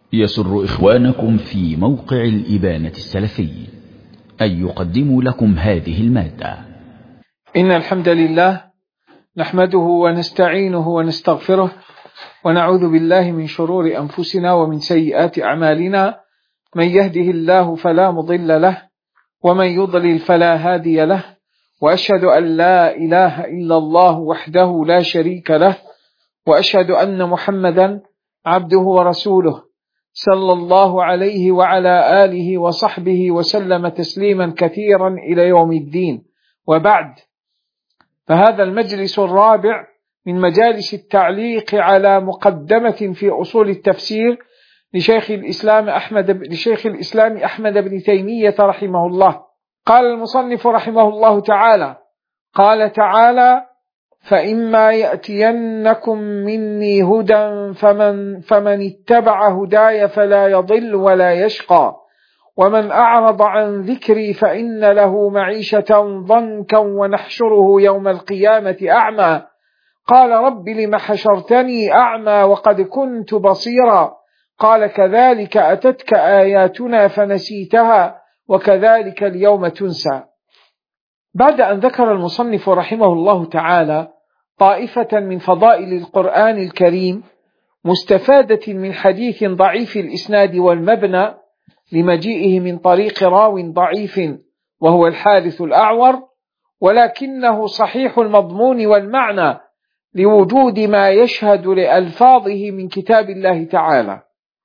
يسر إخوانكم في موقع الإبانة السلفي أن يقدموا لكم هذه المادة. إن الحمد لله نحمده ونستعينه ونستغفره ونعوذ بالله من شرور أنفسنا ومن سيئات أعمالنا، من يهده الله فلا مضل له ومن يضلل فلا هادي له، وأشهد أن لا إله إلا الله وحده لا شريك له، وأشهد أن محمدا عبده ورسوله صلى الله عليه وعلى آله وصحبه وسلم تسليما كثيرا إلى يوم الدين. وبعد، فهذا المجلس الرابع من مجالس التعليق على مقدمة في أصول التفسير لشيخ الإسلام أحمد بن تيمية رحمه الله. قال المصنف رحمه الله تعالى: قال تعالى: فإما يأتينكم مني هدى فمن اتبع هداي فلا يضل ولا يشقى، ومن أعرض عن ذكري فإن له معيشة ضنكا ونحشره يوم القيامة أعمى. قال رب لم حشرتني أعمى وقد كنت بصيرا. قال كذلك أتتك آياتنا فنسيتها وكذلك اليوم تنسى. بعد أن ذكر المصنف رحمه الله تعالى طائفة من فضائل القرآن الكريم مستفادة من حديث ضعيف الإسناد والمبنى لمجيئه من طريق راو ضعيف وهو الحارث الأعور، ولكنه صحيح المضمون والمعنى لوجود ما يشهد لألفاظه من كتاب الله تعالى،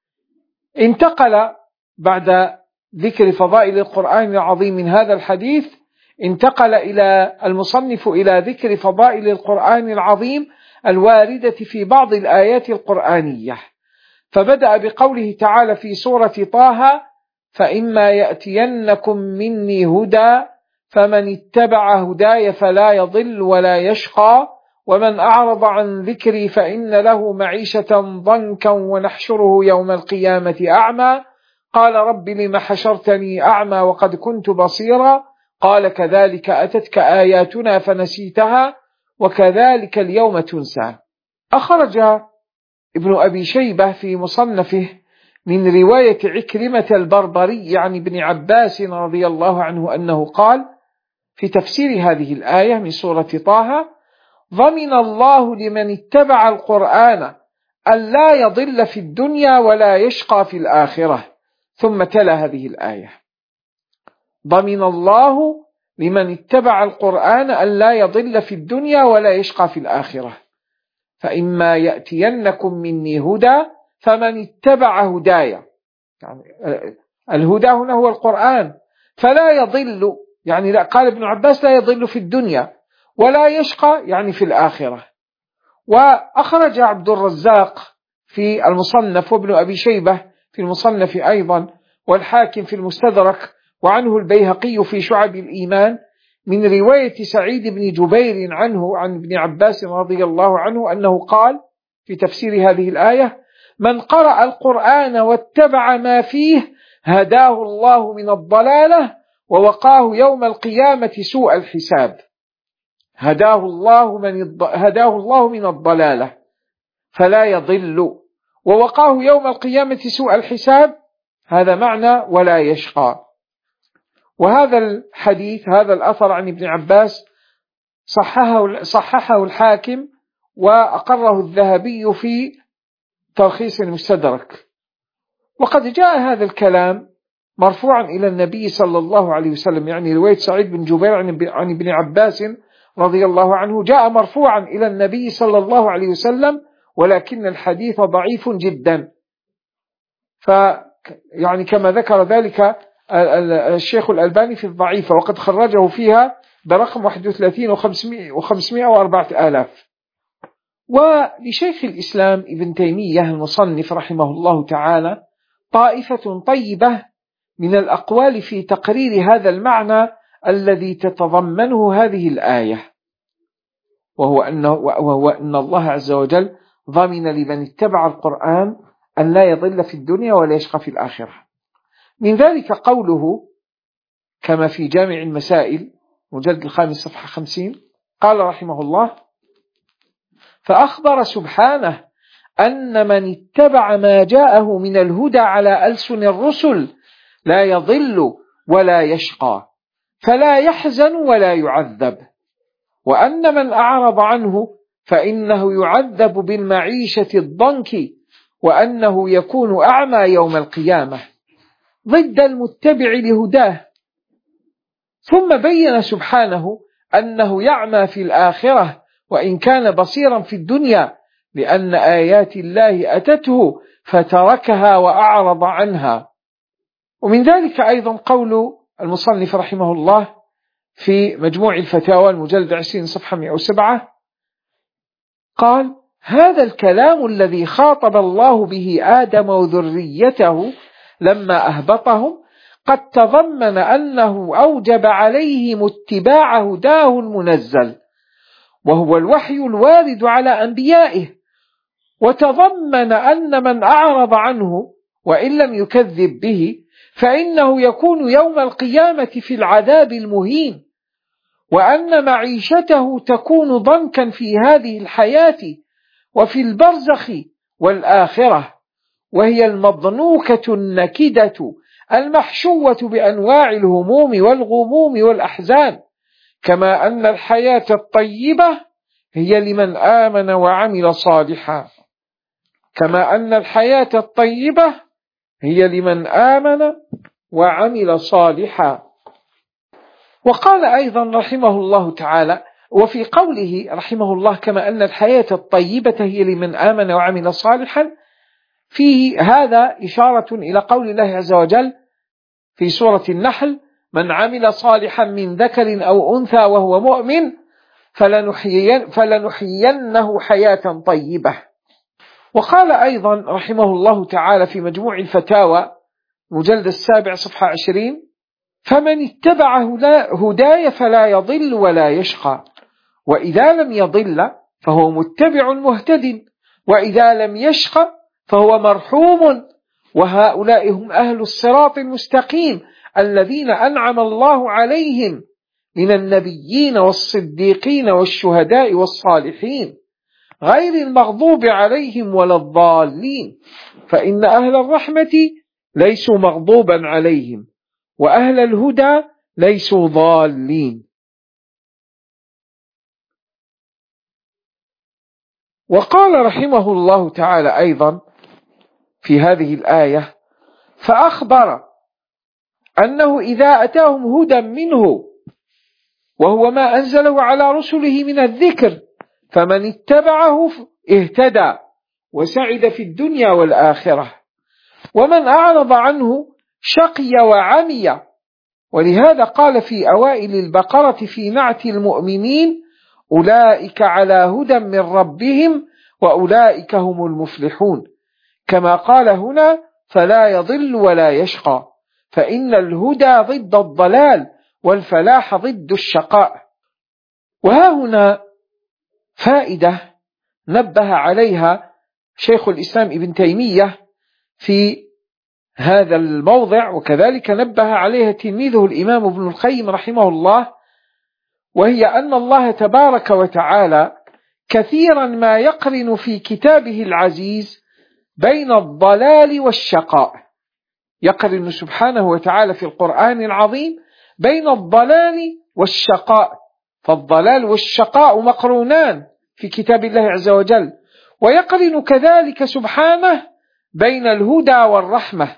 انتقل بعد ذكر فضائل القرآن العظيم من هذا الحديث، انتقل إلى المصنف إلى ذكر فضائل القرآن العظيم الواردة في بعض الآيات القرآنية، فبدأ بقوله تعالى في سورة طه: فإما يأتينكم مني هدى فمن اتبع هداي فلا يضل ولا يشقى، ومن أعرض عن ذكري فإن له معيشة ضنكا ونحشره يوم القيامة أعمى. قال رب لم حشرتني أعمى وقد كنت بصيرا. قال كذلك أتتك آياتنا فنسيتها وكذلك اليوم تنسى. أخرج ابن أبي شيبة في مصنفه من رواية عكرمة البربري عن ابن عباس رضي الله عنه أنه قال في تفسير هذه الآية من سورة طه: ضمن الله لمن اتبع القرآن أن لا يضل في الدنيا ولا يشقى في الآخرة. ثم تلا هذه الآية: ضمن الله لمن اتبع القرآن أن لا يضل في الدنيا ولا يشقى في الآخرة. فإما يأتينكم مني هدى فمن اتبع هداي، يعني الهدى هنا هو القرآن، فلا يضل، يعني لا، قال ابن عباس لا يضل في الدنيا ولا يشقى يعني في الآخرة. وأخرج عبد الرزاق في المصنف وابن أبي شيبة في المصنف أيضا والحاكم في المستدرك وعنه البيهقي في شعب الإيمان من رواية سعيد بن جبير عنه عن ابن عباس رضي الله عنه أنه قال في تفسير هذه الآية: من قرأ القرآن واتبع ما فيه هداه الله من الضلالة ووقاه يوم القيامة سوء الحساب. هداه الله من الضلالة فلا يضل، ووقاه يوم القيامة سوء الحساب، هذا معنى ولا يشقى. وهذا الحديث، هذا الأثر عن ابن عباس صححه الحاكم وأقره الذهبي في تلخيص المستدرك. وقد جاء هذا الكلام مرفوعا إلى النبي صلى الله عليه وسلم، يعني رواية سعيد بن جبير عن ابن عباس رضي الله عنه جاء مرفوعا إلى النبي صلى الله عليه وسلم، ولكن الحديث ضعيف جدا، يعني كما ذكر ذلك الشيخ الألباني في الضعيفة، وقد خرجه فيها برقم 31,504,000. ولشيخ الإسلام ابن تيمية المصنف رحمه الله تعالى طائفة طيبة من الأقوال في تقرير هذا المعنى الذي تتضمنه هذه الآية، وهو أن الله عز وجل ضمن لمن اتبع القرآن أن لا يضل في الدنيا ولا يشقى في الآخرة. من ذلك قوله كما في جامع المسائل مجلد 5 صفحة 50، قال رحمه الله: فأخبر سبحانه أن من اتبع ما جاءه من الهدى على ألسن الرسل لا يضل ولا يشقى، فلا يحزن ولا يعذب، وأن من أعرض عنه فإنه يعذب بالمعيشة الضنك، وأنه يكون أعمى يوم القيامة ضد المتبع لهداه. ثم بين سبحانه أنه يعمى في الآخرة وإن كان بصيرا في الدنيا، لأن آيات الله أتته فتركها وأعرض عنها. ومن ذلك أيضا قول المصنف رحمه الله في مجموع الفتاوى المجلد 20 صفحة 107 قال: هذا الكلام الذي خاطب الله به آدم وذريته لما أهبطهم قد تضمن أنه أوجب عليهم اتباع هداه المنزل، وهو الوحي الوارد على أنبيائه، وتضمن أن من أعرض عنه وإن لم يكذب به فإنه يكون يوم القيامة في العذاب المهين، وأن معيشته تكون ضنكا في هذه الحياة وفي البرزخ والآخرة، وهي المضنوكة النكدة المحشوة بأنواع الهموم والغموم والأحزان، كما أن الحياة الطيبة هي لمن آمن وعمل صالحا، كما أن الحياة الطيبة هي لمن آمن وعمل صالحا. وقال أيضا رحمه الله تعالى، وفي قوله رحمه الله كما أن الحياة الطيبة هي لمن آمن وعمل صالحا، فيه هذا إشارة إلى قول الله عز وجل في سورة النحل: من عمل صالحا من ذكر أو أنثى وهو مؤمن فلنحيينه حياة طيبة. وقال أيضا رحمه الله تعالى في مجموع الفتاوى مجلد 7 صفحة 20: فمن اتبع هداي فلا يضل ولا يشقى، وإذا لم يضل فهو متبع مهتد، وإذا لم يشقى فهو مرحوم، وهؤلاء هم أهل الصراط المستقيم الذين أنعم الله عليهم من النبيين والصديقين والشهداء والصالحين غير المغضوب عليهم ولا الضالين، فإن أهل الرحمة ليسوا مغضوبا عليهم، وأهل الهدى ليسوا ضالين. وقال رحمه الله تعالى أيضا في هذه الآية: فأخبر أنه إذا أتاهم هدى منه وهو ما أنزله على رسله من الذكر فمن اتبعه اهتدى وسعد في الدنيا والآخرة، ومن أعرض عنه شقي وعمي. ولهذا قال في أوائل البقرة في نعت المؤمنين: أولئك على هدى من ربهم وأولئك هم المفلحون، كما قال هنا: فلا يضل ولا يشقى، فإن الهدى ضد الضلال والفلاح ضد الشقاء. وها هنا فائدة نبه عليها شيخ الإسلام ابن تيمية في هذا الموضع، وكذلك نبه عليها تلميذه الإمام ابن القيم رحمه الله، وهي أن الله تبارك وتعالى كثيرا ما يقرن في كتابه العزيز بين الضلال والشقاء، يقرن سبحانه وتعالى في القرآن العظيم بين الضلال والشقاء، فالضلال والشقاء مقرونان في كتاب الله عز وجل، ويقرن كذلك سبحانه بين الهدى والرحمة،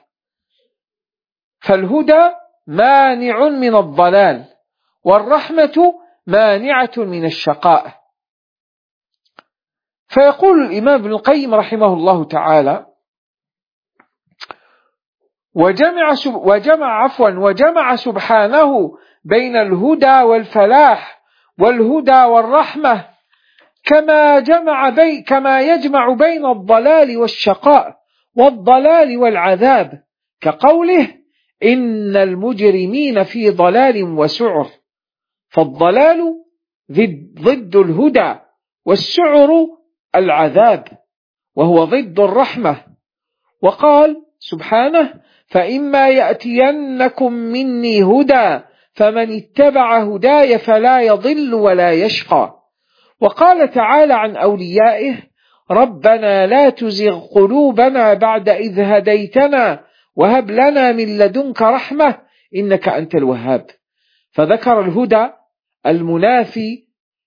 فالهدى مانع من الضلال والرحمة مانعة من الشقاء. فيقول الإمام ابن القيم رحمه الله تعالى: وجمع سبحانه بين الهدى والفلاح والهدى والرحمة، كما يجمع بين الضلال والشقاء والضلال والعذاب، كقوله: إن المجرمين في ضلال وسعر، فالضلال ضد الهدى والسعر العذاب وهو ضد الرحمة. وقال سبحانه: فإما يأتينكم مني هدى فمن اتبع هداي فلا يضل ولا يشقى. وقال تعالى عن أوليائه: ربنا لا تزغ قلوبنا بعد إذ هديتنا وهب لنا من لدنك رحمة إنك أنت الوهاب. فذكر الهدى المنافي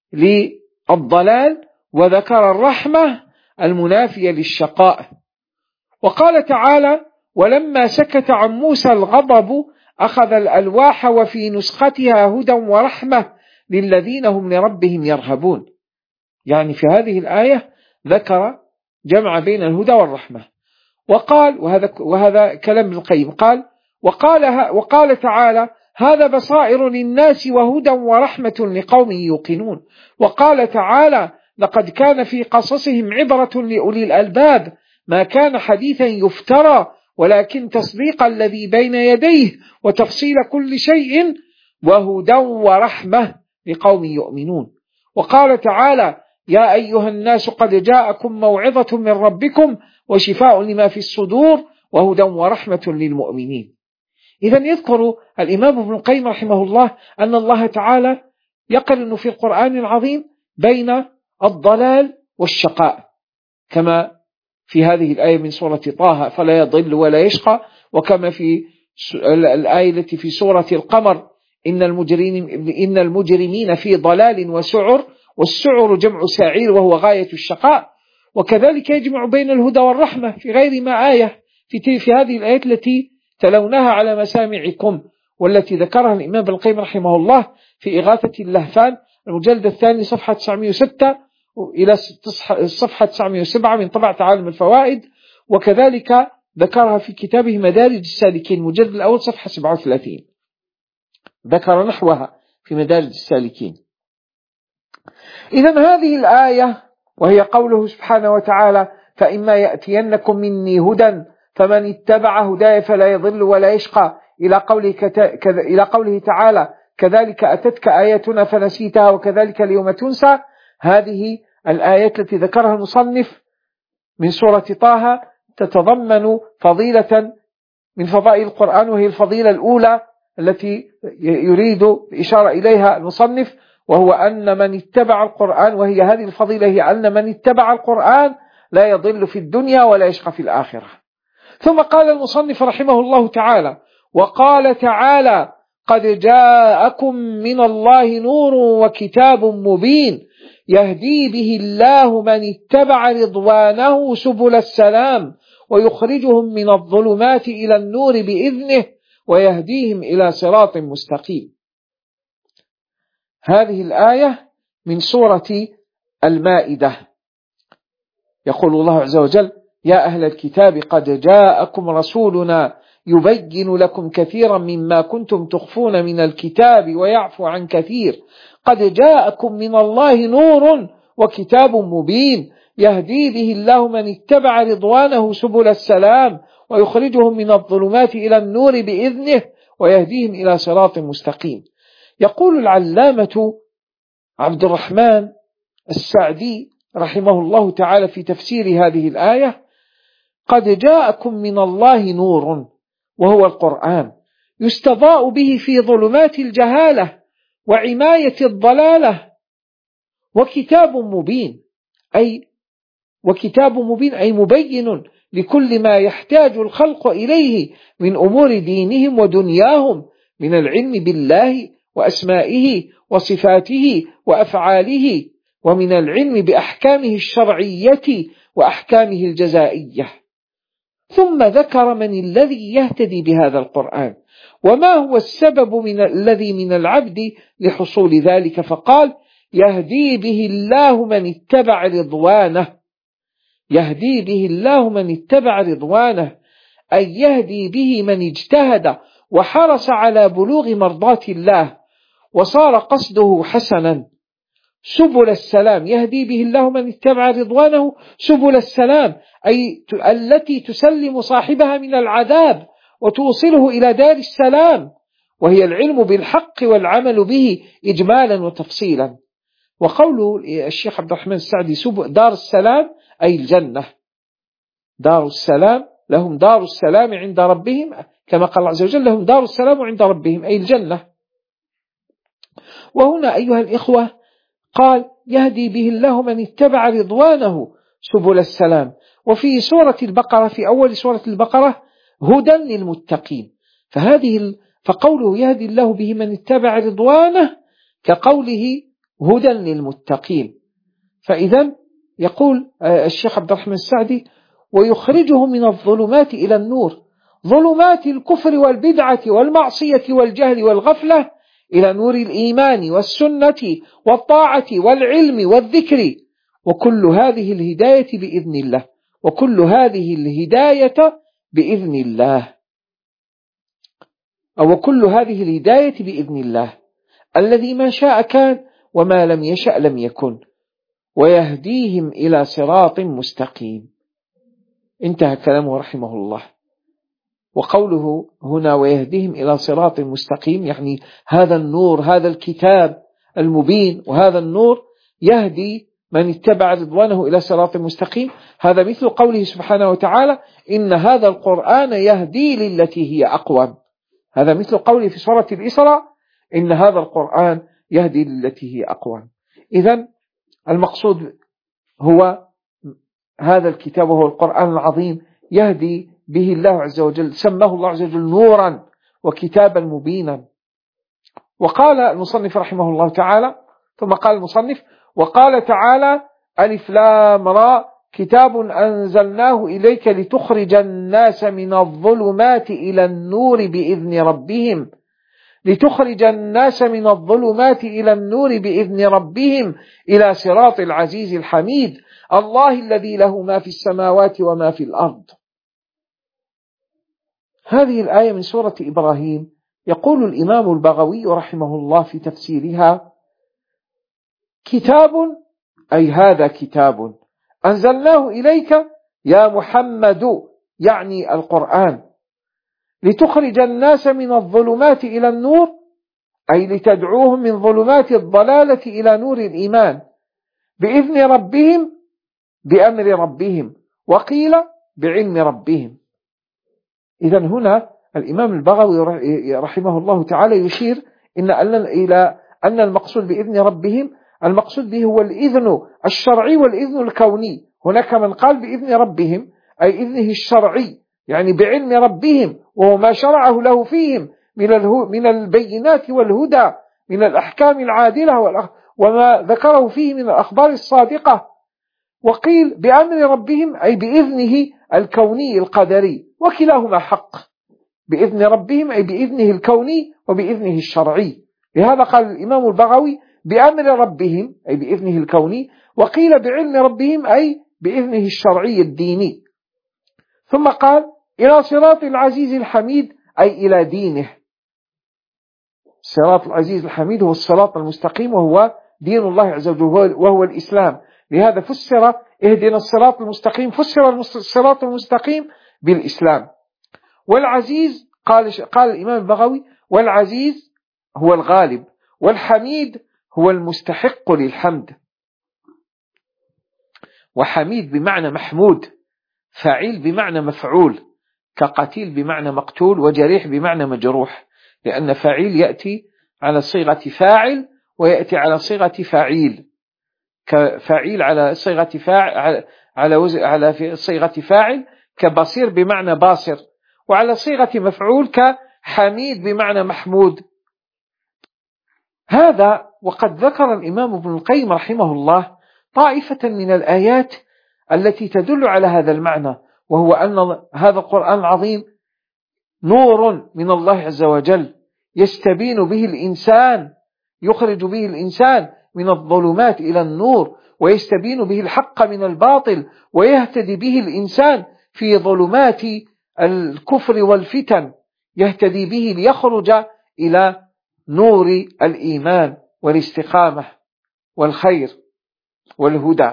للضلال، وذكر الرحمة المنافية للشقاء. وقال تعالى: ولما سكت عن موسى الغضب أخذ الألواح وفي نسختها هدى ورحمة للذين هم لربهم يرهبون. يعني في هذه الآية ذكر جمع بين الهدى والرحمة. وقال، وهذا كلام ابن القيم، قال: وقال تعالى: هذا بصائر للناس وهدى ورحمة لقوم يوقنون. وقال تعالى: لقد كان في قصصهم عبرة لأولي الألباب ما كان حديثا يفترى ولكن تصديق الذي بين يديه وتفصيل كل شيء وهدى ورحمة لقوم يؤمنون. وقال تعالى: يا أيها الناس قد جاءكم موعظة من ربكم وشفاء لما في الصدور وهدى ورحمة للمؤمنين. إذن يذكر الإمام ابن القيم رحمه الله أن الله تعالى يقرن في القرآن العظيم بين الضلال والشقاء، كما في هذه الآية من سورة طه: فلا يضل ولا يشقى، وكما في الآية التي في سورة القمر: إن المجرمين في ضلال وسعر، والسعر جمع سعير وهو غاية الشقاء. وكذلك يجمع بين الهدى والرحمة في غير ما آية في هذه الآيات التي تلوناها على مسامعكم، والتي ذكرها الإمام ابن القيم رحمه الله في إغاثة اللهفان المجلد الثاني صفحة 906 إلى الصفحة 907 من طبعة عالم الفوائد. وكذلك ذكرها في كتابه مدارج السالكين المجلد الأول صفحة 37، ذكر نحوها في مدارج السالكين. إذن هذه الآية وهي قوله سبحانه وتعالى: فإما يأتينكم مني هدى فمن اتبع هداي فلا يضل ولا يشقى، إلى قوله تعالى: كذلك أتتك آياتنا فنسيتها وكذلك اليوم تنسى. هذه الآيات التي ذكرها المصنف من سورة طه تتضمن فضيلة من فضائل القرآن، وهي الفضيلة الأولى التي يريد إشارة إليها المصنف، وهو أن من اتبع القرآن، وهي هذه الفضيلة، هي أن من اتبع القرآن لا يضل في الدنيا ولا يشقى في الآخرة. ثم قال المصنف رحمه الله تعالى: وقال تعالى: قد جاءكم من الله نور وكتاب مبين يهدي به الله من اتبع رضوانه سبل السلام ويخرجهم من الظلمات إلى النور بإذنه ويهديهم إلى صراط مستقيم. هذه الآية من سورة المائدة. يقول الله عز وجل: يا أهل الكتاب قد جاءكم رسولنا يبين لكم كثيرا مما كنتم تخفون من الكتاب ويعفو عن كثير قد جاءكم من الله نور وكتاب مبين يهدي به الله من اتبع رضوانه سبل السلام ويخرجهم من الظلمات إلى النور بإذنه ويهديهم إلى صراط مستقيم. يقول العلامة عبد الرحمن السعدي رحمه الله تعالى في تفسير هذه الآية: قد جاءكم من الله نور، وهو القرآن، يستضاء به في ظلمات الجهالة وعماية الضلالة، وكتاب مبين أي مبين لكل ما يحتاج الخلق إليه من أمور دينهم ودنياهم من العلم بالله وأسمائه وصفاته وأفعاله، ومن العلم بأحكامه الشرعية وأحكامه الجزائية. ثم ذكر من الذي يهتدي بهذا القرآن وما هو السبب الذي من العبد لحصول ذلك، فقال: يهدي به الله من اتبع رضوانه. يهدي به الله من اتبع رضوانه أي يهدي به من اجتهد وحرص على بلوغ مرضات الله وصار قصده حسنا. سبل السلام، يهدي به الله من اتبع رضوانه سبل السلام أي التي تسلم صاحبها من العذاب وتوصله إلى دار السلام، وهي العلم بالحق والعمل به إجمالا وتفصيلا. وقول الشيخ عبد الرحمن السعدي: دار السلام أي الجنة، دار السلام، لهم دار السلام عند ربهم، كما قال الله عز وجل: لهم دار السلام عند ربهم أي الجنة. وهنا أيها الإخوة قال: يهدي به الله من اتبع رضوانه سبل السلام. وفي سورة البقرة، في أول سورة البقرة، هدى للمتقين. فقوله يهدي الله به من اتبع رضوانه كقوله هدى للمتقين. فإذا يقول الشيخ عبد الرحمن السعدي: ويخرجه من الظلمات إلى النور، ظلمات الكفر والبدعة والمعصية والجهل والغفلة، إلى نور الإيمان والسنة والطاعة والعلم والذكر. وكل هذه الهداية بإذن الله، وكل هذه الهداية بإذن الله، أو كل هذه الهداية بإذن الله الذي ما شاء كان وما لم يشأ لم يكن، ويهديهم إلى صراط مستقيم. انتهى كلامه رحمه الله. وقوله هنا ويهديهم إلى صراط مستقيم يعني هذا النور، هذا الكتاب المبين، وهذا النور يهدي من اتبع رضوانه إلى صراط مستقيم. هذا مثل قوله سبحانه وتعالى: إن هذا القرآن يهدي للتي هي أقوم. هذا مثل قوله في سورة الإسراء: إن هذا القرآن يهدي للتي هي أقوم. إذن المقصود هو هذا الكتاب، وهو القرآن العظيم، يهدي به الله عز وجل، سماه الله عز وجل نورا وكتابا مبينا. وقال المصنف رحمه الله تعالى، ثم قال المصنف: وقال تعالى: ألف لام را كتاب أنزلناه إليك لتخرج الناس من الظلمات إلى النور بإذن ربهم، لتخرج الناس من الظلمات إلى النور بإذن ربهم إلى صراط العزيز الحميد الله الذي له ما في السماوات وما في الأرض. هذه الآية من سورة إبراهيم. يقول الإمام البغوي رحمه الله في تفسيرها: كتاب أي هذا كتاب أنزلناه إليك يا محمد، يعني القرآن، لتخرج الناس من الظلمات إلى النور، أي لتدعوهم من ظلمات الضلالة إلى نور الإيمان بإذن ربهم، بأمر ربهم، وقيل بعلم ربهم. إذن هنا الإمام البغوي رحمه الله تعالى يشير إلى أن المقصود بإذن ربهم، المقصود به هو الإذن الشرعي والإذن الكوني. هناك من قال بإذن ربهم أي إذنه الشرعي، يعني بعلم ربهم، وهو ما شرعه له فيهم من البينات والهدى، من الأحكام العادلة وما ذكره فيه من الأخبار الصادقة. وقيل بأمر ربهم أي بإذنه الكوني القدري، وكلاهما حق، بإذن ربهم أي بإذنه الكوني وبإذنه الشرعي. لهذا قال الإمام البغوي بأمر ربهم أي بإذنه الكوني، وقيل بعلم ربهم أي بإذنه الشرعي الديني. ثم قال إلى صراط العزيز الحميد أي إلى دينه. الصراط العزيز الحميد هو الصراط المستقيم، وهو دين الله عز وجل، وهو الإسلام. لهذا فسر اهدنا الصراط المستقيم، فسر الصراط المستقيم بالإسلام. والعزيز قال الإمام البغوي: والعزيز هو الغالب، والحميد هو المستحق للحمد. وحميد بمعنى محمود، فاعل بمعنى مفعول، كقتيل بمعنى مقتول، وجريح بمعنى مجروح، لأن فاعل يأتي على صيغة فاعل ويأتي على صيغة فاعيل، كفاعيل على صيغة فاعل، على صيغة فاعل، كبصير بمعنى باصر، وعلى صيغة مفعول كحميد بمعنى محمود. هذا وقد ذكر الإمام ابن القيم رحمه الله طائفة من الآيات التي تدل على هذا المعنى، وهو أن هذا القرآن العظيم نور من الله عز وجل يستبين به الإنسان، يخرج به الإنسان من الظلمات إلى النور، ويستبين به الحق من الباطل، ويهتدي به الإنسان في ظلمات الكفر والفتن، يهتدي به ليخرج إلى نور الإيمان والاستقامة والخير والهدى.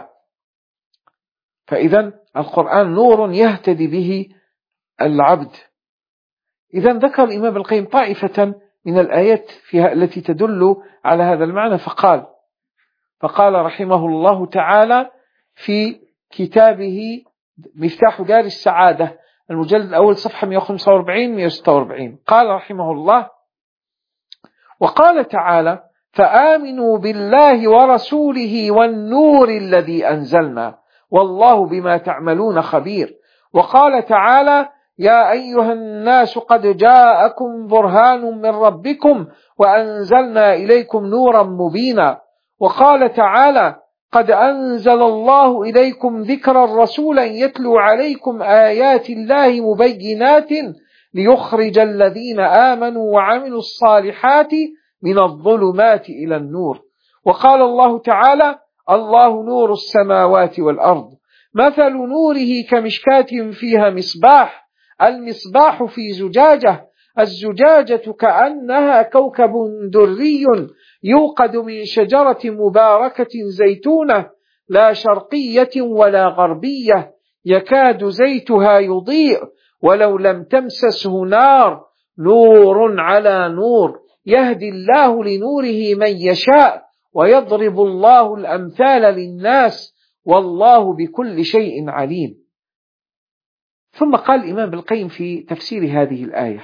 فإذا القرآن نور يهتدي به العبد. إذا ذكر الإمام القيم طائفة من الآيات فيها التي تدل على هذا المعنى، فقال رحمه الله تعالى في كتابه مفتاح دار السعادة المجلد الأول صفحة 145-146، قال رحمه الله: وقال تعالى: فآمنوا بالله ورسوله والنور الذي أنزلنا والله بما تعملون خبير. وقال تعالى: يا أيها الناس قد جاءكم برهان من ربكم وأنزلنا إليكم نورا مبينا. وقال تعالى: قد أنزل الله إليكم ذكرا رسولا يتلو عليكم آيات الله مبينات ليخرج الذين آمنوا وعملوا الصالحات من الظلمات إلى النور. وقال الله تعالى: الله نور السماوات والأرض، مثل نوره كمشكاة فيها مصباح، المصباح في زجاجة، الزجاجة كأنها كوكب دري يوقد من شجرة مباركة زيتونة لا شرقية ولا غربية يكاد زيتها يضيء ولو لم تمسسه نار، نور على نور، يهدي الله لنوره من يشاء ويضرب الله الأمثال للناس والله بكل شيء عليم. ثم قال الإمام ابن القيم في تفسير هذه الآية: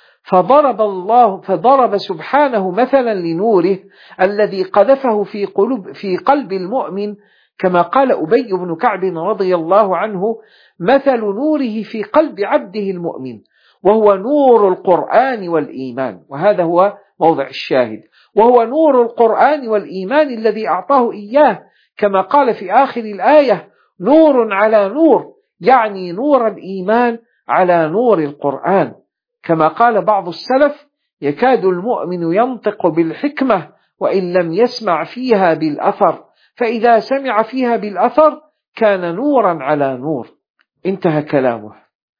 فضرب سبحانه مثلا لنوره الذي قذفه في قلب المؤمن، كما قال أبي بن كعب رضي الله عنه: مثل نوره في قلب عبده المؤمن وهو نور القرآن والإيمان. وهذا هو موضع الشاهد، وهو نور القرآن والإيمان الذي أعطاه إياه، كما قال في آخر الآية: نور على نور، يعني نور الإيمان على نور القرآن. كما قال بعض السلف: يكاد المؤمن ينطق بالحكمة وإن لم يسمع فيها بالأثر، فإذا سمع فيها بالأثر كان نورا على نور. انتهى كلامه.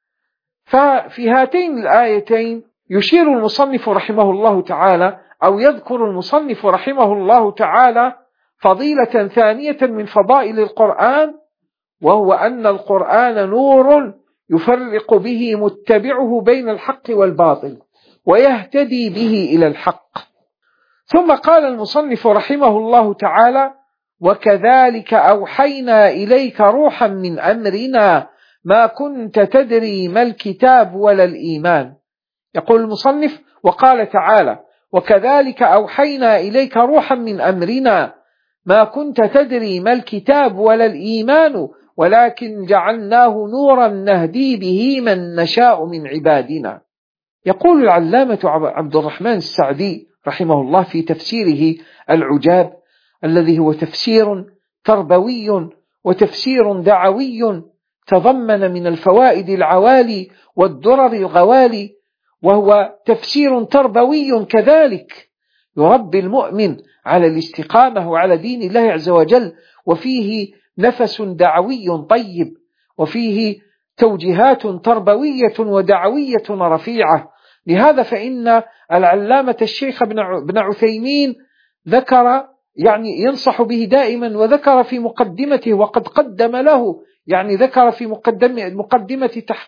ففي هاتين الآيتين يشير المصنف رحمه الله تعالى، أو يذكر المصنف رحمه الله تعالى فضيلة ثانية من فضائل القرآن، وهو أن القرآن نور يفرق به متبعه بين الحق والباطل ويهتدي به إلى الحق. ثم قال المصنف رحمه الله تعالى: وكذلك أوحينا إليك روحا من أمرنا ما كنت تدري ما الكتاب ولا الإيمان. يقول المصنف: وقال تعالى: وكذلك أوحينا إليك روحا من أمرنا ما كنت تدري ما الكتاب ولا الإيمان ولكن جعلناه نورا نهدي به من نشاء من عبادنا. يقول العلامة عبد الرحمن السعدي رحمه الله في تفسيره العجاب، الذي هو تفسير تربوي وتفسير دعوي تضمن من الفوائد العوالي والدرر الغوالي، وهو تفسير تربوي كذلك يربي المؤمن على الاستقامة وعلى دين الله عز وجل، وفيه نفس دعوي طيب، وفيه توجيهات تربوية ودعوية رفيعة. لهذا فإن العلامة الشيخ ابن عثيمين ذكر، يعني ينصح به دائما، وذكر في مقدمته، وقد قدم له، يعني ذكر في مقدمة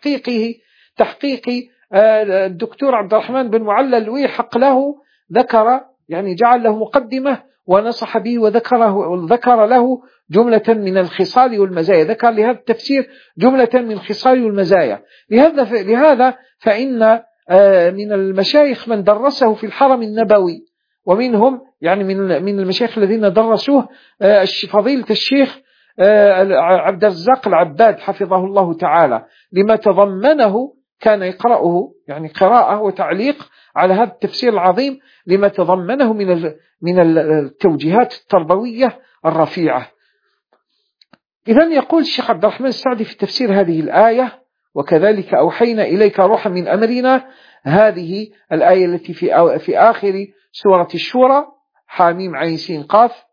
تحقيق الدكتور عبد الرحمن بن معلى الويحق له، ذكر يعني جعل له مقدمة ونصح به، وذكر له جملة من الخصال والمزايا، ذكر لهذا التفسير جملة من الخصال والمزايا. لهذا فإن من المشايخ من درسه في الحرم النبوي، ومنهم يعني من المشايخ الذين درسوه فضيلة الشيخ عبد الرزاق العباد حفظه الله تعالى، لما تضمنه، كان يقرأه يعني قراءة وتعليق على هذا التفسير العظيم، لما تضمنه من التوجيهات التربوية الرفيعة. إذن يقول الشيخ عبد الرحمن السعدي في تفسير هذه الآية: وكذلك أوحينا إليك روحا من أمرنا، هذه الآية التي في آخر سورة الشورى، حاميم عين سين قاف.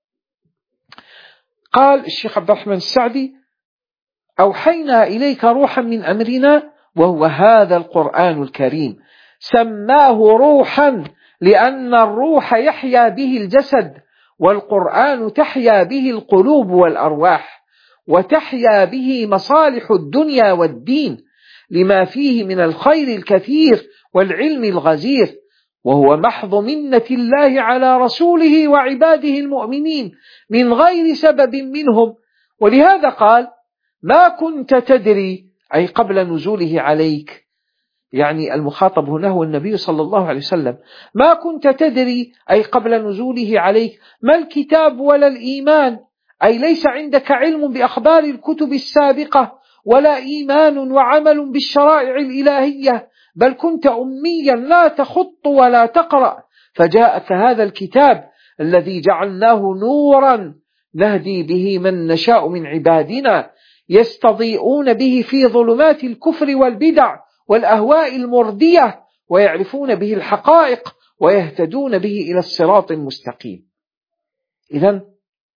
قال الشيخ عبد الرحمن السعدي: أوحينا إليك روحا من أمرنا، وهو هذا القرآن الكريم، سماه روحا لأن الروح يحيا به الجسد، والقرآن تحيا به القلوب والأرواح، وتحيا به مصالح الدنيا والدين، لما فيه من الخير الكثير والعلم الغزير، وهو محض منة الله على رسوله وعباده المؤمنين من غير سبب منهم. ولهذا قال: ما كنت تدري، أي قبل نزوله عليك، يعني المخاطب هنا هو النبي صلى الله عليه وسلم، ما كنت تدري أي قبل نزوله عليك ما الكتاب ولا الإيمان، أي ليس عندك علم بأخبار الكتب السابقة ولا إيمان وعمل بالشرائع الإلهية، بل كنت أميا لا تخط ولا تقرأ، فجاءك هذا الكتاب الذي جعلناه نورا نهدي به من نشاء من عبادنا، يستضيئون به في ظلمات الكفر والبدع والأهواء المردية، ويعرفون به الحقائق ويهتدون به إلى الصراط المستقيم. إذن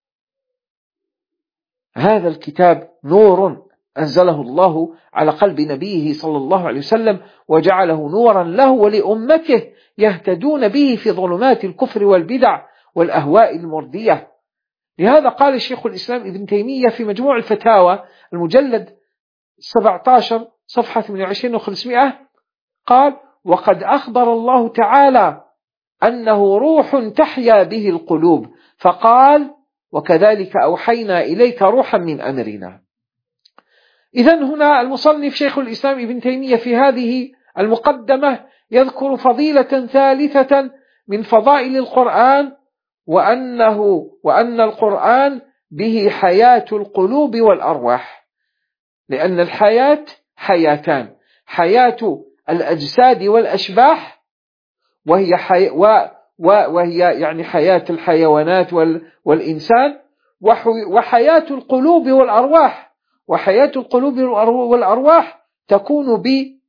هذا الكتاب نور أنزله الله على قلب نبيه صلى الله عليه وسلم، وجعله نورا له ولأمته يهتدون به في ظلمات الكفر والبدع والأهواء المردية. لهذا قال الشيخ الإسلام ابن تيمية في مجموع الفتاوى المجلد 17 صفحة 28 و500 قال: وقد أخبر الله تعالى أنه روح تحيا به القلوب، فقال: وكذلك أوحينا إليك روحا من أمرنا. إذن هنا المصنف شيخ الإسلام ابن تيمية في هذه المقدمة يذكر فضيلة ثالثة من فضائل القرآن، وأن القرآن به حياة القلوب والأرواح، لأن الحياة حياتان: حياة الأجساد والأشباح، وهي يعني حياة الحيوانات والإنسان، وحياة القلوب والأرواح، وحياة القلوب والأرواح تكون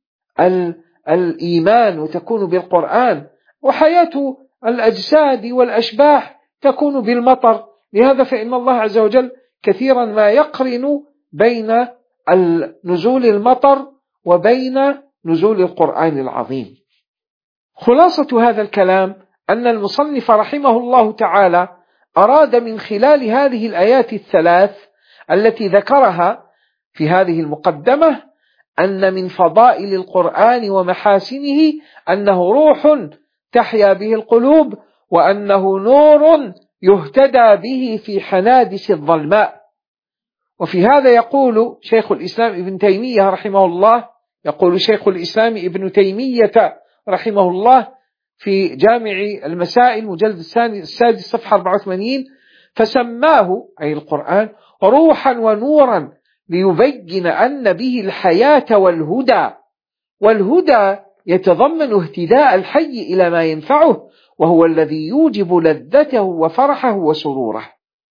بالإيمان وتكون بالقرآن، وحياة الأجساد والأشباح تكون بالمطر. لهذا فإن الله عز وجل كثيرا ما يقرن بين نزول المطر وبين نزول القرآن العظيم. خلاصة هذا الكلام أن المصنف رحمه الله تعالى أراد من خلال هذه الآيات الثلاث التي ذكرها في هذه المقدمة أن من فضائل القرآن ومحاسنه أنه روح تحيا به القلوب، وأنه نور يهتدى به في حنادس الظلماء. وفي هذا يقول شيخ الإسلام ابن تيمية رحمه الله، يقول شيخ الإسلام ابن تيمية رحمه الله في جامع المسائل مجلد السادس صفحة 84: فسماه أي القرآن روحا ونورا ليبين أن به الحياة والهدى، والهدى يتضمن اهتداء الحي إلى ما ينفعه، وهو الذي يوجب لذته وفرحه وسروره.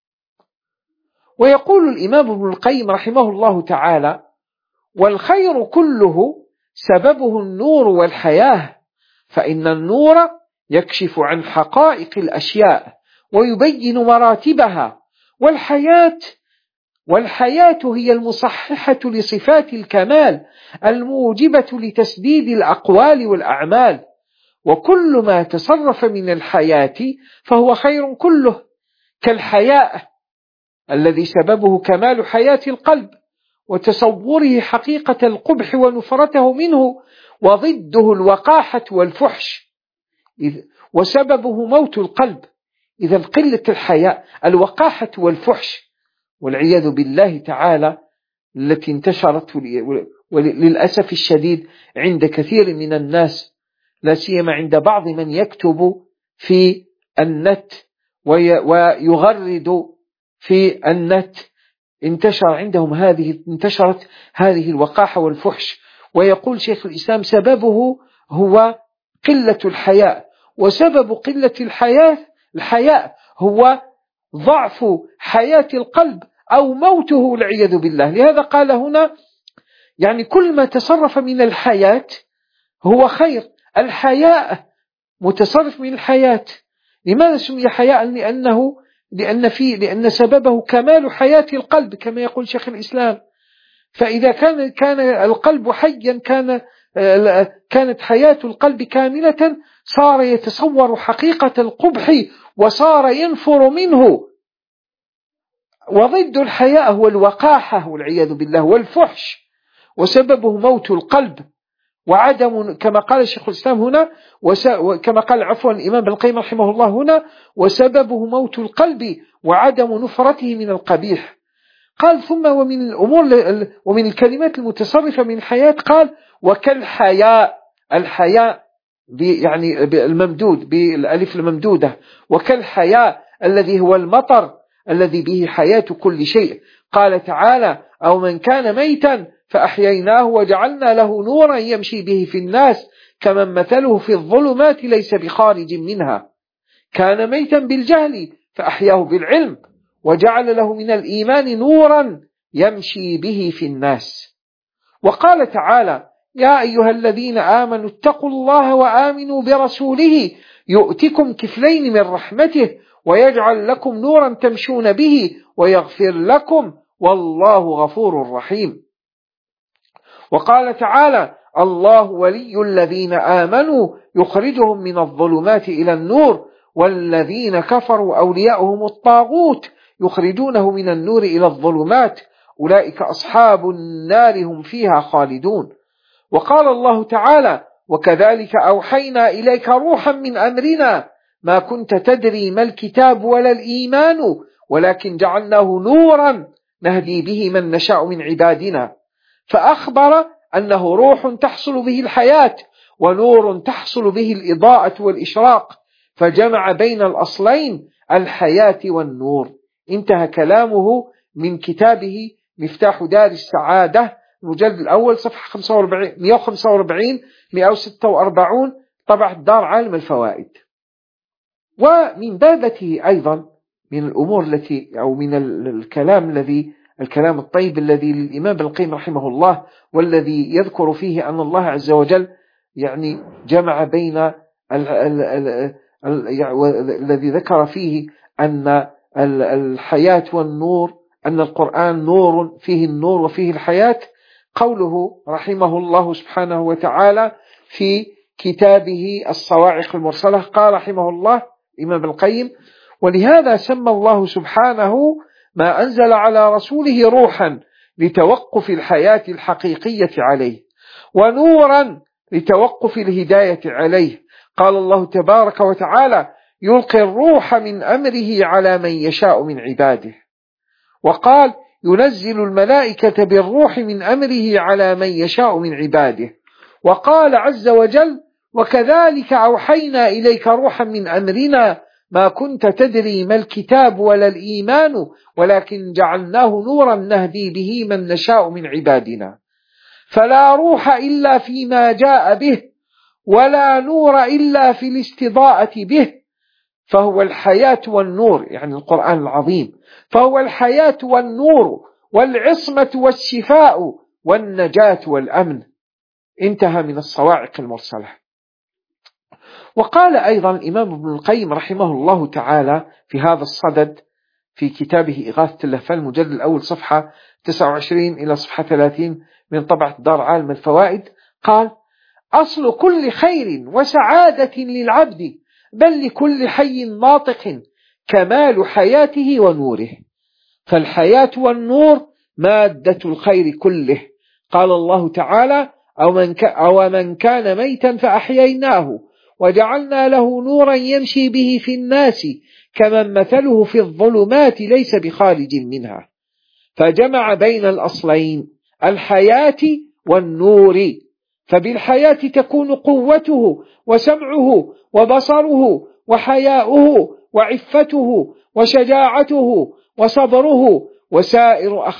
ويقول الإمام ابن القيم رحمه الله تعالى: والخير كله سببه النور والحياة، فإن النور يكشف عن حقائق الأشياء ويبين مراتبها، والحياة هي المصححة لصفات الكمال الموجبة لتسديد الأقوال والأعمال، وكل ما تصرف من الحياة فهو خير كله، كالحياء الذي سببه كمال حياة القلب وتصوره حقيقة القبح ونفرته منه، وضده الوقاحة والفحش وسببه موت القلب. إذا قلة الحياء الوقاحة والفحش والعياذ بالله تعالى التي انتشرت وللأسف الشديد عند كثير من الناس، لا سيما عند بعض من يكتب في النت ويغرد في النت، انتشرت هذه الوقاحة والفحش. ويقول شيخ الإسلام سببه هو قلة الحياء، وسبب قلة الحياء هو ضعف حياة القلب أو موته والعياذ بالله. لهذا قال هنا يعني كل ما تصرف من الحياة هو خير. الحياء متصرف من الحياة. لماذا سمي حياء؟ لأن سببه كمال حياة القلب كما يقول شيخ الإسلام. فإذا كان القلب حيا كانت حياة القلب كاملة، صار يتصور حقيقة القبح وصار ينفر منه. وضد الحياء هو الوقاحة والعياذ بالله والفحش، وسببه موت القلب وعدم، كما قال الشيخ الإسلام هنا كما قال الإمام ابن القيم رحمه الله هنا: وسببه موت القلب وعدم نفرته من القبيح. قال ثم ومن الأمور ومن الكلمات المتصرفة من الحياة قال: وكالحياء، الحياء يعني الممدود بالألف الممدودة، وكالحياء الذي هو المطر الذي به حياة كل شيء. قال تعالى: أو من كان ميتا فأحييناه وجعلنا له نورا يمشي به في الناس كمن مثله في الظلمات ليس بخارج منها. كان ميتا بالجهل فأحياه بالعلم وجعل له من الإيمان نورا يمشي به في الناس. وقال تعالى: يا أيها الذين آمنوا اتقوا الله وآمنوا برسوله يؤتكم كفلين من رحمته ويجعل لكم نورا تمشون به ويغفر لكم والله غفور رحيم. وقال تعالى: الله ولي الذين آمنوا يخرجهم من الظلمات إلى النور والذين كفروا أولياؤهم الطاغوت يخرجونه من النور إلى الظلمات أولئك أصحاب النار هم فيها خالدون. وقال الله تعالى: وكذلك أوحينا إليك روحا من أمرنا ما كنت تدري ما الكتاب ولا الإيمان ولكن جعلناه نورا نهدي به من نشاء من عبادنا. فأخبر أنه روح تحصل به الحياة ونور تحصل به الإضاءة والإشراق، فجمع بين الأصلين الحياة والنور. انتهى كلامه من كتابه مفتاح دار السعادة المجلد الأول صفحة 145-146 طبعة دار عالم الفوائد. ومن بابته أيضا من الأمور التي أو من الكلام الطيب الذي للإمام ابن القيم رحمه الله، والذي يذكر فيه أن الله عز وجل يعني جمع بين الذي ذكر فيه أن الحياة والنور، أن القرآن نور فيه النور وفيه الحياة. قوله رحمه الله سبحانه وتعالى في كتابه الصواعق المرسلة، قال رحمه الله الإمام ابن القيم: ولهذا سمى الله سبحانه ما أنزل على رسوله روحا لتوقف الحياة الحقيقية عليه ونورا لتوقف الهداية عليه. قال الله تبارك وتعالى: يلقي الروح من أمره على من يشاء من عباده. وقال: ينزل الملائكة بالروح من أمره على من يشاء من عباده. وقال عز وجل: وكذلك أوحينا إليك روحا من أمرنا ما كنت تدري ما الكتاب ولا الإيمان ولكن جعلناه نورا نهدي به من نشاء من عبادنا. فلا روح إلا فيما جاء به ولا نور إلا في الاستضاءة به، فهو الحياة والنور، يعني القرآن العظيم، فهو الحياة والنور والعصمة والشفاء والنجاة والأمن. انتهى من الصواعق المرسلة. وقال أيضا الإمام ابن القيم رحمه الله تعالى في هذا الصدد في كتابه إغاثة اللهفان المجلد الأول صفحة 29 إلى صفحة 30 من طبعة دار عالم الفوائد، قال: أصل كل خير وسعادة للعبد بل لكل حي ناطق كمال حياته ونوره، فالحياة والنور مادة الخير كله. قال الله تعالى: أو من كان ميتا فأحييناه وجعلنا له نورا يمشي به في الناس كمن مثله في الظلمات ليس بخارج منها. فجمع بين الأصلين الحياة والنور، فبالحياة تكون قوته وسمعه وبصره وحياؤه وعفته وشجاعته وصبره وسائر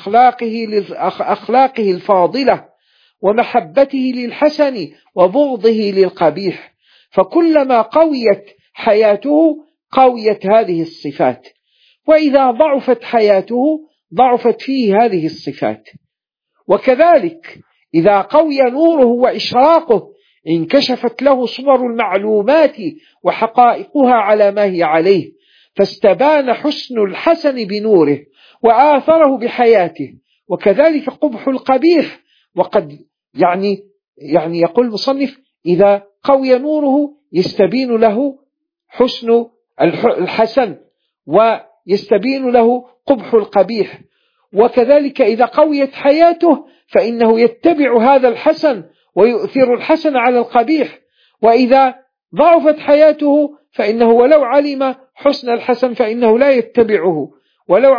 أخلاقه الفاضلة ومحبته للحسن وبغضه للقبيح، فكلما قويت حياته قويت هذه الصفات، وإذا ضعفت حياته ضعفت فيه هذه الصفات. وكذلك إذا قوي نوره وإشراقه انكشفت له صور المعلومات وحقائقها على ما هي عليه، فاستبان حسن الحسن بنوره وآثره بحياته. وكذلك قبح القبيح، وقد يعني يقول المصنف: إذا قوي نوره يستبين له حسن الحسن ويستبين له قبح القبيح. وكذلك إذا قويت حياته فإنه يتبع هذا الحسن ويؤثر الحسن على القبيح، وإذا ضعفت حياته فإنه ولو علم حسن الحسن فإنه لا يتبعه، ولو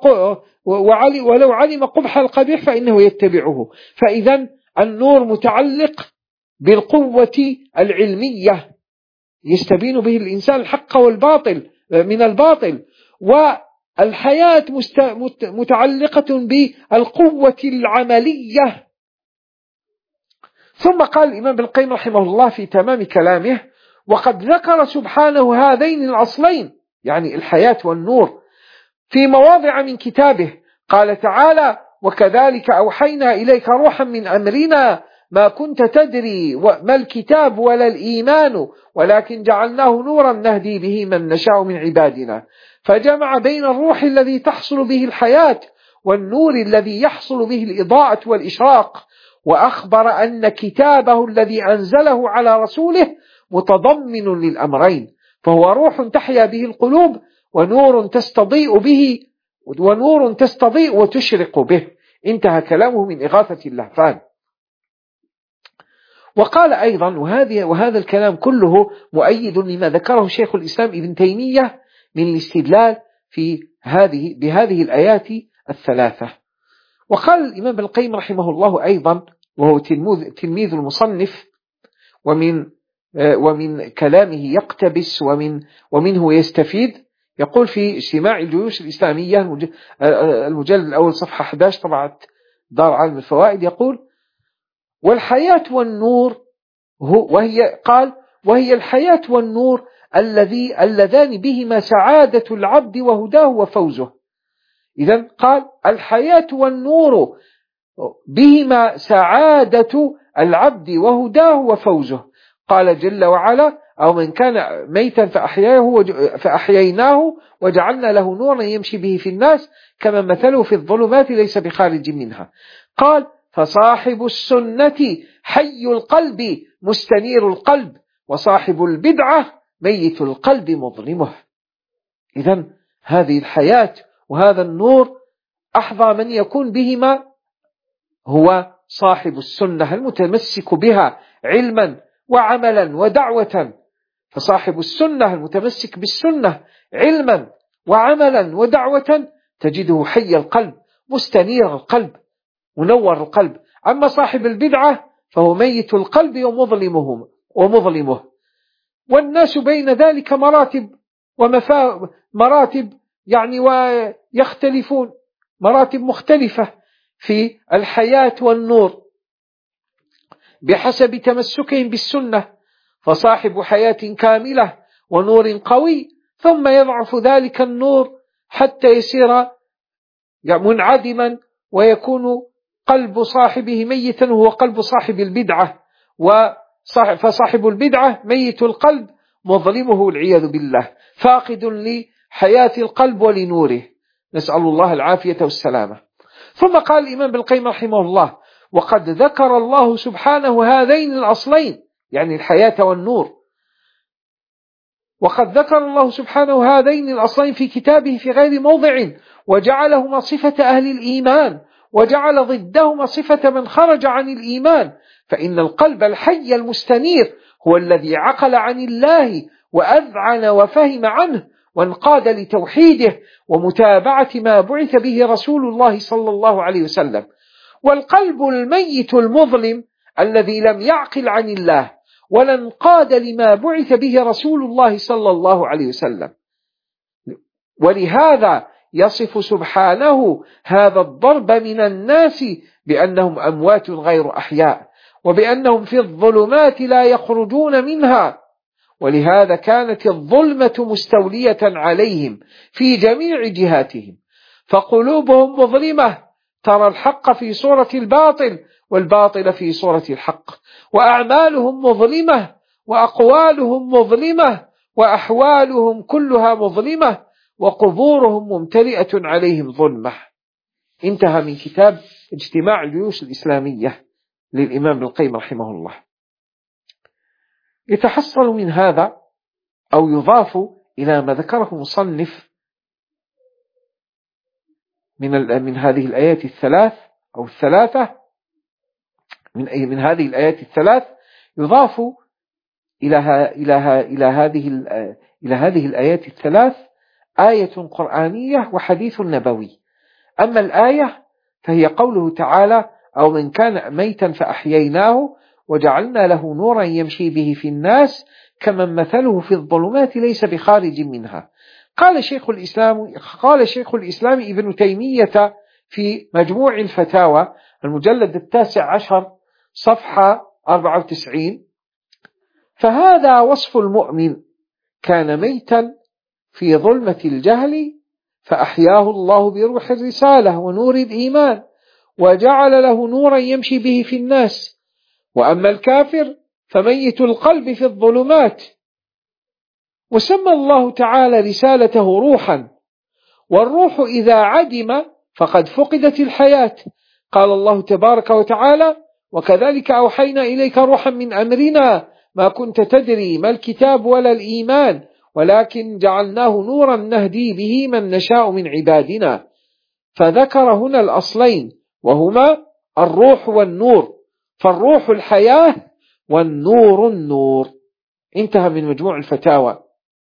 علم قبح القبيح فإنه يتبعه. فإذا النور متعلق بالقوة العلمية يستبين به الإنسان الحق والباطل من الباطل، الحياة متعلقة بالقوة العملية. ثم قال الإمام ابن القيم رحمه الله في تمام كلامه: وقد ذكر سبحانه هذين الأصلين، يعني الحياة والنور، في مواضع من كتابه. قال تعالى: وكذلك أوحينا إليك روحا من أمرنا ما كنت تدري ما الكتاب ولا الإيمان ولكن جعلناه نورا نهدي به من نشاء من عبادنا. فجمع بين الروح الذي تحصل به الحياة والنور الذي يحصل به الإضاءة والإشراق، وأخبر أن كتابه الذي أنزله على رسوله متضمن للأمرين، فهو روح تحيا به القلوب ونور تستضيء وتشرق به. انتهى كلامه من إغاثة اللهفان. وقال أيضا، وهذا الكلام كله مؤيد لما ذكره شيخ الإسلام ابن تيمية من الاستدلال بهذه الآيات الثلاثة. وقال الإمام ابن القيم رحمه الله أيضا، وهو تلميذ المصنف ومن كلامه يقتبس ومنه يستفيد، يقول في اجتماع الجيوش الإسلامية المجلد الأول صفحة 11 طبعة دار عالم الفوائد، يقول: والحياة والنور وهي الحياة والنور اللذان بهما سعادة العبد وهداه وفوزه. إذن قال: الحياة والنور بهما سعادة العبد وهداه وفوزه. قال جل وعلا: أو من كان ميتا فأحييناه وجعلنا له نورا يمشي به في الناس كما مثله في الظلمات ليس بخارج منها. قال: فصاحب السنة حي القلب مستنير القلب، وصاحب البدعة ميت القلب مظلمه. إذن هذه الحياة وهذا النور أحظى من يكون بهما هو صاحب السنة المتمسك بها علما وعملا ودعوة. فصاحب السنة المتمسك بالسنة علما وعملا ودعوة تجده حي القلب مستنير القلب منور القلب. أما صاحب البدعة فهو ميت القلب ومظلمه. والناس بين ذلك مراتب يعني ويختلفون مراتب مختلفة في الحياة والنور بحسب تمسكهم بالسنة. فصاحب حياة كاملة ونور قوي ثم يضعف ذلك النور حتى يصير منعدما ويكون قلب صاحبه ميتا وهو قلب صاحب البدعة، فصاحب البدعة ميت القلب مظلمه والعياذ بالله، فاقد لحياة القلب ولنوره، نسأل الله العافية والسلامة. ثم قال الإمام ابن القيم رحمه الله: وقد ذكر الله سبحانه هذين الأصلين، يعني الحياة والنور، وقد ذكر الله سبحانه هذين الأصلين في كتابه في غير موضع، وجعلهما صفة أهل الإيمان، وجعل ضدهما صفة من خرج عن الإيمان. فإن القلب الحي المستنير هو الذي عقل عن الله وأذعن وفهم عنه وانقاد لتوحيده ومتابعة ما بعث به رسول الله صلى الله عليه وسلم. والقلب الميت المظلم الذي لم يعقل عن الله ولا انقاد لما بعث به رسول الله صلى الله عليه وسلم. ولهذا يصف سبحانه هذا الضرب من الناس بأنهم أموات غير أحياء، وبأنهم في الظلمات لا يخرجون منها. ولهذا كانت الظلمة مستولية عليهم في جميع جهاتهم، فقلوبهم مظلمة ترى الحق في صورة الباطل والباطل في صورة الحق، وأعمالهم مظلمة وأقوالهم مظلمة وأحوالهم كلها مظلمة وقبورهم ممتلئة عليهم ظلمة. انتهى من كتاب اجتماع الجيوش الإسلامية للإمام ابن القيم رحمه الله. يتحصل من هذا أو يضاف إلى ما ذكره المصنف من هذه الآيات الثلاث أو الثلاثة من هذه الآيات الثلاث، يضاف إلى هذه الآيات الثلاث آية قرآنية وحديث نبوي. أما الآية فهي قوله تعالى: أو من كان ميتا فأحييناه وجعلنا له نورا يمشي به في الناس كمن مثله في الظلمات ليس بخارج منها. قال شيخ الإسلام ابن تيمية في مجموع الفتاوى المجلد 19 صفحة 94: فهذا وصف المؤمن، كان ميتا في ظلمة الجهل فأحياه الله بروح الرسالة ونور الإيمان وجعل له نورا يمشي به في الناس. وأما الكافر فميت القلب في الظلمات. وسمى الله تعالى رسالته روحا، والروح إذا عدم فقد فقدت الحياة. قال الله تبارك وتعالى: وكذلك أوحينا إليك روحا من أمرنا ما كنت تدري ما الكتاب ولا الإيمان ولكن جعلناه نورا نهدي به من نشاء من عبادنا. فذكر هنا الأصلين وهما الروح والنور، فالروح الحياة والنور النور. انتهى من مجموع الفتاوى.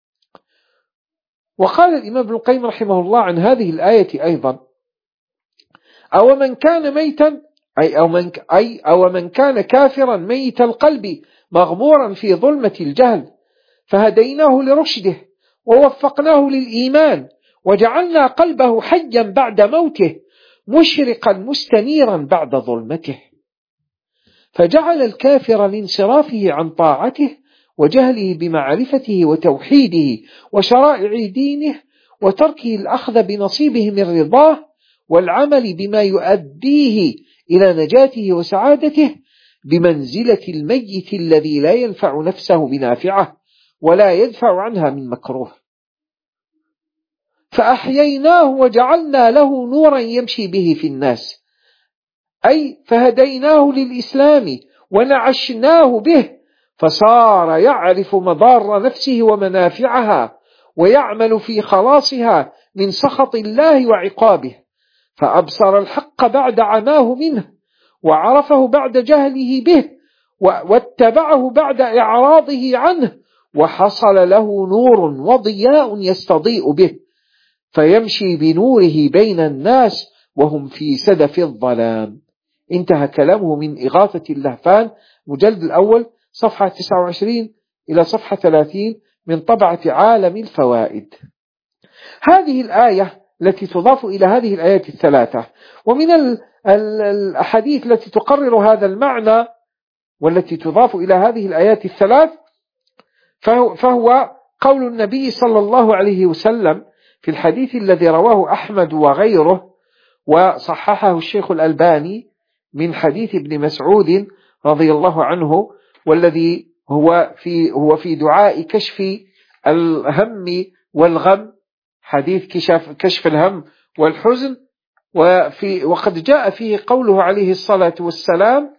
وقال الإمام ابن القيم رحمه الله عن هذه الآية أيضا: أو من كان ميتا أو من كان كافرا ميت القلب مغمورا في ظلمة الجهل فهديناه لرشده ووفقناه للإيمان وجعلنا قلبه حيا بعد موته مشرقا مستنيرا بعد ظلمته. فجعل الكافر لانصرافه عن طاعته وجهله بمعرفته وتوحيده وشرائع دينه وتركه الأخذ بنصيبه من رضاه والعمل بما يؤديه إلى نجاته وسعادته بمنزلة الميت الذي لا ينفع نفسه بنافعه ولا يدفع عنها من مكروه. فأحييناه وجعلنا له نورا يمشي به في الناس، أي فهديناه للإسلام ونعشناه به فصار يعرف مضار نفسه ومنافعها ويعمل في خلاصها من سخط الله وعقابه، فأبصر الحق بعد عماه منه وعرفه بعد جهله به واتبعه بعد إعراضه عنه، وحصل له نور وضياء يستضيء به فيمشي بنوره بين الناس وهم في سدف الظلام. انتهى كلامه من إغاثة اللهفان مجلد الأول صفحة 29 إلى صفحة 30 من طبعة عالم الفوائد. هذه الآية التي تضاف إلى هذه الآيات الثلاثة، ومن الأحاديث التي تقرر هذا المعنى والتي تضاف إلى هذه الآيات الثلاث فهو قول النبي صلى الله عليه وسلم في الحديث الذي رواه أحمد وغيره وصححه الشيخ الألباني من حديث ابن مسعود رضي الله عنه، والذي هو في دعاء كشف الهم والغم، حديث كشف الهم والحزن، وقد جاء فيه قوله عليه الصلاة والسلام: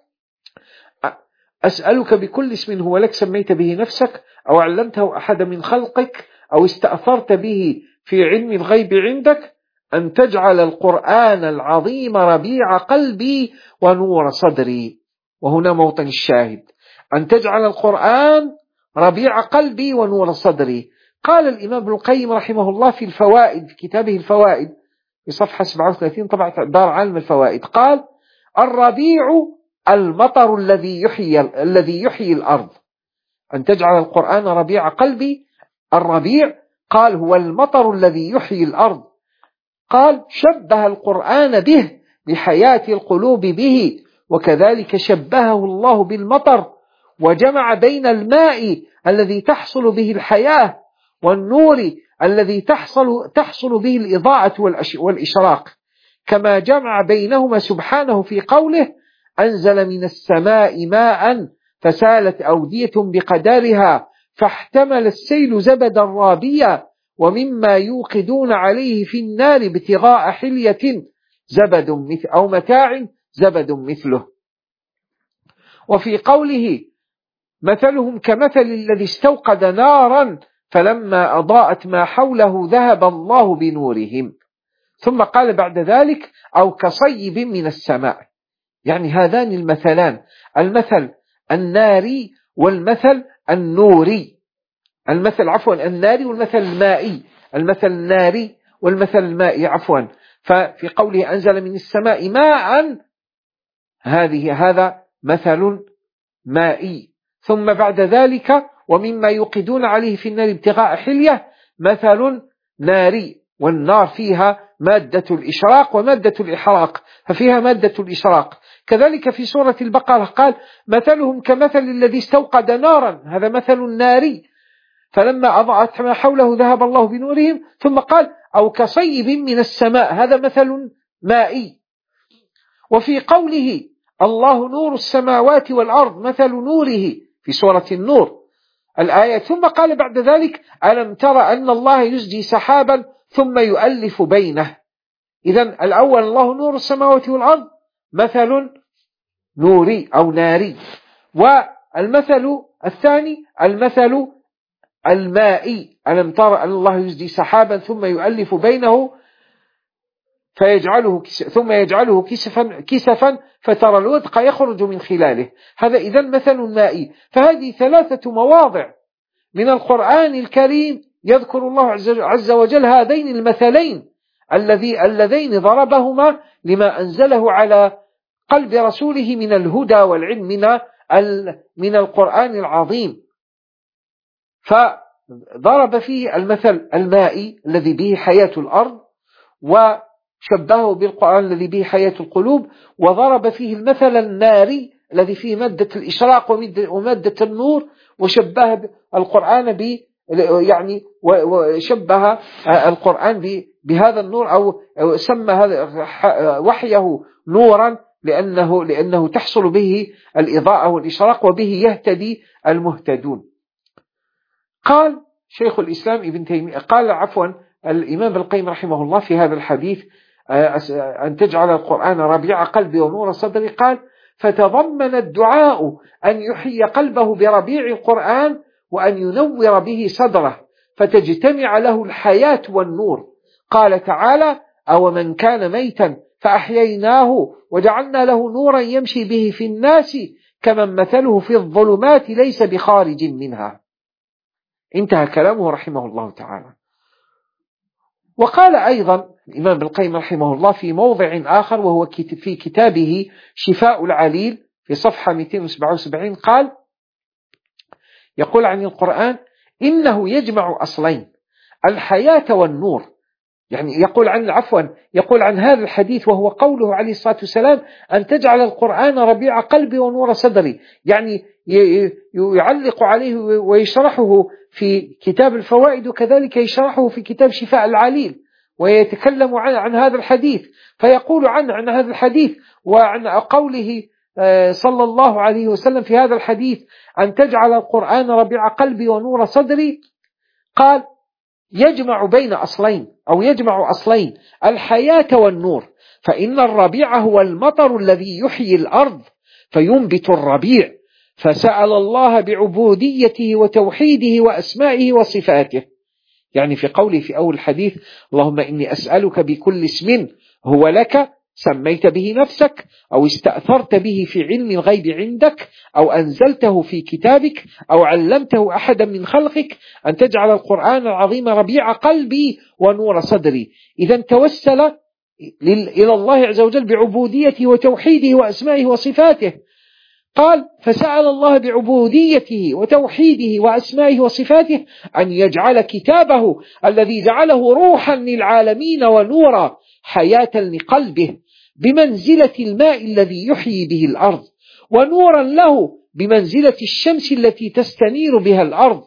أسألك بكل اسم هو لك سميت به نفسك أو علمته أحد من خلقك أو استأثرت به في علم الغيب عندك أن تجعل القرآن العظيم ربيع قلبي ونور صدري. وهنا موطن الشاهد: أن تجعل القرآن ربيع قلبي ونور صدري. قال الإمام ابن القيم رحمه الله في الفوائد، في كتابه الفوائد في صفحة 37 طبعة دار عالم الفوائد، قال: الربيع المطر الذي يحيي الأرض. أن تجعل القرآن ربيع قلبي، الربيع قال هو المطر الذي يحيي الأرض. قال: شبه القرآن به بحياة القلوب به، وكذلك شبهه الله بالمطر، وجمع بين الماء الذي تحصل به الحياة والنور الذي تحصل به الإضاءة والإشراق، كما جمع بينهما سبحانه في قوله: أنزل من السماء ماء فسالت أودية بقدرها فاحتمل السيل زبدا رابيا ومما يوقدون عليه في النار ابتغاء حلية زبد أو متاع زبد مثله. وفي قوله: مثلهم كمثل الذي استوقد نارا فلما أضاءت ما حوله ذهب الله بنورهم. ثم قال بعد ذلك: أو كصيب من السماء. يعني هذان المثلان، المثل الناري والمثل النوري، الناري والمثل المائي، المثل الناري والمثل المائي عفوا. ففي قوله أنزل من السماء ماء هذا مثل مائي. ثم بعد ذلك: ومما يوقدون عليه في النار ابتغاء حلية، مثل ناري، والنار فيها مادة الإشراق ومادة الإحراق، ففيها مادة الإشراق. كذلك في سورة البقرة قال مثلهم كمثل الذي استوقد نارا، هذا مثل ناري، فلما أضاءت ما حوله ذهب الله بنورهم، ثم قال أو كصيب من السماء، هذا مثل مائي. وفي قوله الله نور السماوات والأرض مثل نوره في سورة النور الآية، ثم قال بعد ذلك ألم تر أن الله يزجي سحابا ثم يؤلف بينه. إذن الأول الله نور السماوات والأرض مثل نوري أو ناري، والمثل الثاني المثل المائي، ألم تر أن الله يزجي سحابا ثم يؤلف بينه ثم يجعله كسفا فترى الودق يخرج من خلاله، هذا إذن مثل مائي. فهذه 3 مواضع من القرآن الكريم يذكر الله عز وجل هذين المثلين اللذين ضربهما لما أنزله على قلب رسوله من الهدى والعلم من القرآن العظيم. فضرب فيه المثل المائي الذي به حياة الأرض، وشبهه بالقرآن الذي به حياة القلوب، وضرب فيه المثل الناري الذي فيه مادة الإشراق ومادة النور، وشبه القرآن وشبه القرآن بهذا النور، أو سمى هذا وحيه نورا لأنه تحصل به الإضاءة والإشراق وبه يهتدي المهتدون. قال شيخ الإسلام ابن تيمية، الإمام ابن القيم رحمه الله في هذا الحديث أن تجعل القرآن ربيع قلبي ونور صدري، قال فتضمن الدعاء أن يحيي قلبه بربيع القرآن وأن ينور به صدره فتجتمع له الحياة والنور. قال تعالى أو من كان ميتا فأحييناه وجعلنا له نورا يمشي به في الناس كمن مثله في الظلمات ليس بخارج منها. انتهى كلامه رحمه الله تعالى. وقال أيضا الإمام ابن القيم رحمه الله في موضع آخر، وهو في كتابه شفاء العليل في صفحة 277، قال يقول عن القرآن إنه يجمع أصلين الحياة والنور، يعني يقول عن هذا الحديث وهو قوله عليه الصلاة والسلام أن تجعل القرآن ربيع قلبي ونور صدري، يعني يعلق عليه ويشرحه في كتاب الفوائد، وكذلك يشرحه في كتاب شفاء العليل، ويتكلم عن هذا الحديث، فيقول عن هذا الحديث وعن قوله صلى الله عليه وسلم في هذا الحديث أن تجعل القرآن ربيع قلبي ونور صدري، قال يجمع بين أصلين أو يجمع أصلين الحياة والنور، فإن الربيع هو المطر الذي يحيي الأرض فينبت الربيع، فسأل الله بعبوديته وتوحيده وأسمائه وصفاته، يعني في قوله في أول الحديث اللهم إني أسألك بكل اسم هو لك سميت به نفسك أو استأثرت به في علم الغيب عندك أو أنزلته في كتابك أو علمته أحدا من خلقك أن تجعل القرآن العظيم ربيع قلبي ونور صدري. إذا توسل إلى الله عز وجل بعبوديته وتوحيده وأسمائه وصفاته، قال فسأل الله بعبوديته وتوحيده وأسمائه وصفاته أن يجعل كتابه الذي جعله روحا للعالمين ونورا حياة لقلبه بمنزلة الماء الذي يحيي به الأرض، ونورا له بمنزلة الشمس التي تستنير بها الأرض.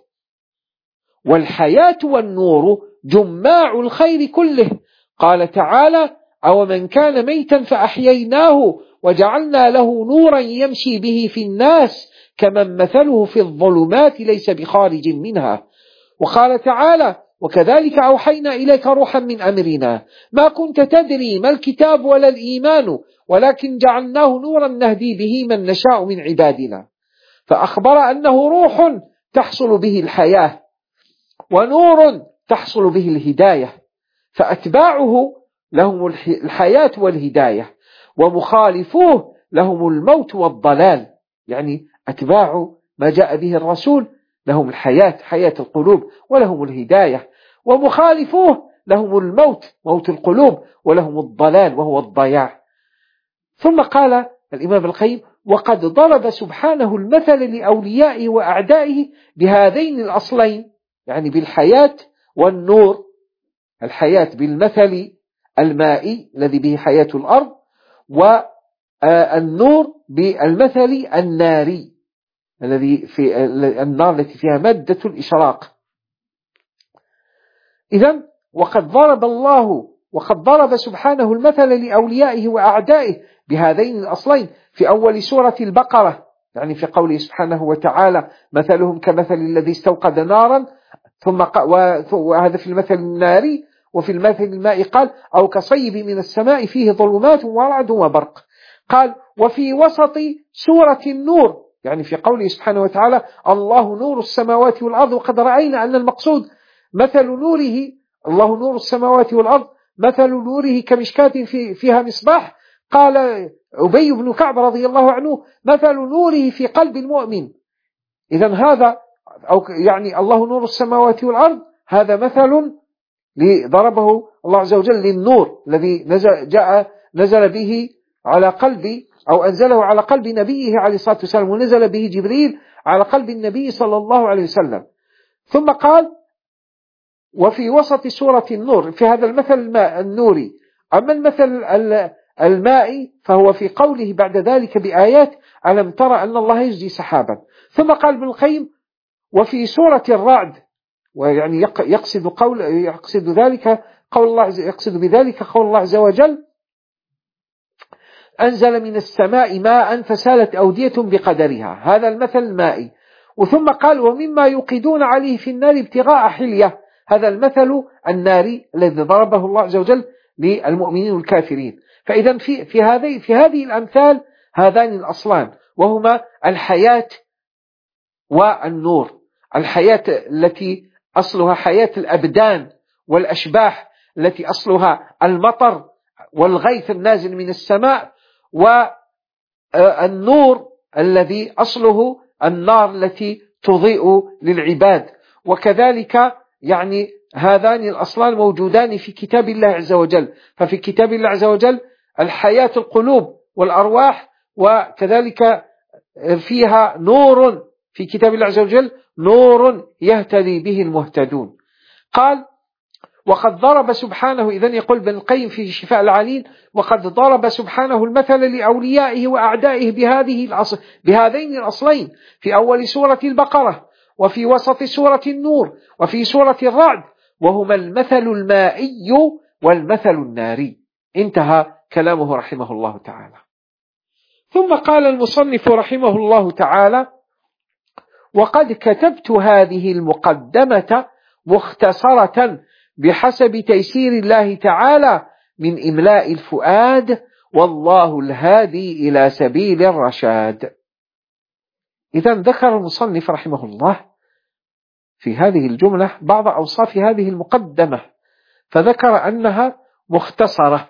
والحياة والنور جماع الخير كله. قال تعالى أو من كان ميتا فأحييناه وجعلنا له نورا يمشي به في الناس كمن مثله في الظلمات ليس بخارج منها. وقال تعالى وكذلك أوحينا إليك روحا من أمرنا ما كنت تدري ما الكتاب ولا الإيمان ولكن جعلناه نورا نهدي به من نشاء من عبادنا، فأخبر أنه روح تحصل به الحياة ونور تحصل به الهداية، فأتباعه لهم الحياة والهداية ومخالفوه لهم الموت والضلال، يعني أتباع ما جاء به الرسول لهم الحياة حياة القلوب ولهم الهداية، ومخالفوه لهم الموت موت القلوب ولهم الضلال وهو الضياع. ثم قال الإمام القيم وقد ضرب سبحانه المثل لأوليائه وأعدائه بهذين الأصلين، يعني بالحياة والنور، الحياة بالمثل المائي الذي به حياة الأرض، والنور بالمثل الناري الذي في النار التي فيها مادة الإشراق. إذن وقد ضرب سبحانه المثل لأوليائه وأعدائه بهذين الأصلين في أول سورة البقرة، يعني في قوله سبحانه وتعالى: مثلهم كمثل الذي استوقد نارا وهذا في المثل الناري، وفي المثل المائي قال: أو كصيب من السماء فيه ظلمات ورعد وبرق. قال: وفي وسط سورة النور، يعني في قوله سبحانه وتعالى: الله نور السماوات والأرض، وقد رأينا أن المقصود مثل نوره، الله نور السماوات والأرض، مثل نوره كمشكاة فيها مصباح. قال أبي بن كعب رضي الله عنه: مثل نوره في قلب المؤمن. إذن هذا يعني الله نور السماوات والأرض، هذا مثل ضربه الله عز وجل للنور الذي نزل به على قلب، أو أنزله على قلب نبيه عليه الصلاة والسلام، ونزل به جبريل على قلب النبي صلى الله عليه وسلم. ثم قال: وفي وسط سورة النور، في هذا المثل النوري. أما المثل المائي فهو في قوله بعد ذلك بآيات: ألم ترى أن الله يجزي سحابا. ثم قال ابن القيم: وفي سورة الرعد، ويعني يقصد بذلك قول الله عز وجل: أنزل من السماء ماء فسالت أودية بقدرها. هذا المثل المائي. وثم قال: ومما يوقدون عليه في النار ابتغاء حلية. هذا المثل الناري الذي ضربه الله عز وجل للمؤمنين والكافرين. فإذا في هذه الأمثال هذان الأصلان، وهما الحياة والنور. الحياة التي أصلها حياة الأبدان والأشباح، التي أصلها المطر والغيث النازل من السماء، والنور الذي أصله النار التي تضيء للعباد. وكذلك يعني هذان الأصلان موجودان في كتاب الله عز وجل. ففي كتاب الله عز وجل الحياة القلوب والأرواح، وكذلك فيها نور في كتاب الله عز وجل، نور يهتدي به المهتدون. قال: وقد ضرب سبحانه، إذن يقول ابن القيم في شفاء العليل: وقد ضرب سبحانه المثل لأوليائه وأعدائه بهذين الأصلين في أول سورة البقرة، وفي وسط سورة النور، وفي سورة الرعد، وهما المثل المائي والمثل الناري. انتهى كلامه رحمه الله تعالى. ثم قال المصنف رحمه الله تعالى: وقد كتبت هذه المقدمة مختصرة بحسب تيسير الله تعالى من إملاء الفؤاد، والله الهادي إلى سبيل الرشاد. إذن ذكر المصنف رحمه الله في هذه الجملة بعض أوصاف هذه المقدمة، فذكر أنها مختصرة،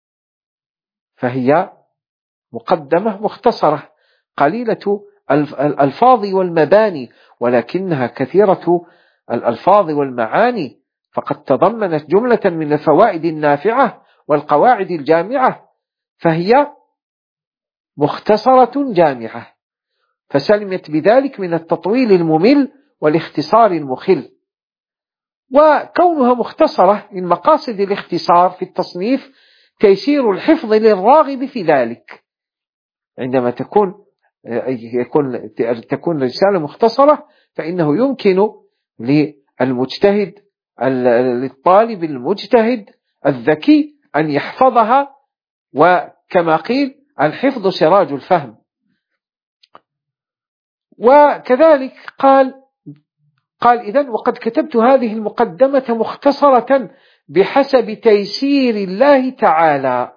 فهي مقدمة مختصرة قليلة الألفاظ والمباني، ولكنها كثيرة الألفاظ والمعاني، فقد تضمنت جملة من الفوائد النافعة والقواعد الجامعة، فهي مختصرة جامعة، فسلمت بذلك من التطويل الممل والاختصار المخل. وكونها مختصرة من مقاصد الاختصار في التصنيف تيسير الحفظ للراغب في ذلك. عندما تكون رسالة مختصرة، فإنه يمكن للمجتهد، للطالب المجتهد الذكي أن يحفظها، وكما قيل: الحفظ سراج الفهم. وكذلك قال إذن: وقد كتبت هذه المقدمة مختصرة بحسب تيسير الله تعالى.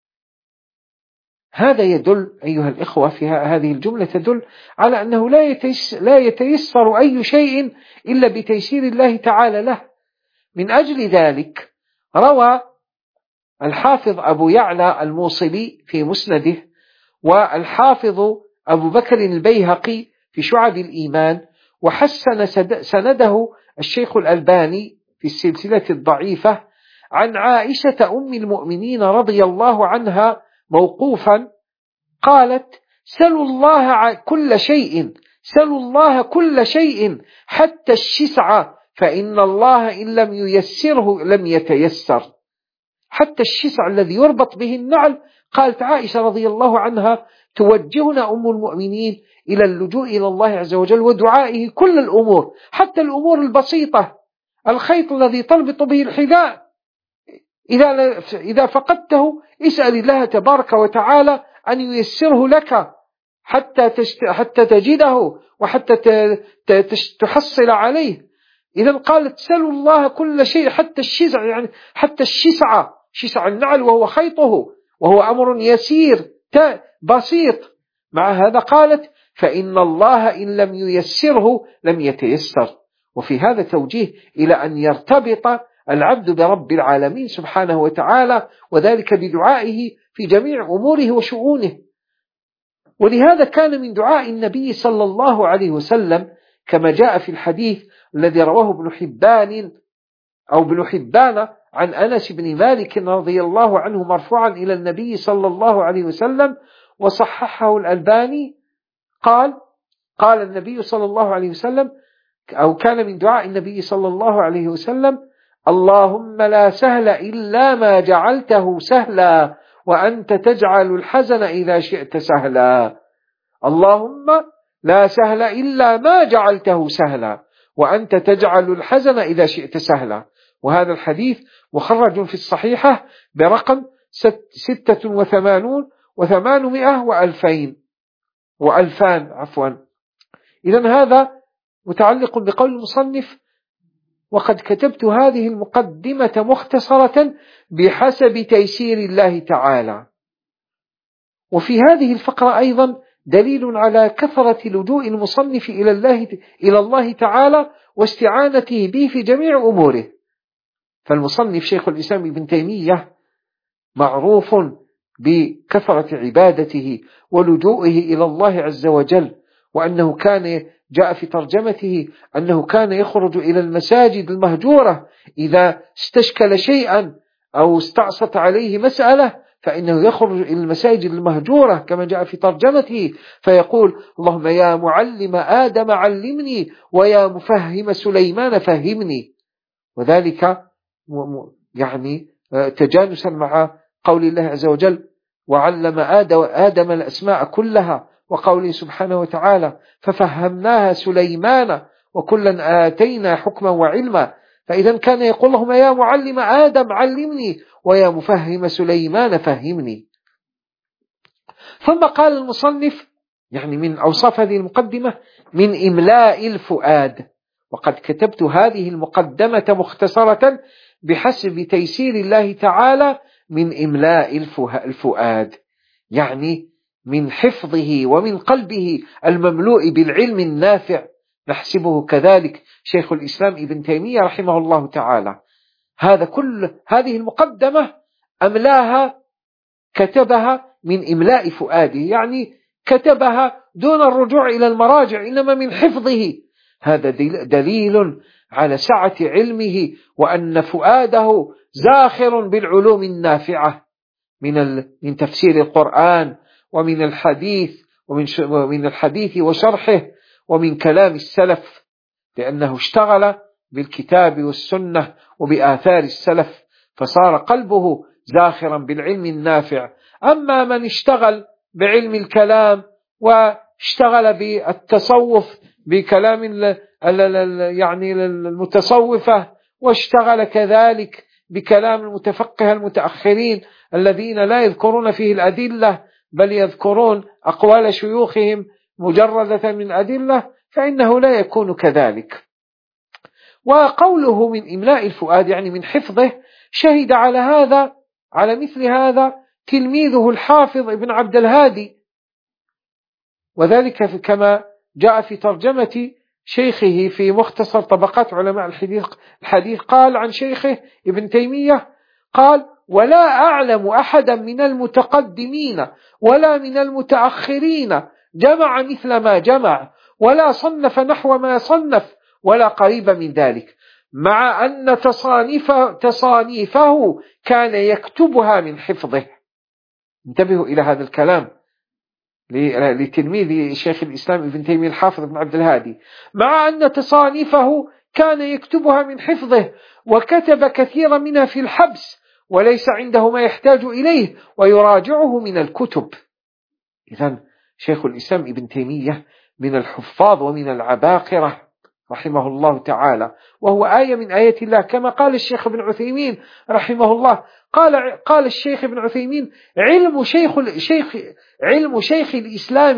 هذا يدل أيها الإخوة، في هذه الجملة تدل على أنه لا يتيسر أي شيء إلا بتيسير الله تعالى له. من أجل ذلك روى الحافظ أبو يعلى الموصلي في مسنده، والحافظ أبو بكر البيهقي في شعب الإيمان، وحسن سنده الشيخ الألباني في السلسلة الضعيفة، عن عائشة أم المؤمنين رضي الله عنها موقوفا قالت: سلوا الله كل شيء حتى الشسع فإن الله إن لم ييسره لم يتيسر. حتى الشسع الذي يربط به النعل، قالت عائشة رضي الله عنها: توجهنا أم المؤمنين إلى اللجوء إلى الله عز وجل ودعائه كل الأمور، حتى الأمور البسيطة، الخيط الذي تربط به الحذاء إذا فقدته اسأل الله تبارك وتعالى أن ييسره لك حتى تجده وحتى تحصل عليه. إذا قالت: سلوا الله كل شيء، حتى الشسع، يعني حتى شسع النعل وهو خيطه، وهو أمر يسير بسيط. مع هذا قالت: فإن الله إن لم ييسره لم يتيسر. وفي هذا توجيه إلى أن يرتبط العبد برب العالمين سبحانه وتعالى، وذلك بدعائه في جميع أموره وشؤونه. ولهذا كان من دعاء النبي صلى الله عليه وسلم كما جاء في الحديث الذي رواه ابن حبان عن أنس بن مالك رضي الله عنه مرفوعا إلى النبي صلى الله عليه وسلم وصححه الألباني، قال النبي صلى الله عليه وسلم، أو كان من دعاء النبي صلى الله عليه وسلم: اللهم لا سهل إلا ما جعلته سهلا وأنت تجعل الحزن إذا شئت سهلا. اللهم لا سهل إلا ما جعلته سهلا وأنت تجعل الحزن إذا شئت سهلا. وهذا الحديث مخرج في الصحيحة برقم 86 و800 و2000 إذن هذا متعلق بقول المصنف: وقد كتبت هذه المقدمة مختصرة بحسب تيسير الله تعالى. وفي هذه الفقرة أيضا دليل على كثرة لجوء المصنف إلى الله تعالى واستعانته به في جميع أموره. فالمصنف شيخ الإسلام ابن تيمية معروف بكثرة عبادته ولجوئه إلى الله عز وجل، وأنه كان جاء في ترجمته أنه كان يخرج إلى المساجد المهجورة إذا استشكل شيئا أو استعصت عليه مسألة، فإنه يخرج إلى المساجد المهجورة كما جاء في ترجمته فيقول: اللهم يا معلم آدم علمني ويا مفهم سليمان فهمني. وذلك يعني تجانسا مع قول الله عز وجل: وعلم آدم الأسماء كلها، وقوله سبحانه وتعالى: ففهمناها سليمان وكلا آتينا حكما وعلما. فإذا كان يقول: اللهم يا معلم آدم علمني ويا مفهم سليمان فهمني. ثم قال المصنف، يعني من أوصاف هذه المقدمة: من إملاء الفؤاد. وقد كتبت هذه المقدمة مختصرة بحسب تيسير الله تعالى من إملاء الفؤاد، يعني من حفظه ومن قلبه المملوء بالعلم النافع. نحسبه كذلك شيخ الإسلام ابن تيمية رحمه الله تعالى. كل هذه المقدمة أملاها، كتبها من إملاء فؤاده، يعني كتبها دون الرجوع إلى المراجع، إنما من حفظه. هذا دليل على سعة علمه، وأن فؤاده زاخر بالعلوم النافعة من تفسير القرآن ومن الحديث وشرحه ومن كلام السلف، لأنه اشتغل بالكتاب والسنة وبآثار السلف، فصار قلبه زاخرا بالعلم النافع. أما من اشتغل بعلم الكلام واشتغل بالتصوف بكلام يعني المتصوفة، واشتغل كذلك بكلام المتفقه المتأخرين الذين لا يذكرون فيه الأدلة بل يذكرون أقوال شيوخهم مجردة من أدلة، فإنه لا يكون كذلك. وقوله من إملاء الفؤاد يعني من حفظه، شهد على مثل هذا تلميذه الحافظ ابن عبد الهادي، وذلك كما جاء في ترجمة شيخه في مختصر طبقات علماء الحديث قال عن شيخه ابن تيمية، قال: ولا أعلم أحدا من المتقدمين ولا من المتأخرين جمع مثل ما جمع، ولا صنف نحو ما صنف، ولا قريب من ذلك، مع أن تصانيفه كان يكتبها من حفظه. انتبهوا إلى هذا الكلام لتلميذ شيخ الإسلام ابن تيمية الحافظ ابن عبد الهادي: مع أن تصانيفه كان يكتبها من حفظه، وكتب كثيرا منها في الحبس وليس عنده ما يحتاج إليه ويراجعه من الكتب. إذن شيخ الإسلام ابن تيمية من الحفاظ ومن العباقرة رحمه الله تعالى، وهو آية من آيات الله، كما قال الشيخ ابن عثيمين رحمه الله. قال الشيخ ابن عثيمين: علم شيخ الإسلام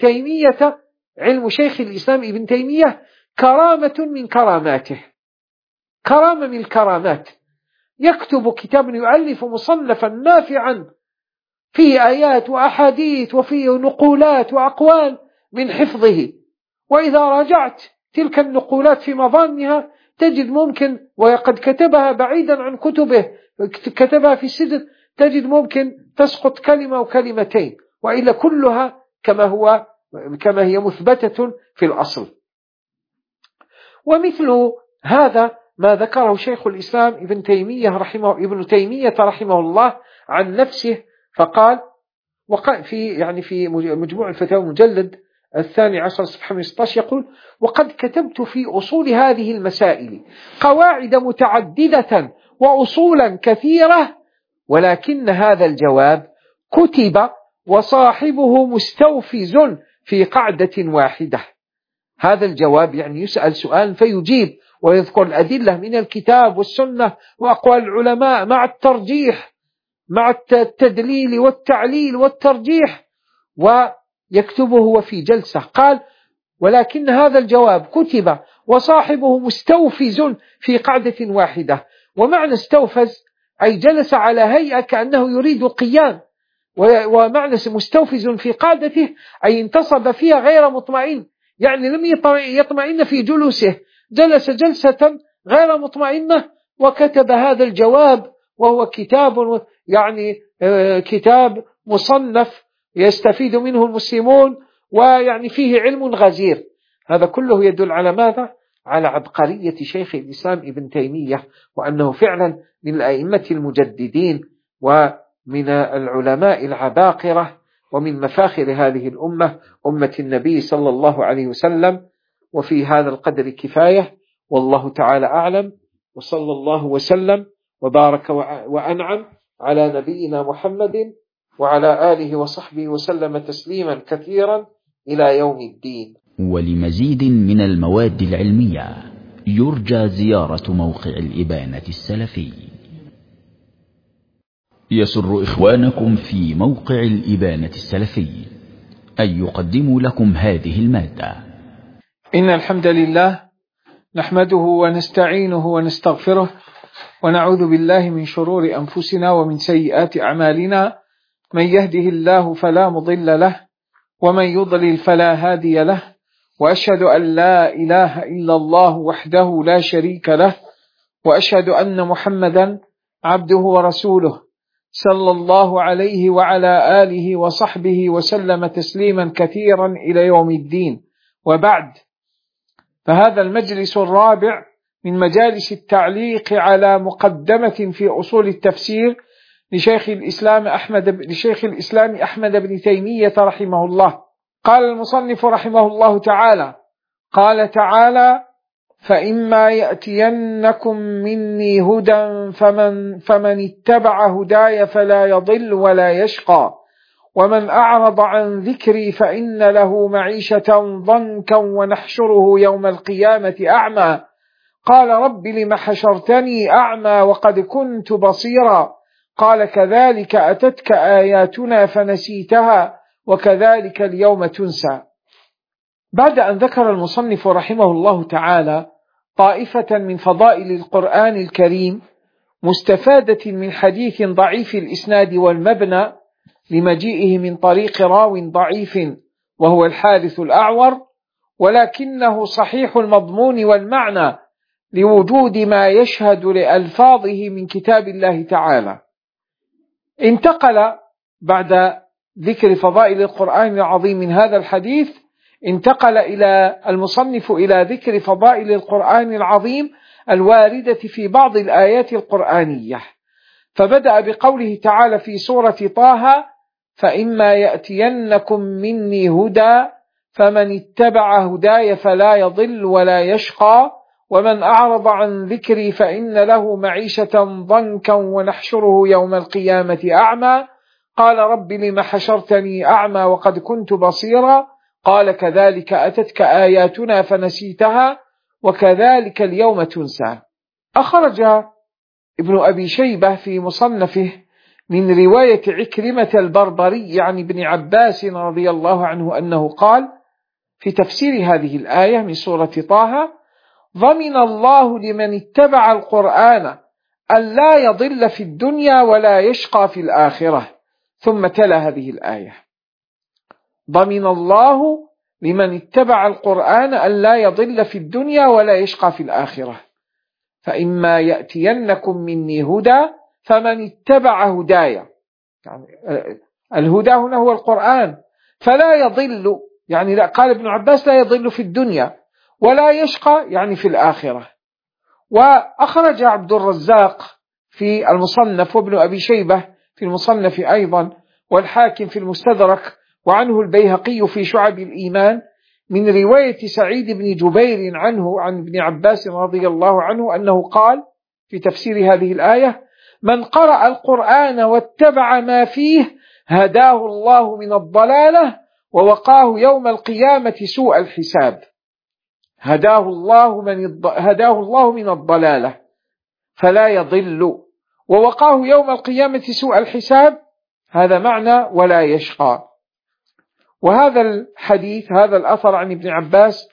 ابن تيمية كرامة من كراماته، كرامة من الكرامات. يكتب كتابا، يؤلف مصنفا نافعا فيه آيات وأحاديث وفيه نقولات وأقوال من حفظه، وإذا راجعت تلك النقولات في مظانها تجد ممكن، وقد كتبها بعيدا عن كتبه، كتبها في السجن، تجد ممكن تسقط كلمة وكلمتين، وإلا كلها كما هي مثبتة في الأصل. ومثل هذا ما ذكره شيخ الإسلام ابن تيمية رحمه الله عن نفسه، فقال في مجموع الفتاوى مجلد 12 صفحة 16 يقول: وقد كتبت في أصول هذه المسائل قواعد متعددة وأصولا كثيرة، ولكن هذا الجواب كتب وصاحبه مستوفز في قاعدة واحدة. هذا الجواب يسأل سؤال فيجيب ويذكر الأدلة من الكتاب والسنة وأقوال العلماء مع الترجيح، مع التدليل والتعليل والترجيح، ويكتبه هو في جلسة. قال: ولكن هذا الجواب كتب وصاحبه مستوفز في قاعدة واحدة. ومعنى استوفز أي جلس على هيئة كأنه يريد القيام، ومعنى مستوفز في قاعدته أي انتصب فيها غير مطمئن، لم يطمئن في جلوسه، جلس جلسة غير مطمئنة وكتب هذا الجواب، وهو كتاب كتاب مصنف يستفيد منه المسلمون، فيه علم غزير. هذا كله يدل على ماذا؟ على عبقرية شيخ الإسلام ابن تيمية، وأنه فعلا من الأئمة المجددين ومن العلماء العباقرة ومن مفاخر هذه الأمة، أمة النبي صلى الله عليه وسلم. وفي هذا القدر كفاية، والله تعالى أعلم، وصلى الله وسلم وبارك وأنعم على نبينا محمد وعلى آله وصحبه وسلم تسليما كثيرا إلى يوم الدين. ولمزيد من المواد العلمية يرجى زيارة موقع الإبانة السلفي. يسر إخوانكم في موقع الإبانة السلفي أن يقدموا لكم هذه المادة. إن الحمد لله نحمده ونستعينه ونستغفره، ونعوذ بالله من شرور أنفسنا ومن سيئات أعمالنا. من يهده الله فلا مضل له، ومن يضلل فلا هادي له، وأشهد أن لا إله إلا الله وحده لا شريك له، وأشهد أن محمدا عبده ورسوله صلى الله عليه وعلى آله وصحبه وسلم تسليما كثيرا إلى يوم الدين. وبعد، فهذا المجلس الرابع من مجالس التعليق على مقدمة في أصول التفسير لشيخ الإسلام أحمد بن تيمية رحمه الله. قال المصنف رحمه الله تعالى: قال تعالى: فإما يأتينكم مني هدى فمن اتبع هداي فلا يضل ولا يشقى، ومن أعرض عن ذكري فإن له معيشة ضنكا ونحشره يوم القيامة أعمى. قال: رب لم حشرتني أعمى وقد كنت بصيرا. قال: كذلك أتتك آياتنا فنسيتها وكذلك اليوم تنسى. بعد أن ذكر المصنف رحمه الله تعالى طائفة من فضائل القرآن الكريم مستفادة من حديث ضعيف الإسناد والمبنى لمجيئه من طريق راو ضعيف وهو الحارث الأعور، ولكنه صحيح المضمون والمعنى لوجود ما يشهد لألفاظه من كتاب الله تعالى، انتقل بعد ذكر فضائل القرآن العظيم من هذا الحديث، انتقل إلى المصنف إلى ذكر فضائل القرآن العظيم الواردة في بعض الآيات القرآنية، فبدأ بقوله تعالى في سورة طه: فإما يأتينكم مني هدى فمن اتبع هداي فلا يضل ولا يشقى، ومن أعرض عن ذكري فإن له معيشة ضنكا ونحشره يوم القيامة أعمى قال رب لم حشرتني أعمى وقد كنت بصيرا قال كذلك أتتك آياتنا فنسيتها وكذلك اليوم تنسى. أخرج ابن أبي شيبة في مصنفه من رواية عكرمة البربري عن ابن عباس رضي الله عنه أنه قال في تفسير هذه الآية من سورة طه: ضمن الله لمن اتبع القرآن أن لا يضل في الدنيا ولا يشقى في الآخرة. ثم تلا هذه الآية: ضمن الله لمن اتبع القرآن أن لا يضل في الدنيا ولا يشقى في الآخرة فإما يأتينكم مني هدى فمن اتبع هدايا، يعني الهدى هنا هو القرآن، فلا يضل، يعني لا، قال ابن عباس لا يضل في الدنيا ولا يشقى يعني في الآخرة. وأخرج عبد الرزاق في المصنف وابن أبي شيبة في المصنف أيضا والحاكم في المستدرك وعنه البيهقي في شعب الإيمان من رواية سعيد بن جبير عنه عن ابن عباس رضي الله عنه أنه قال في تفسير هذه الآية: من قرأ القرآن واتبع ما فيه هداه الله من الضلالة ووقاه يوم القيامة سوء الحساب. هداه الله من الضلالة فلا يضل، ووقاه يوم القيامة سوء الحساب، هذا معنى ولا يشقى. وهذا الحديث، هذا الأثر عن ابن عباس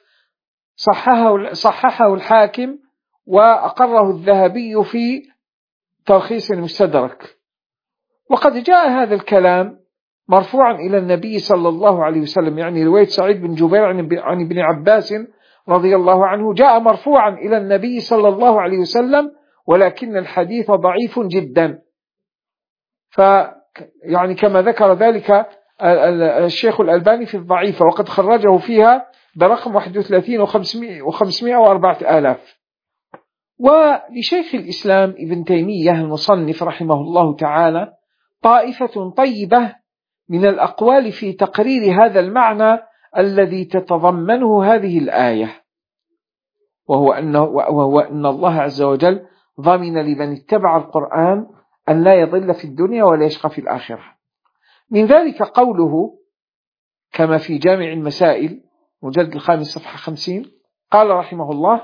صححه الحاكم وأقره الذهبي في تلخيص المستدرك. وقد جاء هذا الكلام مرفوعا إلى النبي صلى الله عليه وسلم، يعني رواية سعيد بن جبير عن ابن عباس رضي الله عنه جاء مرفوعا إلى النبي صلى الله عليه وسلم، ولكن الحديث ضعيف جدا، يعني كما ذكر ذلك الشيخ الألباني في الضعيفة، وقد خرجه فيها برقم 31,504,000. ولشيخ الإسلام ابن تيمية المصنف رحمه الله تعالى طائفة طيبة من الأقوال في تقرير هذا المعنى الذي تتضمنه هذه الآية، وهو أن الله عز وجل ضمن لمن اتبع القرآن أن لا يضل في الدنيا ولا يشقى في الآخرة. من ذلك قوله كما في جامع المسائل مجلد 5 صفحة 50 قال رحمه الله: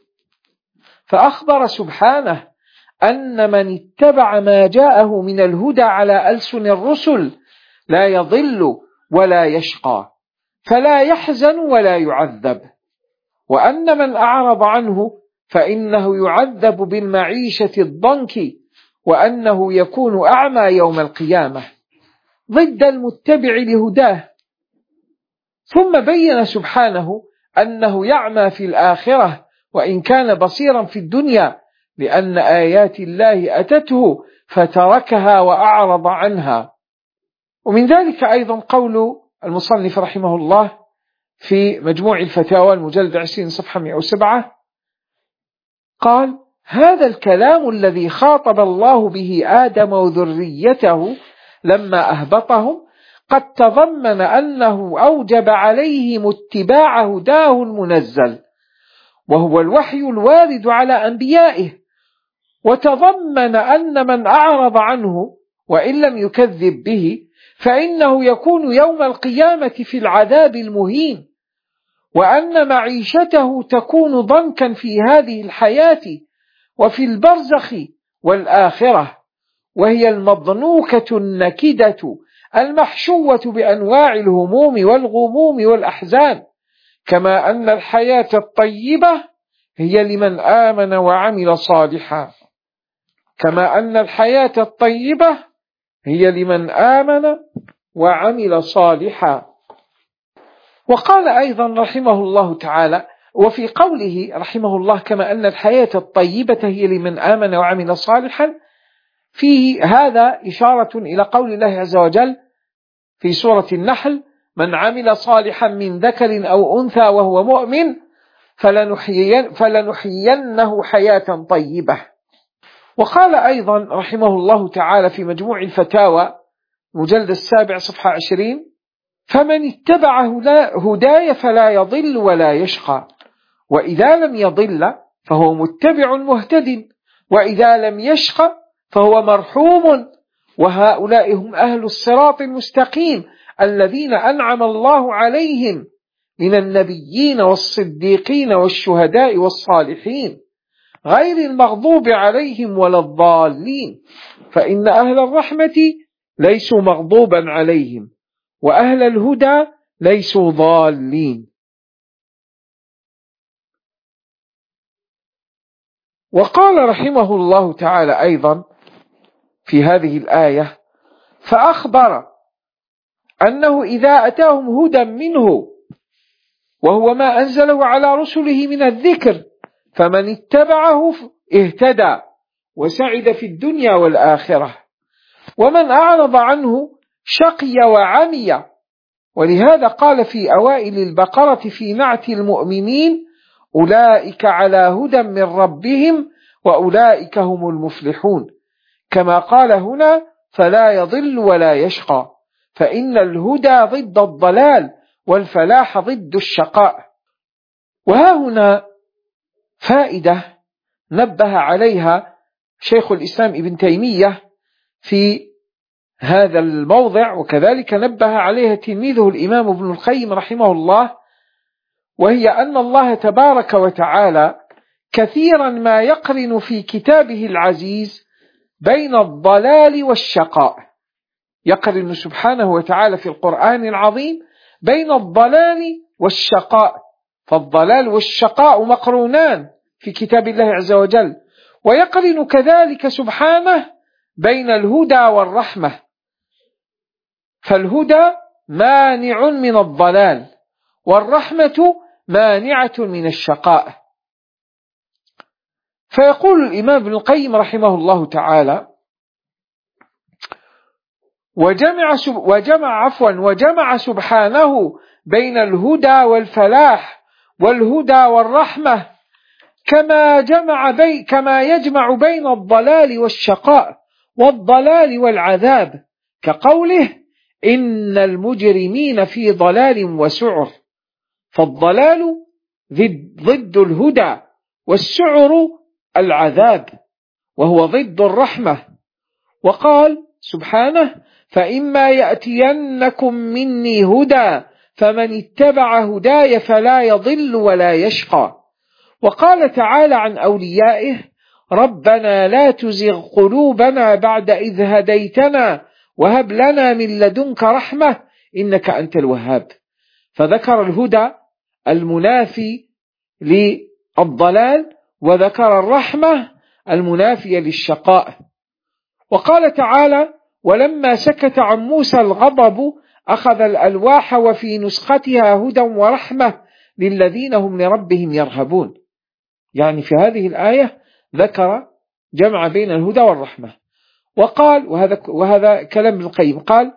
فأخبر سبحانه أن من اتبع ما جاءه من الهدى على ألسن الرسل لا يضل ولا يشقى فلا يحزن ولا يعذب، وأن من أعرض عنه فإنه يعذب بالمعيشة الضنك وأنه يكون أعمى يوم القيامة ضد المتبع لهداه. ثم بين سبحانه أنه يعمى في الآخرة وإن كان بصيرا في الدنيا لأن آيات الله أتته فتركها وأعرض عنها. ومن ذلك أيضا قول المصنف رحمه الله في مجموع الفتاوى المجلد 20 صفحة 107 قال: هذا الكلام الذي خاطب الله به آدم وذريته لما أهبطهم قد تضمن أنه أوجب عليهم اتباع هداه المنزل وهو الوحي الوارد على أنبيائه، وتضمن أن من أعرض عنه وإن لم يكذب به فإنه يكون يوم القيامة في العذاب المهين، وأن معيشته تكون ضنكا في هذه الحياة وفي البرزخ والآخرة، وهي المضنوكة النكدة المحشوة بأنواع الهموم والغموم والأحزان، كما أن الحياة الطيبة هي لمن آمن وعمل صالحا. كما أن الحياة الطيبة هي لمن آمن وعمل صالحا. وقال أيضا رحمه الله تعالى: وفي قوله رحمه الله كما أن الحياة الطيبة هي لمن آمن وعمل صالحا، فيه هذا إشارة إلى قول الله عز وجل في سورة النحل: من عمل صالحا من ذكر أو أنثى وهو مؤمن فلنحيينه حياة طيبة. وقال أيضا رحمه الله تعالى في مجموع الفتاوى مجلد 7 صفحة 20: فمن اتبع هداي فلا يضل ولا يشقى، وإذا لم يضل فهو متبع مهتد، وإذا لم يشق فهو مرحوم. وهؤلاء هم أهل الصراط المستقيم الذين أنعم الله عليهم من النبيين والصديقين والشهداء والصالحين، غير المغضوب عليهم ولا الضالين. فإن أهل الرحمة ليسوا مغضوبا عليهم، وأهل الهدى ليسوا ضالين. وقال رحمه الله تعالى أيضا في هذه الآية: فأخبر أنه إذا أتاهم هدى منه وهو ما أنزله على رسله من الذكر فمن اتبعه اهتدى وسعد في الدنيا والآخرة، ومن أعرض عنه شقي وعمي. ولهذا قال في أوائل البقرة في نعت المؤمنين: أولئك على هدى من ربهم وأولئك هم المفلحون، كما قال هنا: فلا يضل ولا يشقى، فإن الهدى ضد الضلال والفلاح ضد الشقاء. وها هنا فائدة نبه عليها شيخ الإسلام ابن تيمية في هذا الموضع، وكذلك نبه عليها تلميذه الإمام ابن القيم رحمه الله، وهي أن الله تبارك وتعالى كثيرا ما يقرن في كتابه العزيز بين الضلال والشقاء، يقرن سبحانه وتعالى في القرآن العظيم بين الضلال والشقاء، فالضلال والشقاء مقرونان في كتاب الله عز وجل. ويقرن كذلك سبحانه بين الهدى والرحمة، فالهدى مانع من الضلال والرحمة مانعة من الشقاء. فيقول الإمام ابن القيم رحمه الله تعالى: وجمع سبحانه بين الهدى والفلاح والهدى والرحمة، كما يجمع بين الضلال والشقاء والضلال والعذاب، كقوله: إن المجرمين في ضلال وسعر. فالضلال ضد الهدى، والسعر العذاب، وهو ضد الرحمة. وقال سبحانه: فإما يأتينكم مني هدى فمن اتبع هداي فلا يضل ولا يشقى. وقال تعالى عن أوليائه: ربنا لا تزغ قلوبنا بعد إذ هديتنا وهب لنا من لدنك رحمة إنك أنت الوهاب. فذكر الهدى المنافي للضلال، وذكر الرحمة المنافية للشقاء. وقال تعالى: ولما سكت عن موسى الغضب أخذ الألواح وفي نسختها هدى ورحمة للذين هم لربهم يرهبون. يعني في هذه الآية ذكر جمع بين الهدى والرحمة. وقال، وهذا كلام ابن القيم،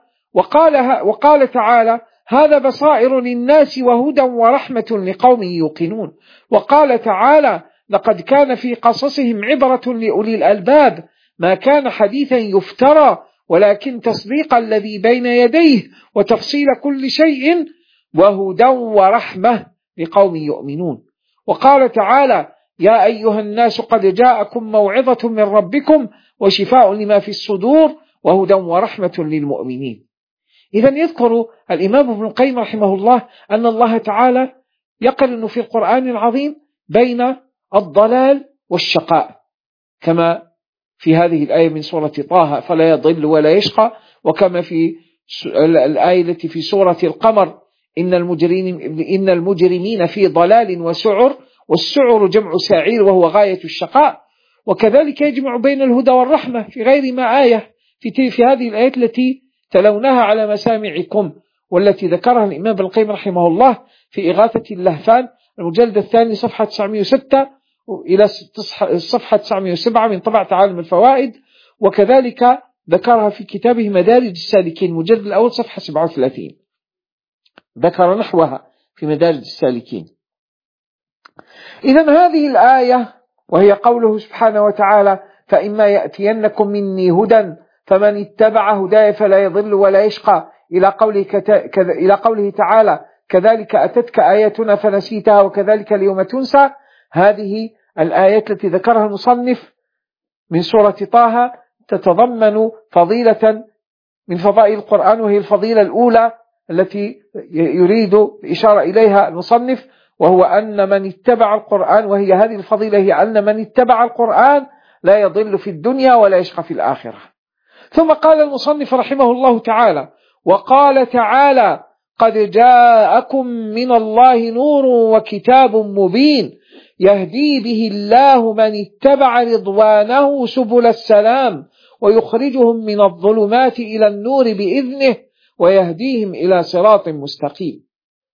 وقال تعالى: هذا بصائر للناس وهدى ورحمة لقوم يوقنون. وقال تعالى: لقد كان في قصصهم عبرة لأولي الألباب ما كان حديثا يفترى ولكن تصديق الذي بين يديه وتفصيل كل شيء وهدى ورحمة لقوم يؤمنون. وقال تعالى: يا أيها الناس قد جاءكم موعظة من ربكم وشفاء لما في الصدور وهدى ورحمة للمؤمنين. إذن يذكر الإمام ابن القيم رحمه الله أن الله تعالى يقرن في القرآن العظيم بين الضلال والشقاء، كما في هذه الآية من سورة طه: فلا يضل ولا يشقى، وكما في الآية التي في سورة القمر: إن المجرمين في ضلال وسعر، والسعر جمع سعير وهو غاية الشقاء. وكذلك يجمع بين الهدى والرحمة في غير ما آية في هذه الآيات التي تلوناها على مسامعكم، والتي ذكرها الإمام ابن القيم رحمه الله في إغاثة اللهفان المجلد الثاني صفحة 906 إلى الصفحة 907 من طبعة عالم الفوائد. وكذلك ذكرها في كتابه مدارج السالكين المجلد الأول صفحة 37، ذكر نحوها في مدارج السالكين. إذن هذه الآية وهي قوله سبحانه وتعالى: فإما يأتينكم مني هدى فمن اتبع هداي فلا يضل ولا يشقى، إلى قوله تعالى: كذلك أتتك آياتنا فنسيتها وكذلك اليوم تنسى. هذه الآيات التي ذكرها المصنف من سورة طه تتضمن فضيلة من فضائل القرآن، وهي الفضيلة الأولى التي يريد الإشارة إليها المصنف، وهو أن من اتبع القرآن، وهي هذه الفضيلة، هي أن من اتبع القرآن لا يضل في الدنيا ولا يشقى في الآخرة. ثم قال المصنف رحمه الله تعالى: وقال تعالى: قد جاءكم من الله نور وكتاب مبين يهدي به الله من اتبع رضوانه سبل السلام ويخرجهم من الظلمات إلى النور بإذنه ويهديهم إلى صراط مستقيم.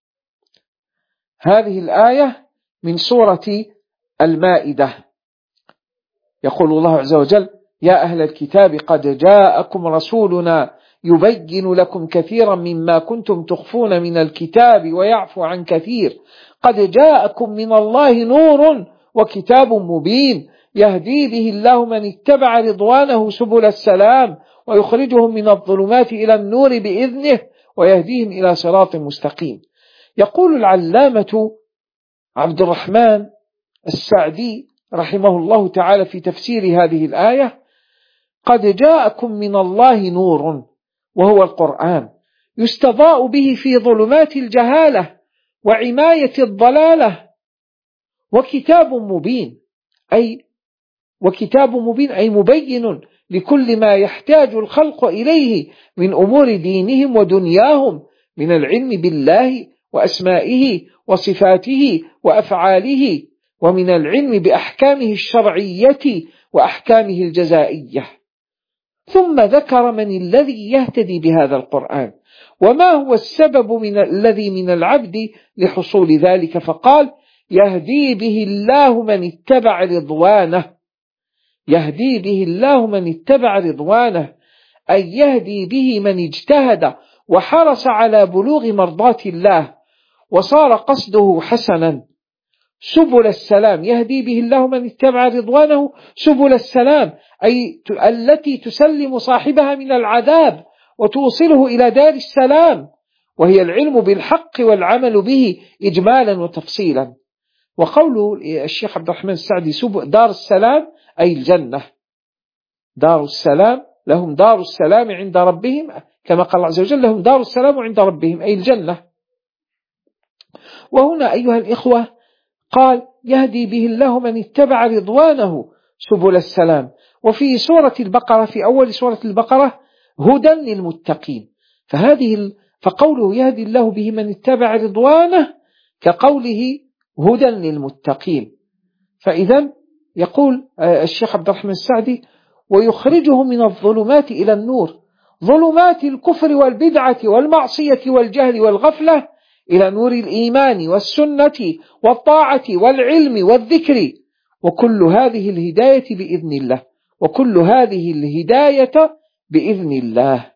هذه الآية من سورة المائدة. يقول الله عز وجل: يا أهل الكتاب قد جاءكم رسولنا يبين لكم كثيرا مما كنتم تخفون من الكتاب ويعفو عن كثير قد جاءكم من الله نور وكتاب مبين يهدي به الله من اتبع رضوانه سبل السلام ويخرجهم من الظلمات إلى النور بإذنه ويهديهم إلى صراط مستقيم. يقول العلامة عبد الرحمن السعدي رحمه الله تعالى في تفسير هذه الآية: قد جاءكم من الله نور، وهو القرآن، يستضاء به في ظلمات الجهالة وعماية الضلالة، وكتاب مبين أي مبين لكل ما يحتاج الخلق إليه من أمور دينهم ودنياهم من العلم بالله وأسمائه وصفاته وأفعاله، ومن العلم بأحكامه الشرعية وأحكامه الجزائية. ثم ذكر من الذي يهتدي بهذا القرآن وما هو السبب الذي من العبد لحصول ذلك، فقال: يهدي به الله من اتبع رضوانه. يهدي به الله من اتبع رضوانه أي يهدي به من اجتهد وحرص على بلوغ مرضات الله وصار قصده حسنا. سبل السلام، يهدي به الله من اتبع رضوانه سبل السلام أي التي تسلم صاحبها من العذاب وتوصله إلى دار السلام، وهي العلم بالحق والعمل به إجمالا وتفصيلا. وقول الشيخ عبد الرحمن السعدي دار السلام أي الجنة، دار السلام، لهم دار السلام عند ربهم، كما قال الله عز وجل: لهم دار السلام عند ربهم أي الجنة. وهنا أيها الإخوة قال: يهدي به الله من اتبع رضوانه سبل السلام. وفي سورة البقرة، في أول سورة البقرة: هدى للمتقين. فقوله يهدي الله به من اتبع رضوانه كقوله هدى للمتقين. فإذا يقول الشيخ عبد الرحمن السعدي: ويخرجهم من الظلمات إلى النور، ظلمات الكفر والبدعة والمعصية والجهل والغفلة، إلى نور الإيمان والسنة والطاعة والعلم والذكر، وكل هذه الهداية بإذن الله، وكل هذه الهداية بإذن الله،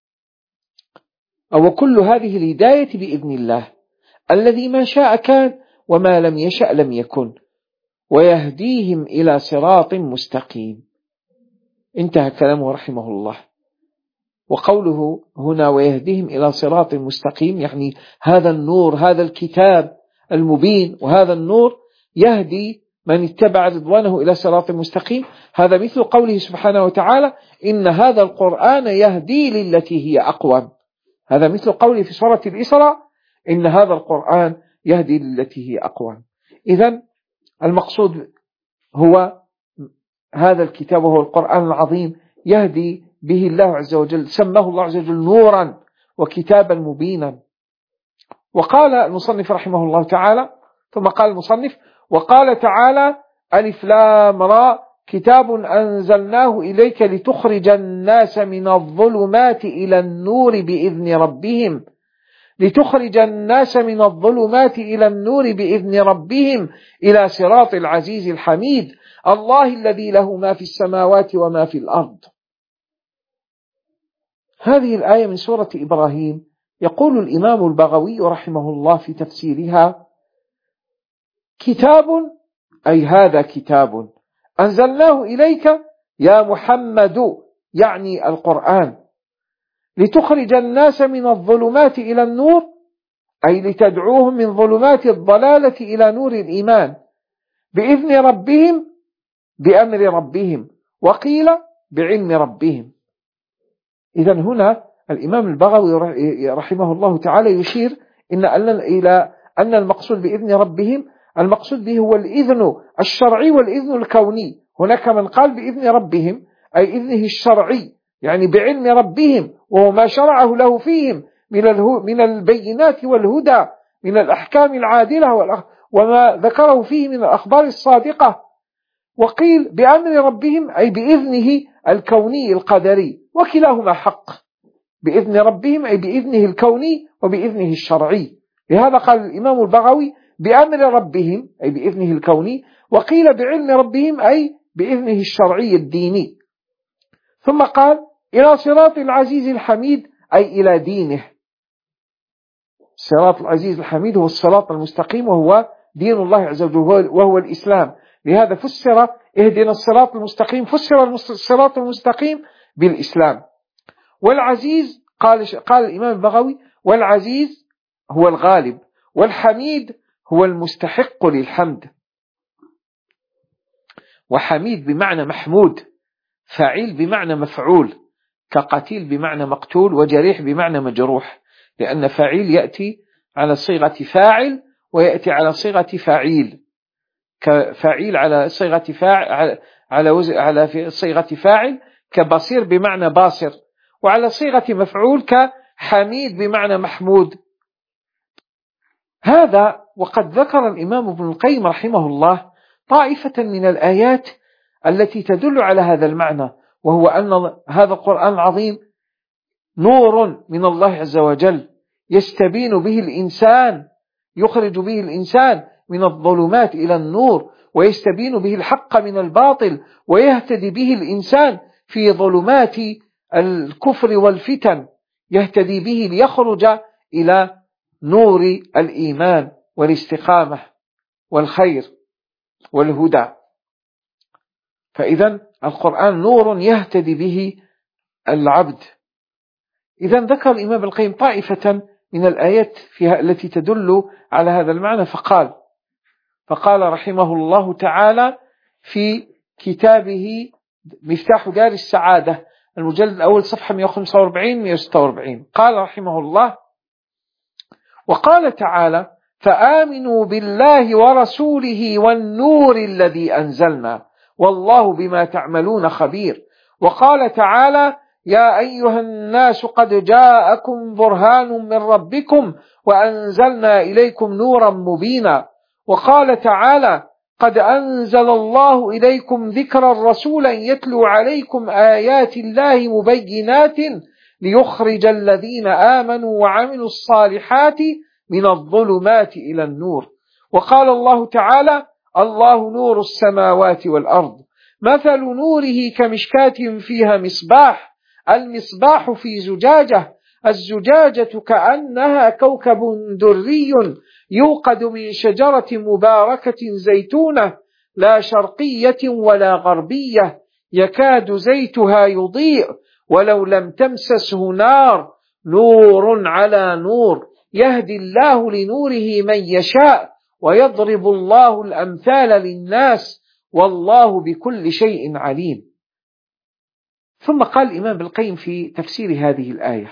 أو كل هذه الهداية بإذن الله الذي ما شاء كان وما لم يشأ لم يكن، ويهديهم إلى صراط مستقيم. انتهى كلامه رحمه الله. وقوله هنا ويهديهم إلى صراط مستقيم يعني هذا النور، هذا الكتاب المبين، وهذا النور يهدي من اتبع رضوانه إلى صراط مستقيم. هذا مثل قوله سبحانه وتعالى: إن هذا القرآن يهدي للتي هي أقوم. هذا مثل قوله في سورة الإسراء: إن هذا القرآن يهدي للتي هي أقوم. إذن المقصود هو هذا الكتاب وهو القرآن العظيم، يهدي به الله عز وجل، سماه الله عز وجل نورا وكتابا مبينا. وقال المصنف رحمه الله تعالى: ثم قال المصنف: وقال تعالى: ألف لام را كتاب أنزلناه إليك لتخرج الناس من الظلمات إلى النور بإذن ربهم، لتخرج الناس من الظلمات إلى النور بإذن ربهم إلى صراط العزيز الحميد الله الذي له ما في السماوات وما في الأرض. هذه الآية من سورة إبراهيم. يقول الإمام البغوي رحمه الله في تفسيرها: كتاب أي هذا كتاب أنزلناه إليك يا محمد، يعني القرآن، لتخرج الناس من الظلمات إلى النور، أي لتدعوهم من ظلمات الضلالة إلى نور الإيمان، بإذن ربهم بأمر ربهم، وقيل بعلم ربهم. إذن هنا الإمام البغوي رحمه الله تعالى يشير إلى أن المقصود بإذن ربهم المقصود به هو الإذن الشرعي والإذن الكوني. هناك من قال بإذن ربهم أي إذنه الشرعي، يعني بعلم ربهم، وهو ما شرعه له فيهم من البينات والهدى، من الأحكام العادلة وما ذكره فيه من الأخبار الصادقة. وقيل بأمر ربهم أي بإذنه الكوني القدري، وكلاهما حق، بإذن ربهم أي بإذنه الكوني وبإذنه الشرعي. لهذا قال الإمام البغوي بأمر ربهم أي بإذنه الكوني، وقيل بعلم ربهم أي بإذنه الشرعي الديني. ثم قال إلى صراط العزيز الحميد أي إلى دينه. الصراط العزيز الحميد هو الصراط المستقيم، وهو دين الله عز وجل، وهو الإسلام. لهذا فسر اهدنا الصراط المستقيم، فسر الصراط المستقيم بالإسلام. والعزيز قال الإمام البغوي والعزيز هو الغالب، والحميد هو المستحق للحمد. وحميد بمعنى محمود، فاعل بمعنى مفعول، كقتيل بمعنى مقتول، وجريح بمعنى مجروح، لأن فاعل يأتي على صيغة فاعل ويأتي على صيغة فاعيل، كفاعيل على صيغة فاعل على صيغة فاعل، كبصير بمعنى باصر، وعلى صيغة مفعول كحميد بمعنى محمود. هذا وقد ذكر الإمام ابن القيم رحمه الله طائفة من الآيات التي تدل على هذا المعنى، وهو أن هذا القرآن العظيم نور من الله عز وجل يستبين به الإنسان، يخرج به الإنسان من الظلمات إلى النور، ويستبين به الحق من الباطل، ويهتدي به الإنسان في ظلمات الكفر والفتن، يهتدي به ليخرج إلى نور الإيمان والاستقامة والخير والهدى. فإذا القرآن نور يهتدي به العبد. إذا ذكر الإمام القيم طائفة من الآيات فيها التي تدل على هذا المعنى، فقال رحمه الله تعالى في كتابه مفتاح دار السعادة المجلد الأول صفحة 145-146، قال رحمه الله: وقال تعالى: فآمنوا بالله ورسوله والنور الذي أنزلنا والله بما تعملون خبير. وقال تعالى: يا أيها الناس قد جاءكم برهان من ربكم وأنزلنا إليكم نورا مبينا. وقال تعالى: قد أنزل الله إليكم ذكرا رسولا يتلو عليكم آيات الله مبينات ليخرج الذين آمنوا وعملوا الصالحات من الظلمات إلى النور. وقال الله تعالى: الله نور السماوات والأرض مثل نوره كمشكاة فيها مصباح، المصباح في زجاجة، الزجاجة كأنها كوكب دري يوقد من شجرة مباركة زيتونة لا شرقية ولا غربية يكاد زيتها يضيء ولو لم تمسسه نار، نور على نور يهدي الله لنوره من يشاء ويضرب الله الأمثال للناس والله بكل شيء عليم. ثم قال الإمام ابن القيم في تفسير هذه الآية: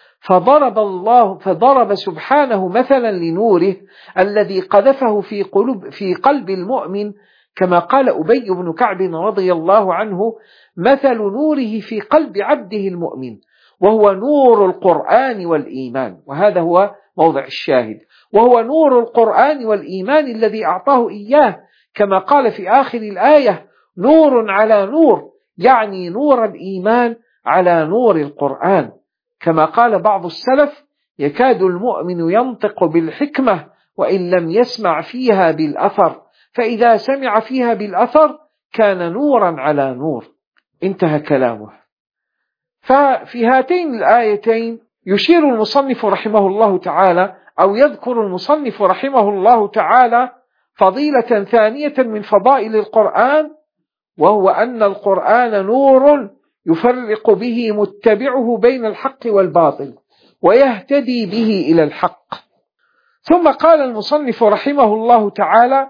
فضرب سبحانه مثلا لنوره الذي قذفه في قلب المؤمن، كما قال أبي بن كعب رضي الله عنه: مثل نوره في قلب عبده المؤمن وهو نور القرآن والإيمان. وهذا هو موضع الشاهد، وهو نور القرآن والإيمان الذي أعطاه إياه، كما قال في آخر الآية: نور على نور، يعني نور الإيمان على نور القرآن. كما قال بعض السلف: يكاد المؤمن ينطق بالحكمة وإن لم يسمع فيها بالأثر، فإذا سمع فيها بالأثر كان نورا على نور. انتهى كلامه. ففي هاتين الآيتين يشير المصنف رحمه الله تعالى، أو يذكر المصنف رحمه الله تعالى فضيلة ثانية من فضائل القرآن، وهو أن القرآن نور يفرق به متبعه بين الحق والباطل ويهتدي به إلى الحق. ثم قال المصنف رحمه الله تعالى: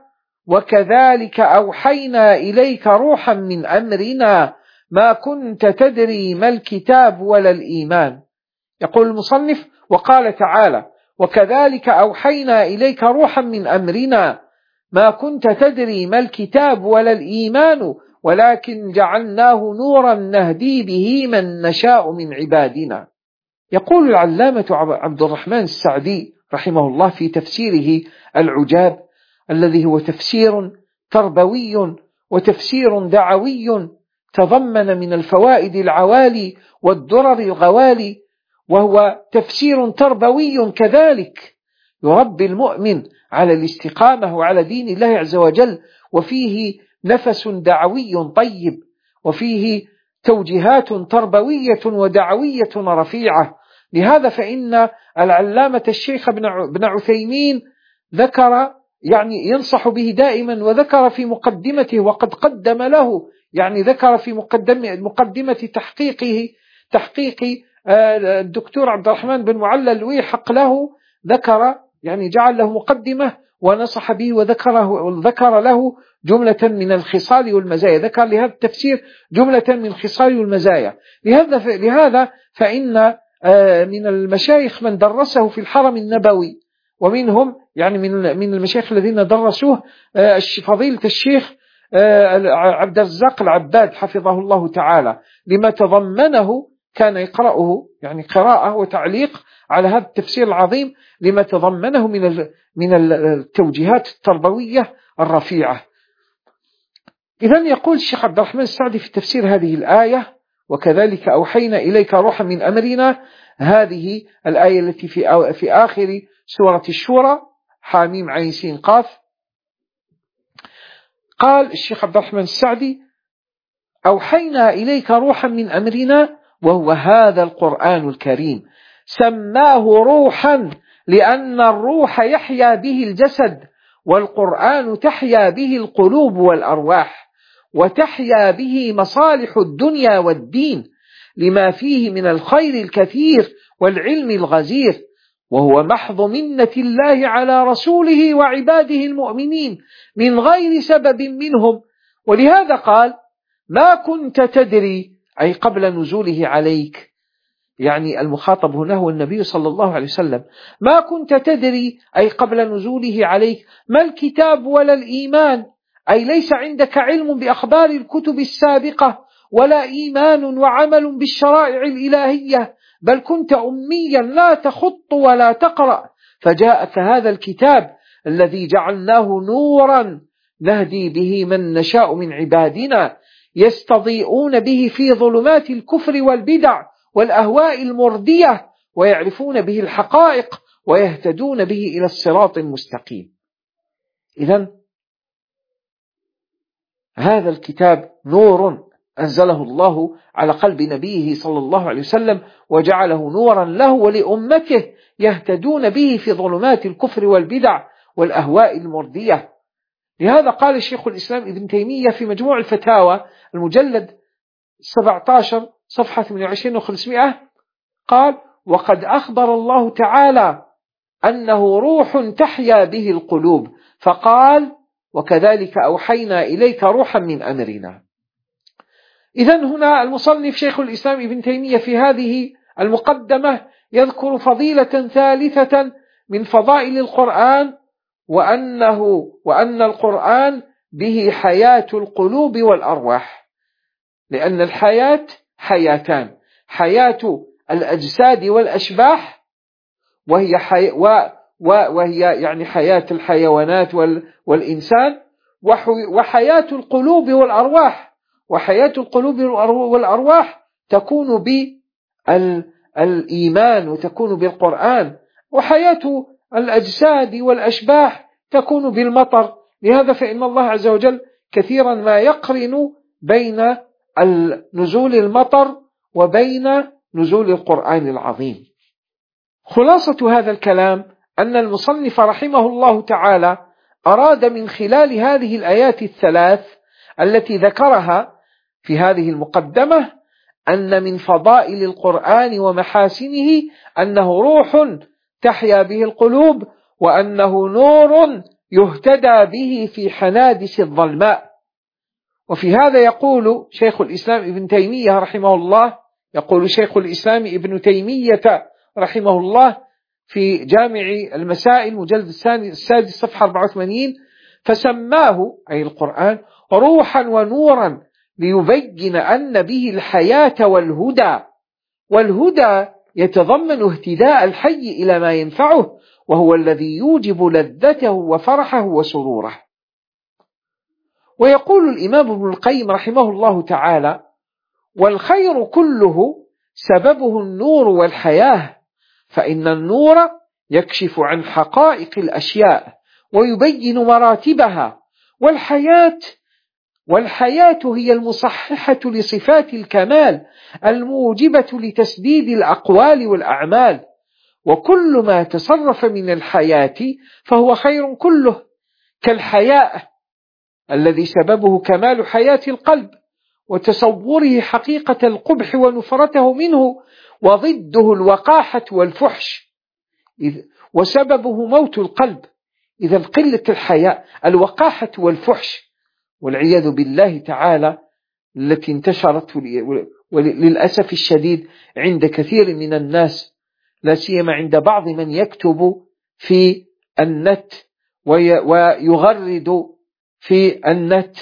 وكذلك أوحينا إليك روحا من أمرنا ما كنت تدري ما الكتاب ولا الإيمان. يقول المصنف: وقال تعالى: وكذلك أوحينا إليك روحا من أمرنا ما كنت تدري ما الكتاب ولا الإيمان ولكن جعلناه نورا نهدي به من نشاء من عبادنا. يقول العلامة عبد الرحمن السعدي رحمه الله في تفسيره العجاب، الذي هو تفسير تربوي وتفسير دعوي تضمن من الفوائد العوالي والدرر الغوالي، وهو تفسير تربوي كذلك يربي المؤمن على الاستقامة وعلى دين الله عز وجل، وفيه نفس دعوي طيب، وفيه توجيهات تربوية ودعوية رفيعة. لهذا فإن العلامة الشيخ ابن عثيمين ذكر، يعني ينصح به دائما، وذكر في مقدمته، وقد قدم له، يعني ذكر في مقدمة تحقيق الدكتور عبد الرحمن بن معلى الويحق له، ذكر يعني جعل له مقدمة ونصح به وذكر له جملة من الخصال والمزايا، ذكر لهذا التفسير جملة من الخصال والمزايا. لهذا فإن من المشايخ من درسه في الحرم النبوي، ومنهم يعني من المشايخ الذين درسوه فضيلة الشيخ عبد الرزاق العباد حفظه الله تعالى، لما تضمنه، كان يقرأه يعني قراءة وتعليق على هذا التفسير العظيم، لما تضمنه من التوجيهات التربوية الرفيعة. إذن يقول الشيخ عبد الرحمن السعدي في تفسير هذه الآية: وكذلك أوحينا إليك روحا من أمرنا، هذه الآية التي في آخر سورة الشورى، حاميم عين سين قاف. قال الشيخ عبد الرحمن السعدي: أوحينا إليك روحا من أمرنا، وهو هذا القرآن الكريم، سماه روحا لأن الروح يحيا به الجسد، والقرآن تحيا به القلوب والأرواح، وتحيا به مصالح الدنيا والدين، لما فيه من الخير الكثير والعلم الغزير، وهو محض منة الله على رسوله وعباده المؤمنين من غير سبب منهم. ولهذا قال: ما كنت تدري، أي قبل نزوله عليك، يعني المخاطب هنا هو النبي صلى الله عليه وسلم. ما كنت تدري أي قبل نزوله عليك ما الكتاب ولا الإيمان، أي ليس عندك علم بأخبار الكتب السابقة ولا إيمان وعمل بالشرائع الإلهية، بل كنت أميا لا تخط ولا تقرأ، فجاءك هذا الكتاب الذي جعلناه نورا نهدي به من نشاء من عبادنا، يستضيئون به في ظلمات الكفر والبدع والأهواء المردية، ويعرفون به الحقائق ويهتدون به إلى الصراط المستقيم. إذن هذا الكتاب نور أنزله الله على قلب نبيه صلى الله عليه وسلم، وجعله نورا له ولأمته يهتدون به في ظلمات الكفر والبدع والأهواء المردية. لهذا قال الشيخ الإسلام ابن تيمية في مجموع الفتاوى المجلد 17 صفحة 28 و500، قال: وقد أخبر الله تعالى أنه روح تحيا به القلوب، فقال: وكذلك أوحينا إليك روحا من أمرنا. إذن هنا المصنف شيخ الإسلام ابن تيمية في هذه المقدمة يذكر فضيلة ثالثة من فضائل القرآن، وأن القرآن به حياة القلوب والأرواح، لأن الحياة حياتان: حياة الأجساد والأشباح، وهي يعني حياة الحيوانات والإنسان، وحياة القلوب والأرواح، وحياة القلوب والأرواح تكون بالإيمان وتكون بالقرآن، وحياة الأجساد والأشباح تكون بالمطر. لهذا فإن الله عز وجل كثيرا ما يقرن بين نزول المطر وبين نزول القرآن العظيم. خلاصة هذا الكلام أن المصنف رحمه الله تعالى أراد من خلال هذه الآيات الثلاث التي ذكرها في هذه المقدمة أن من فضائل القرآن ومحاسنه أنه روح تحيا به القلوب، وأنه نور يهتدى به في حنادس الظلماء. وفي هذا يقول شيخ الإسلام ابن تيمية رحمه الله، يقول شيخ الإسلام ابن تيمية رحمه الله في جامع المسائل مجلد السادس صفحة 84: فسماه أي القرآن روحا ونورا ليبين أن به الحياة والهدى، والهدى يتضمن اهتداء الحي إلى ما ينفعه، وهو الذي يوجب لذته وفرحه وسروره. ويقول الإمام ابن القيم رحمه الله تعالى: والخير كله سببه النور والحياة، فإن النور يكشف عن حقائق الأشياء ويبين مراتبها، والحياة هي المصححة لصفات الكمال الموجبة لتسديد الأقوال والأعمال، وكل ما تصرف من الحياة فهو خير كله، كالحياء الذي سببه كمال حياة القلب وتصوره حقيقة القبح ونفرته منه، وضده الوقاحة والفحش وسببه موت القلب. إذا قلة الحياء الوقاحة والفحش والعياذ بالله تعالى التي انتشرت وللأسف الشديد عند كثير من الناس، لا سيما عند بعض من يكتب في النت ويغرد في النت،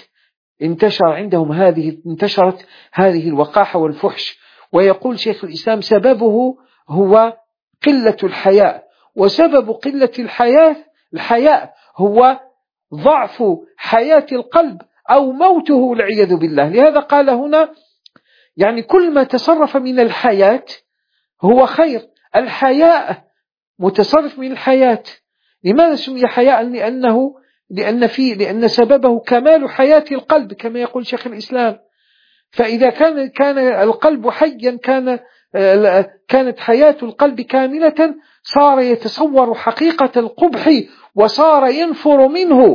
انتشرت هذه الوقاحة والفحش. ويقول شيخ الإسلام: سببه هو قلة الحياء، وسبب قلة الحياء هو ضعف حياة القلب أو موته والعياذ بالله. لهذا قال هنا يعني كل ما تصرف من الحياة هو خير. الحياء متصرف من الحياة. لماذا سمي حياء؟ لأن سببه كمال حياة القلب كما يقول شيخ الإسلام. فإذا كان القلب حيا كانت حياة القلب كاملة، صار يتصور حقيقة القبح وصار ينفر منه.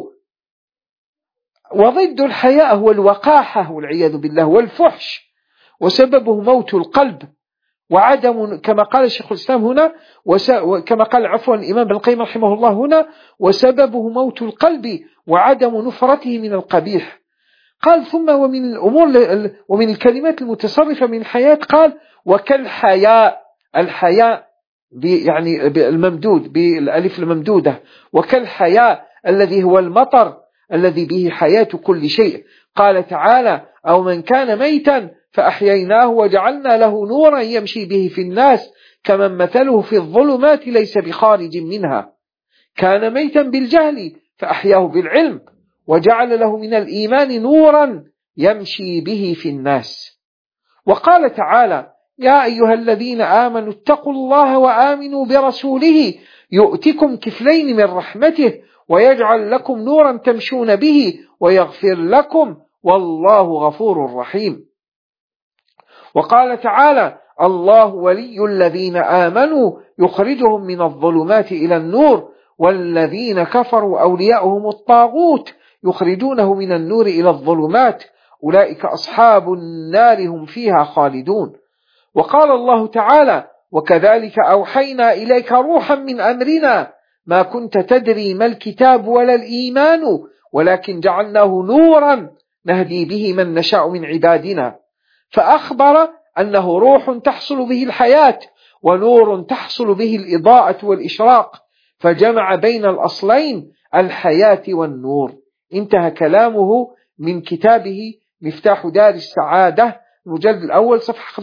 وضد الحياء هو الوقاحة والعياذ بالله والفحش، وسببه موت القلب وعدم، كما قال شيخ الإسلام هنا كما قال الإمام ابن القيم رحمه الله هنا: وسببه موت القلب وعدم نفرته من القبيح. قال ثم ومن الأمور ومن الكلمات المتصرفة من الحياة قال: وكالحياء، الحياء يعني الممدود بالألف الممدودة، وكالحياء الذي هو المطر الذي به حياة كل شيء. قال تعالى: أو من كان ميتا فأحييناه وجعلنا له نورا يمشي به في الناس كمن مثله في الظلمات ليس بخارج منها. كان ميتا بالجهل فأحياه بالعلم وجعل له من الإيمان نورا يمشي به في الناس. وقال تعالى: يا أيها الذين آمنوا اتقوا الله وآمنوا برسوله يؤتكم كفلين من رحمته ويجعل لكم نورا تمشون به ويغفر لكم والله غفور رحيم. وقال تعالى: الله ولي الذين آمنوا يخرجهم من الظلمات إلى النور والذين كفروا أولياؤهم الطاغوت يخرجونه من النور إلى الظلمات أولئك أصحاب النار هم فيها خالدون. وقال الله تعالى: وكذلك أوحينا إليك روحا من أمرنا ما كنت تدري ما الكتاب ولا الإيمان ولكن جعلناه نورا نهدي به من نشاء من عبادنا. فأخبر أنه روح تحصل به الحياة ونور تحصل به الإضاءة والإشراق، فجمع بين الأصلين الحياة والنور. انتهى كلامه من كتابه مفتاح دار السعادة المجلد الأول صفحة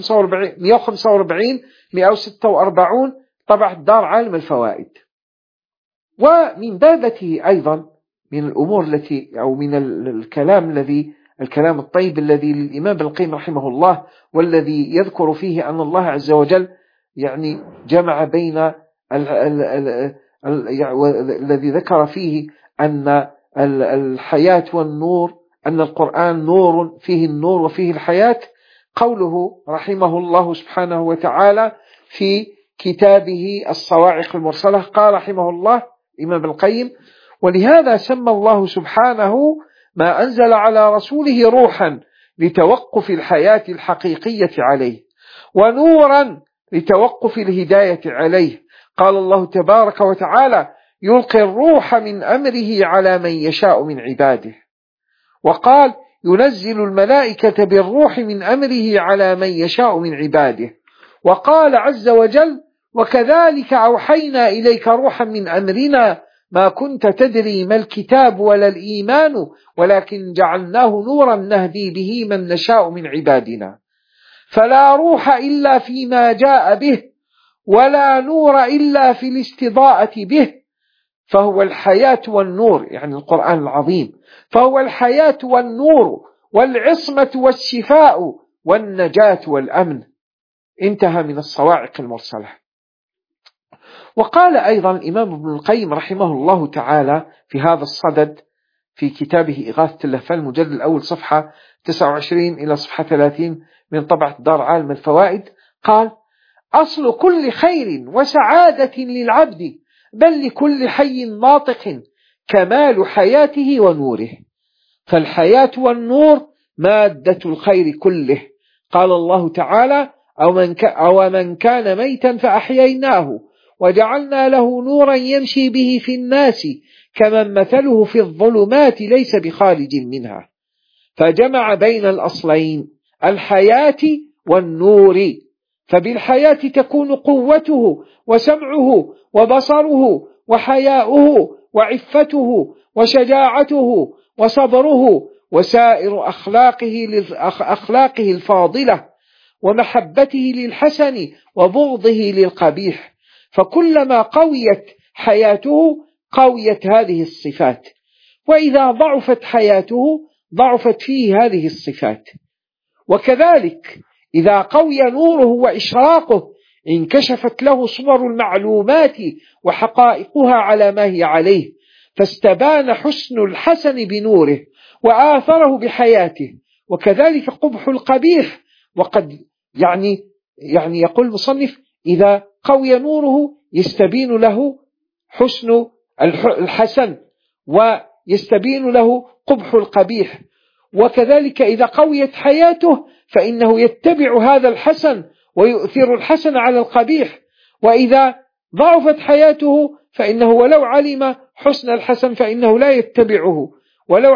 145-146 طبعة دار عالم الفوائد. ومن بابته أيضا من الأمور التي أو من الكلام الطيب الذي للإمام ابن القيم رحمه الله، والذي يذكر فيه أن الله عز وجل يعني جمع بين الذي ذكر فيه أن الحياة والنور، أن القرآن نور فيه النور وفيه الحياة. قوله رحمه الله سبحانه وتعالى في كتابه الصواعق المرسلة، قال رحمه الله الإمام ابن القيم: ولهذا سمى الله سبحانه ما أنزل على رسوله روحا لتوقف الحياة الحقيقية عليه، ونورا لتوقف الهداية عليه. قال الله تبارك وتعالى: يلقي الروح من أمره على من يشاء من عباده. وقال ينزل الملائكة بالروح من أمره على من يشاء من عباده. وقال عز وجل وكذلك أوحينا إليك روحا من أمرنا ما كنت تدري ما الكتاب ولا الإيمان ولكن جعلناه نورا نهدي به من نشاء من عبادنا. فلا روح إلا فيما جاء به ولا نور إلا في الاستضاءة به، فهو الحياة والنور، يعني القرآن العظيم، فهو الحياة والنور والعصمة والشفاء والنجاة والأمن. انتهى من الصواعق المرسلة. وقال أيضا الإمام ابن القيم رحمه الله تعالى في هذا الصدد في كتابه إغاثة اللهفان المجلد الأول صفحة 29 إلى صفحة 30 من طبعة دار عالم الفوائد، قال أصل كل خير وسعادة للعبد بل لكل حي ناطق كمال حياته ونوره، فالحياة والنور مادة الخير كله. قال الله تعالى أو من كان ميتا فأحييناه وجعلنا له نورا يمشي به في الناس كمن مثله في الظلمات ليس بخارج منها، فجمع بين الأصلين الحياة والنور. فبالحياة تكون قوته وسمعه وبصره وحياؤه وعفته وشجاعته وصبره وسائر أخلاقه الفاضلة ومحبته للحسن وبغضه للقبيح، فكلما قويت حياته قويت هذه الصفات، وإذا ضعفت حياته ضعفت فيه هذه الصفات. وكذلك إذا قوي نوره وإشراقه انكشفت له صور المعلومات وحقائقها على ما هي عليه، فاستبان حسن الحسن بنوره وآثره بحياته. وكذلك قبح القبيح، وقد يعني يقول المصنف إذا قوي نوره يستبين له حسن الحسن ويستبين له قبح القبيح. وكذلك إذا قويت حياته فإنه يتبع هذا الحسن ويؤثر الحسن على القبيح، وإذا ضعفت حياته فإنه ولو علم حسن الحسن فإنه لا يتبعه، ولو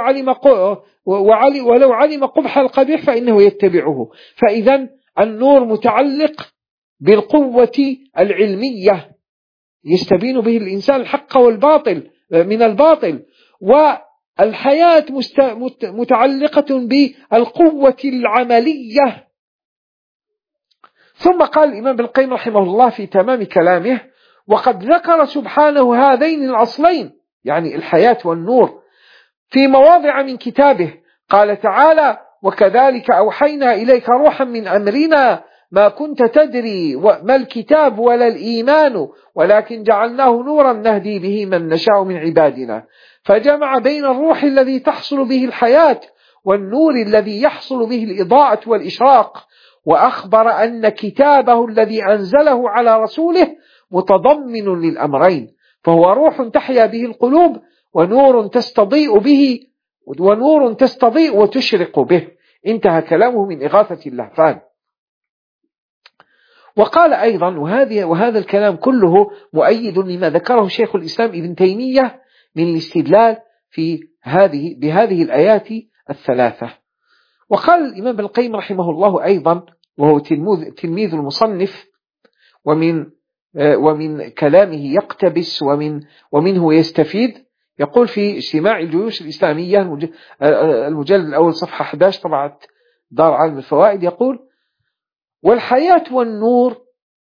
علم قبح القبيح فإنه يتبعه. فإذا النور متعلق بالقوة العلمية يستبين به الإنسان الحق والباطل من الباطل، والحياة متعلقة بالقوة العملية. ثم قال الإمام ابن القيم رحمه الله في تمام كلامه وقد ذكر سبحانه هذين الأصلين يعني الحياة والنور في مواضع من كتابه. قال تعالى وكذلك أوحينا إليك روحا من أمرنا ما كنت تدري ما الكتاب ولا الإيمان ولكن جعلناه نورا نهدي به من نشاء من عبادنا، فجمع بين الروح الذي تحصل به الحياة والنور الذي يحصل به الإضاءة والإشراق، وأخبر أن كتابه الذي أنزله على رسوله متضمن للأمرين، فهو روح تحيا به القلوب ونور تستضيء وتشرق به. انتهى كلامه من إغاثة اللهفان. وقال أيضا وهذا الكلام كله مؤيد لما ذكره شيخ الإسلام ابن تيمية من الاستدلال بهذه الآيات الثلاثة. وقال الإمام ابن القيم رحمه الله أيضا وهو تلميذ المصنف ومن كلامه يقتبس ومنه يستفيد، يقول في اجتماع الجيوش الإسلامية المجلد الأول صفحة 11 طبعة دار عالم الفوائد، يقول والحياة والنور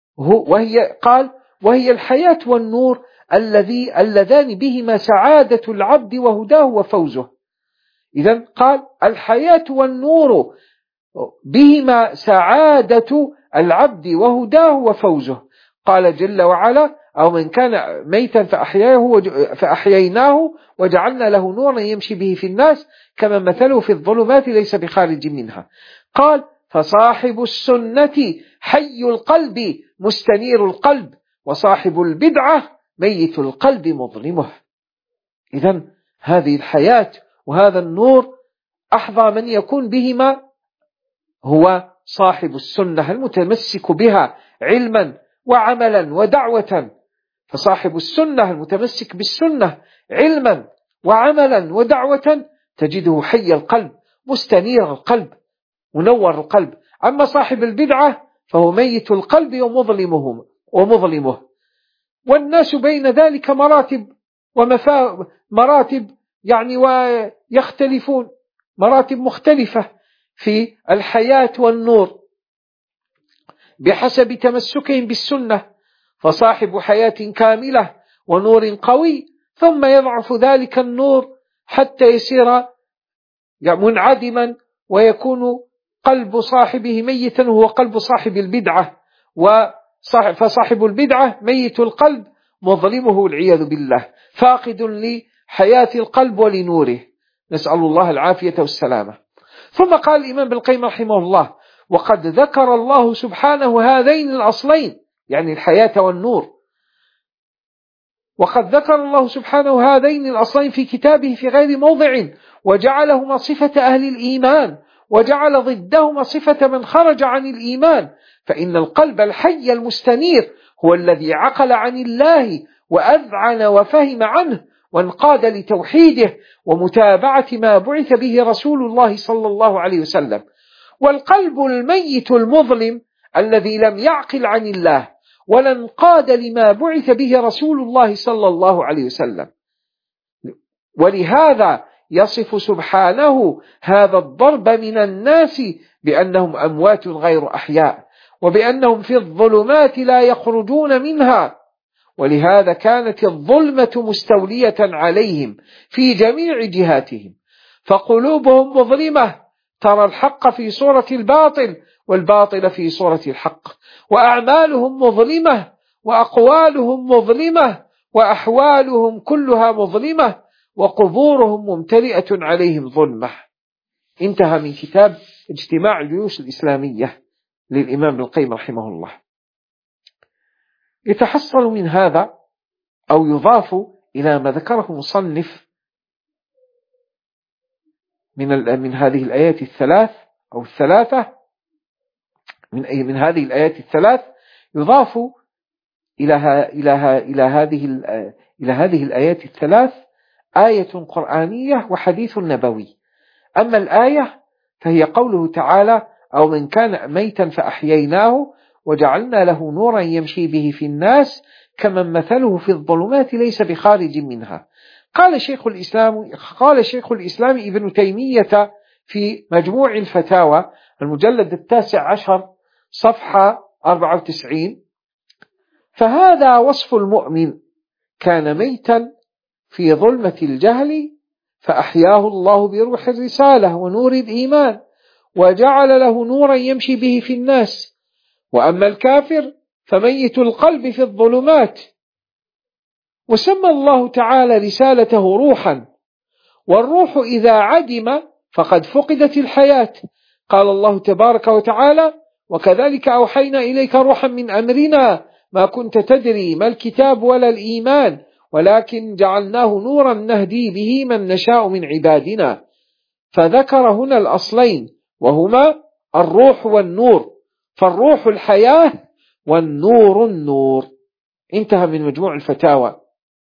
وهي الحياة والنور اللذان بهما سعادة العبد وهداه وفوزه. إذن قال الحياة والنور بهما سعادة العبد وهداه وفوزه. قال جل وعلا أو من كان ميتا فأحييناه وجعلنا له نورا يمشي به في الناس كما مثله في الظلمات ليس بخارج منها. قال فصاحب السنة حي القلب مستنير القلب وصاحب البدعة ميت القلب مظلمه. إذن هذه الحياة وهذا النور أحظى من يكون بهما هو صاحب السنة المتمسك بها علما وعملا ودعوة، فصاحب السنة المتمسك بالسنة علما وعملا ودعوة تجده حي القلب مستنير القلب منور القلب. أما صاحب البدعة فهو ميت القلب ومظلمه. والناس بين ذلك مراتب يعني ويختلفون مراتب مختلفة في الحياة والنور بحسب تمسكهم بالسنة. فصاحب حياة كاملة ونور قوي ثم يضعف ذلك النور حتى يصير منعدما ويكون قلب صاحبه ميتا وهو قلب صاحب البدعة. فصاحب البدعة ميت القلب مظلمه والعياذ بالله فاقد لحياة القلب ولنوره، نسأل الله العافية والسلامة. ثم قال الإمام ابن القيم رحمه الله: وقد ذكر الله سبحانه هذين الأصلين يعني الحياة والنور، وقد ذكر الله سبحانه هذين الأصلين في كتابه في غير موضع وجعلهما صفة أهل الإيمان وجعل ضدهما صفة من خرج عن الإيمان. فإن القلب الحي المستنير هو الذي عقل عن الله وأذعن وفهم عنه وانقاد لتوحيده ومتابعة ما بعث به رسول الله صلى الله عليه وسلم. والقلب الميت المظلم الذي لم يعقل عن الله ولا انقاد لما بعث به رسول الله صلى الله عليه وسلم. ولهذا يصف سبحانه هذا الضرب من الناس بأنهم أموات غير أحياء وبأنهم في الظلمات لا يخرجون منها. ولهذا كانت الظلمة مستولية عليهم في جميع جهاتهم، فقلوبهم مظلمة ترى الحق في صورة الباطل والباطل في صورة الحق، وأعمالهم مظلمة وأقوالهم مظلمة وأحوالهم كلها مظلمة وقبورهم ممتلئة عليهم ظلمة. انتهى من كتاب اجتماع الجيوش الإسلامية للإمام ابن القيم رحمه الله. يتحصل من هذا أو يضاف إلى ما ذكره مصنف من هذه الآيات الثلاث أو الثلاثة من هذه الآيات الثلاث يضاف إلى هذه الآيات الثلاث آية قرآنية وحديث نبوي. أما الآية فهي قوله تعالى: أو من كان ميتا فأحييناه وجعلنا له نورا يمشي به في الناس كمن مثله في الظلمات ليس بخارج منها. قال شيخ الإسلام ابن تيمية في مجموع الفتاوى المجلد 19 صفحة 94: فهذا وصف المؤمن كان ميتا في ظلمة الجهل فأحياه الله بروح الرسالة ونور الإيمان وجعل له نورا يمشي به في الناس. وأما الكافر فميت القلب في الظلمات. وسمى الله تعالى رسالته روحا، والروح إذا عدم فقد فقدت الحياة. قال الله تبارك وتعالى: وكذلك أوحينا إليك روحا من أمرنا ما كنت تدري ما الكتاب ولا الإيمان ولكن جعلناه نورا نهدي به من نشاء من عبادنا. فذكر هنا الأصلين وهما الروح والنور، فالروح الحياة والنور النور. انتهى من مجموع الفتاوى.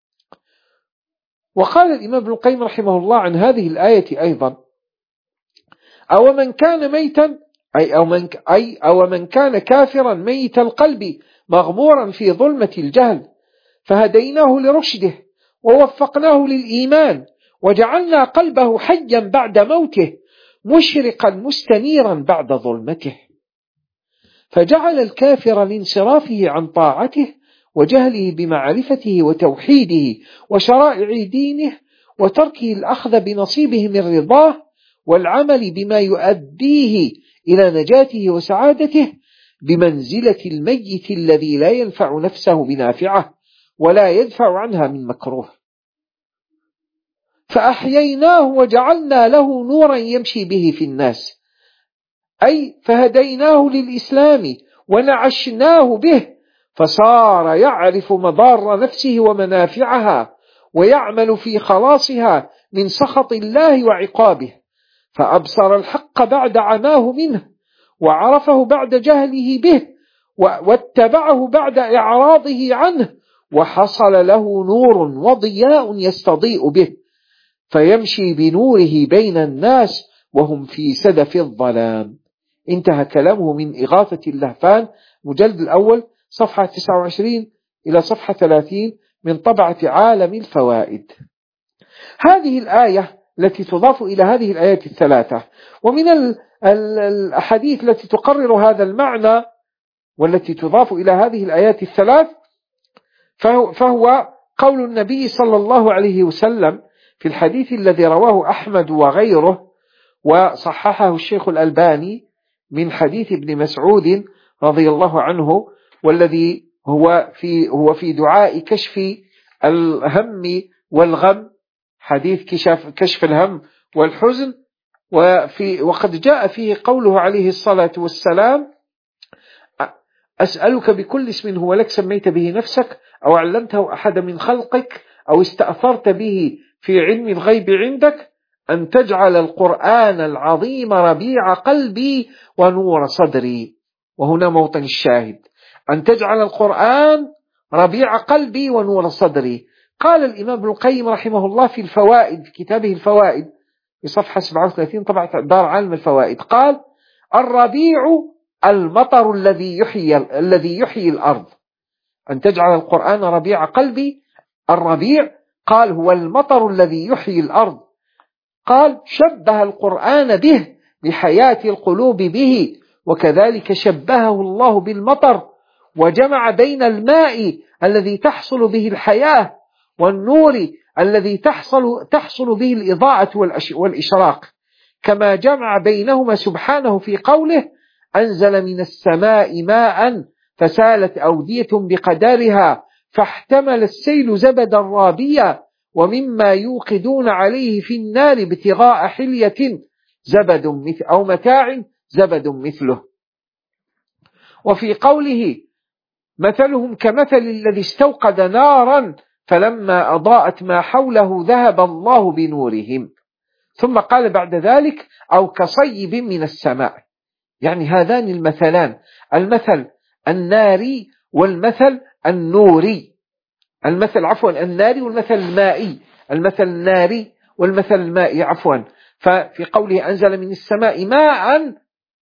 وقال الإمام ابن القيم رحمه الله عن هذه الآية أيضا: أو من كان ميتا أو من كان كافرا ميت القلب مغمورا في ظلمة الجهل فهديناه لرشده ووفقناه للإيمان وجعلنا قلبه حيا بعد موته مشرقا مستنيرا بعد ظلمته. فجعل الكافر لانصرافه عن طاعته وجهله بمعرفته وتوحيده وشرائع دينه وتركه الأخذ بنصيبه من رضاه والعمل بما يؤديه إلى نجاته وسعادته بمنزلة الميت الذي لا ينفع نفسه بنافعه ولا يدفع عنها من مكروه. فأحييناه وجعلنا له نورا يمشي به في الناس، أي فهديناه للإسلام ونعشناه به فصار يعرف مضار نفسه ومنافعها ويعمل في خلاصها من سخط الله وعقابه، فأبصر الحق بعد عماه منه وعرفه بعد جهله به واتبعه بعد إعراضه عنه وحصل له نور وضياء يستضيء به، فيمشي بنوره بين الناس وهم في سدف الظلام. انتهى كلامه من إغاثة اللهفان، مجلد الأول، صفحة 29 إلى صفحة 30 من طبعة عالم الفوائد. هذه الآية التي تضاف إلى هذه الآيات الثلاثة، ومن الأحاديث التي تقرر هذا المعنى والتي تضاف إلى هذه الآيات الثلاث، فهو قول النبي صلى الله عليه وسلم في الحديث الذي رواه أحمد وغيره وصححه الشيخ الألباني من حديث ابن مسعود رضي الله عنه، والذي هو في دعاء كشف الهم والغم، حديث كشف الهم والحزن، وقد جاء فيه قوله عليه الصلاة والسلام: أسألك بكل اسم هو لك سميت به نفسك أو علمته أحد من خلقك أو استأثرت به في علم الغيب عندك أن تجعل القرآن العظيم ربيع قلبي ونور صدري. وهنا موطن الشاهد، أن تجعل القرآن ربيع قلبي ونور صدري. قال الإمام ابن القيم رحمه الله في الفوائد، في كتابه الفوائد في صفحة 37 طبعة دار عالم الفوائد، قال: الربيع المطر الذي يحيي الأرض. أن تجعل القرآن ربيع قلبي، الربيع قال هو المطر الذي يحيي الأرض. قال: شبه القرآن به بحياة القلوب به، وكذلك شبهه الله بالمطر، وجمع بين الماء الذي تحصل به الحياة والنور الذي تحصل به الإضاءة والإشراق، كما جمع بينهما سبحانه في قوله: أنزل من السماء ماء فسالت أودية بقدرها فاحتمل السيل زبدا رابيا ومما يوقدون عليه في النار ابتغاء حلية زبد أو متاع زبد مثله. وفي قوله: مثلهم كمثل الذي استوقد نارا فلما أضاءت ما حوله ذهب الله بنورهم. ثم قال بعد ذلك: أو كصيب من السماء. يعني هذان المثلان، المثل الناري والمثل النوري، الناري والمثل المائي، المثل الناري والمثل المائي عفوا. ففي قوله أنزل من السماء ماء،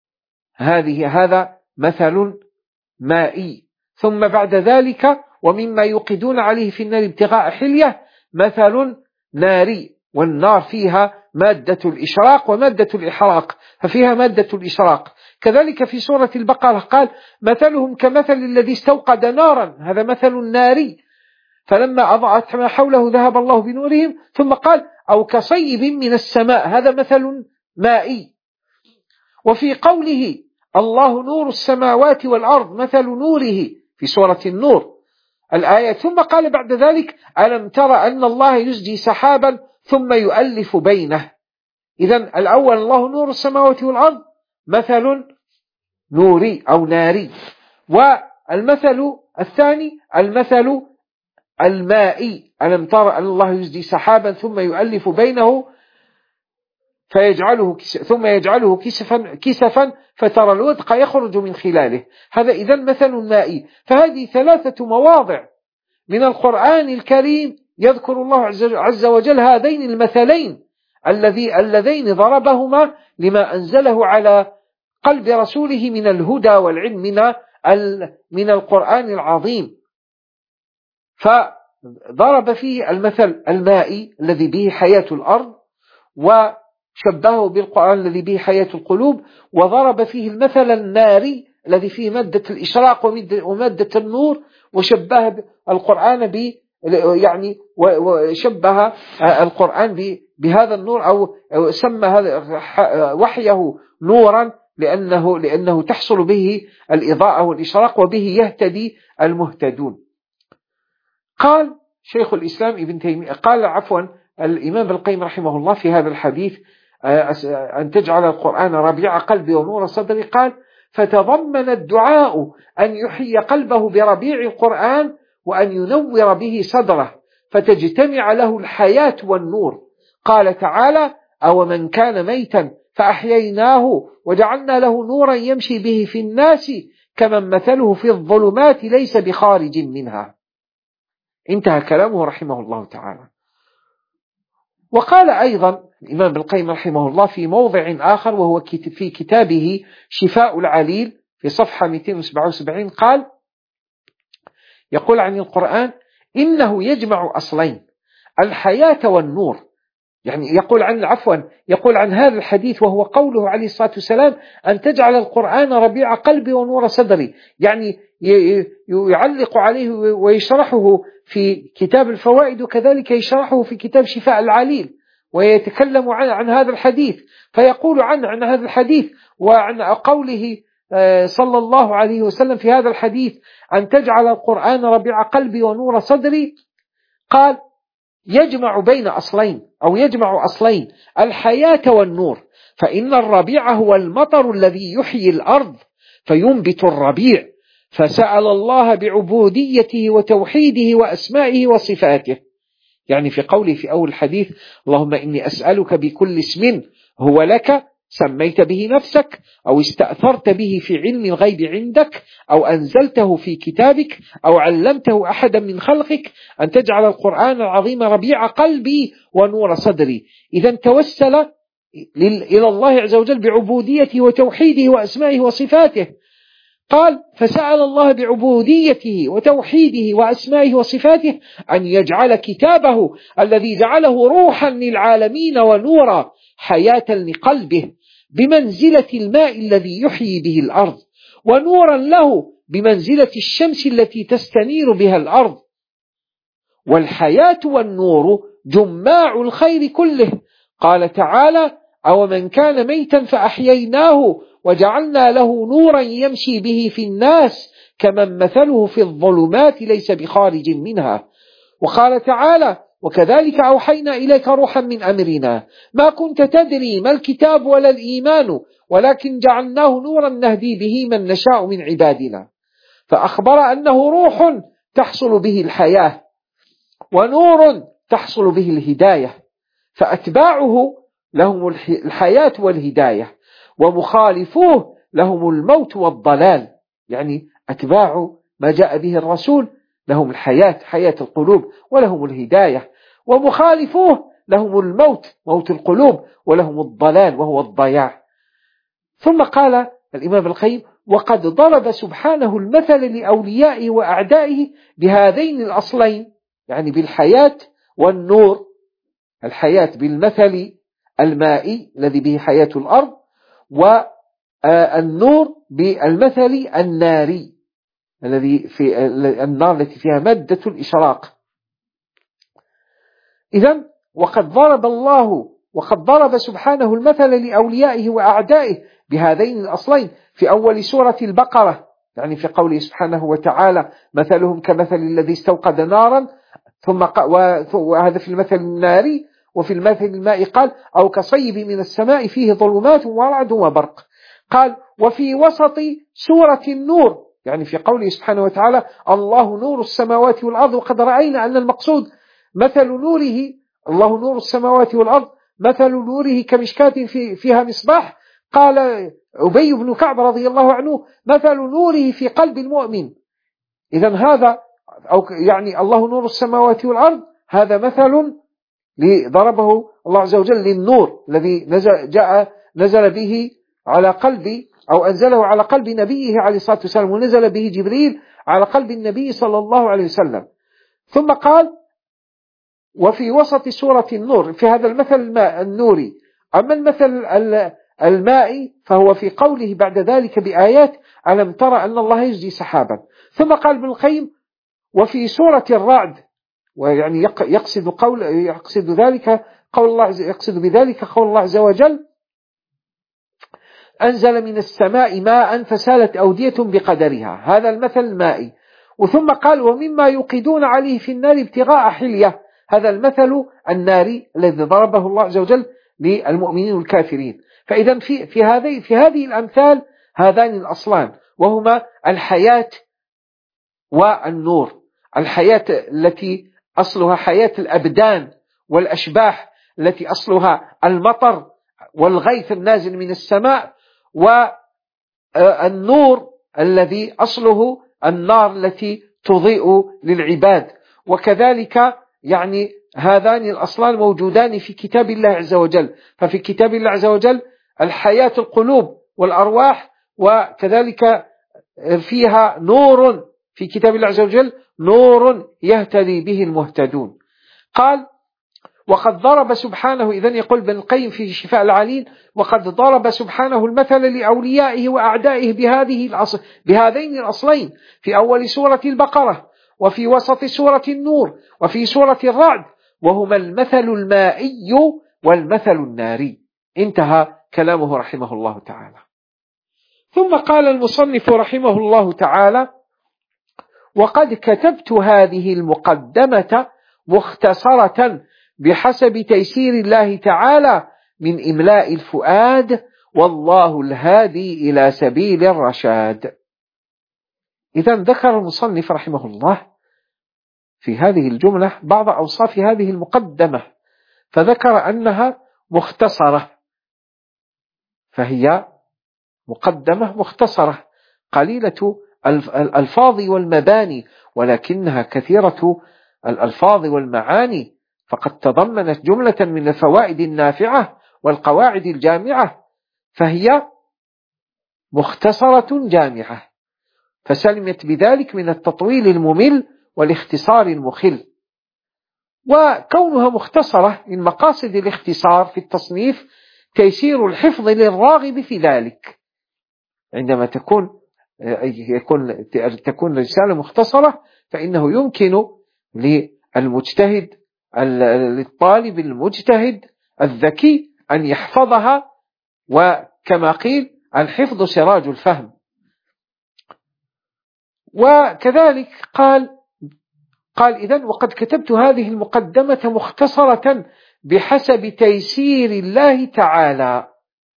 هذا مثل مائي. ثم بعد ذلك ومما يوقدون عليه في النار ابتغاء حلية، مثل ناري، والنار فيها مادة الإشراق ومادة الإحراق، ففيها مادة الإشراق. كذلك في سورة البقرة قال: مثلهم كمثل الذي استوقد نارا، هذا مثل ناري، فلما أضاءت ما حوله ذهب الله بنورهم. ثم قال: أو كصيب من السماء، هذا مثل مائي. وفي قوله: الله نور السماوات والأرض مثل نوره، في سورة النور الآية. ثم قال بعد ذلك: ألم تر أن الله يزجي سحابا ثم يؤلف بينه. إذن الأول الله نور السماوات والأرض مثل نوري أو ناري، والمثل الثاني المثل المائي: ألم تر أن الله يزجي سحابا ثم يؤلف بينه ثم يجعله كسفا فترى الودق يخرج من خلاله. هذا إذن مثل مائي. فهذه ثلاثة مواضع من القرآن الكريم يذكر الله عز وجل هذين المثلين اللذين ضربهما لما أنزله على قلب رسوله من الهدى والعلم من القرآن العظيم. فضرب فيه المثل المائي الذي به حياة الأرض، وشبهه بالقرآن الذي به حياة القلوب، وضرب فيه المثل الناري الذي فيه مادة الإشراق ومادة النور، وشبه القرآن وشبه القرآن بهذا النور، أو سمى هذا وحيه نورا لأنه تحصل به الإضاءة والإشراق وبه يهتدي المهتدون. قال شيخ الإسلام ابن تيمية، الإمام ابن القيم رحمه الله في هذا الحديث: أن تجعل القرآن ربيع قلبي ونور صدري، قال: فتضمن الدعاء أن يحيي قلبه بربيع القرآن وأن ينور به صدره فتجتمع له الحياة والنور. قال تعالى: أو من كان ميتا فأحييناه وجعلنا له نورا يمشي به في الناس كمن مثله في الظلمات ليس بخارج منها. انتهى كلامه رحمه الله تعالى. وقال أيضا الإمام ابن القيم رحمه الله في موضع آخر، وهو في كتابه شفاء العليل في صفحة 277، قال: يقول عن القرآن: إنه يجمع أصلين، الحياة والنور. يعني يقول عن هذا الحديث، وهو قوله عليه الصلاة والسلام: أن تجعل القرآن ربيع قلبي ونور صدري. يعني يعلق عليه ويشرحه في كتاب الفوائد، وكذلك يشرحه في كتاب شفاء العليل، ويتكلم عن هذا الحديث، فيقول عن هذا الحديث وعن قوله صلى الله عليه وسلم في هذا الحديث: أن تجعل القرآن ربيع قلبي ونور صدري. قال: يجمع بين أصلين، أو يجمع أصلين، الحياة والنور، فإن الربيع هو المطر الذي يحيي الأرض فينبت الربيع، فسأل الله بعبوديته وتوحيده وأسمائه وصفاته. يعني في قوله في أول الحديث: اللهم إني أسألك بكل اسم هو لك سميت به نفسك أو استأثرت به في علم الغيب عندك أو أنزلته في كتابك أو علمته أحدا من خلقك أن تجعل القرآن العظيم ربيع قلبي ونور صدري. إذا توسل إلى الله عز وجل بعبوديته وتوحيده وأسمائه وصفاته. قال: فسأل الله بعبوديته وتوحيده وأسمائه وصفاته أن يجعل كتابه الذي جعله روحا للعالمين ونورا حياة لقلبه بمنزلة الماء الذي يحيي به الأرض، ونورا له بمنزلة الشمس التي تستنير بها الأرض. والحياة والنور جماع الخير كله. قال تعالى: أو من كان ميتا فأحييناه وجعلنا له نورا يمشي به في الناس كمن مثله في الظلمات ليس بخارج منها. وقال تعالى: وكذلك أوحينا إليك روحا من أمرنا ما كنت تدري ما الكتاب ولا الإيمان ولكن جعلناه نورا نهدي به من نشاء من عبادنا. فأخبر أنه روح تحصل به الحياة، ونور تحصل به الهداية، فأتباعه لهم الحياة والهداية، ومخالفوه لهم الموت والضلال. يعني أتباع ما جاء به الرسول لهم الحياة، حياة القلوب، ولهم الهداية، ومخالفوه لهم الموت، موت القلوب، ولهم الضلال وهو الضياع. ثم قال الإمام القيم: وقد ضرب سبحانه المثل لأوليائه وأعدائه بهذين الأصلين، يعني بالحياة والنور. الحياة بالمثل المائي الذي به حياة الأرض، والنور بالمثل الناري الذي في النار التي فيها مادة الإشراق. إذن وقد ضرب سبحانه المثل لأوليائه وأعدائه بهذين الأصلين في أول سورة البقرة، يعني في قوله سبحانه وتعالى: مثلهم كمثل الذي استوقد نارا وهذا في المثل الناري. وفي المثل المائي قال: أو كصيب من السماء فيه ظلمات ورعد وبرق. قال: وفي وسط سورة النور، يعني في قوله سبحانه وتعالى: الله نور السماوات والأرض. وقد رأينا أن المقصود مثل نوره، الله نور السماوات والأرض، مثل نوره كمشكاة فيها مصباح. قال أبي بن كعب رضي الله عنه: مثل نوره في قلب المؤمن. إذن هذا يعني الله نور السماوات والأرض، هذا مثل ضربه الله عز وجل للنور الذي نزل به على قلب، أو أنزله على قلب نبيه عليه الصلاة والسلام، ونزل به جبريل على قلب النبي صلى الله عليه وسلم. ثم قال: وفي وسط سورة النور، في هذا المثل النوري. أما المثل المائي فهو في قوله بعد ذلك بآيات: ألم ترى أن الله يجزي سحابا. ثم قال ابن القيم: وفي سورة الرعد، ويعني يقصد بذلك قول الله عز وجل: أنزل من السماء ماء فسالت أودية بقدرها. هذا المثل المائي. وثم قال: ومما يوقدون عليه في النار ابتغاء حلية. هذا المثل الناري الذي ضربه الله عز وجل للمؤمنين والكافرين. فإذا في هذه الأمثال هذان الأصلان، وهما الحياة والنور. الحياة التي أصلها حياة الأبدان والأشباح، التي أصلها المطر والغيث النازل من السماء، والنور الذي أصله النار التي تضيء للعباد. وكذلك يعني هذان الأصلان موجودان في كتاب الله عز وجل. ففي كتاب الله عز وجل الحياة القلوب والأرواح، وكذلك فيها نور في كتاب الله عز وجل، نور يهتدي به المهتدون. قال وقد ضرب سبحانه، إذن يقول ابن القيم في شفاء العليل: وقد ضرب سبحانه المثل لأوليائه وأعدائه بهذين الأصلين في أول سورة البقرة، وفي وسط سورة النور، وفي سورة الرعد، وهما المثل المائي والمثل الناري. انتهى كلامه رحمه الله تعالى. ثم قال المصنف رحمه الله تعالى: وقد كتبت هذه المقدمة مختصرة بحسب تيسير الله تعالى من إملاء الفؤاد، والله الهادي إلى سبيل الرشاد. إذن ذكر المصنف رحمه الله في هذه الجملة بعض أوصاف هذه المقدمة، فذكر أنها مختصرة، فهي مقدمة مختصرة قليلة الألفاظ والمباني، ولكنها كثيرة الألفاظ والمعاني، فقد تضمنت جملة من الفوائد النافعة والقواعد الجامعة، فهي مختصرة جامعة، فسلمت بذلك من التطويل الممل والاختصار المخل. وكونها مختصرة من مقاصد الاختصار في التصنيف تيسير الحفظ للراغب في ذلك. عندما تكون رسالة مختصرة فإنه يمكن للمجتهد، للطالب المجتهد الذكي أن يحفظها، وكما قيل: الحفظ سراج الفهم. وكذلك قال إذن وقد كتبت هذه المقدمة مختصرة بحسب تيسير الله تعالى.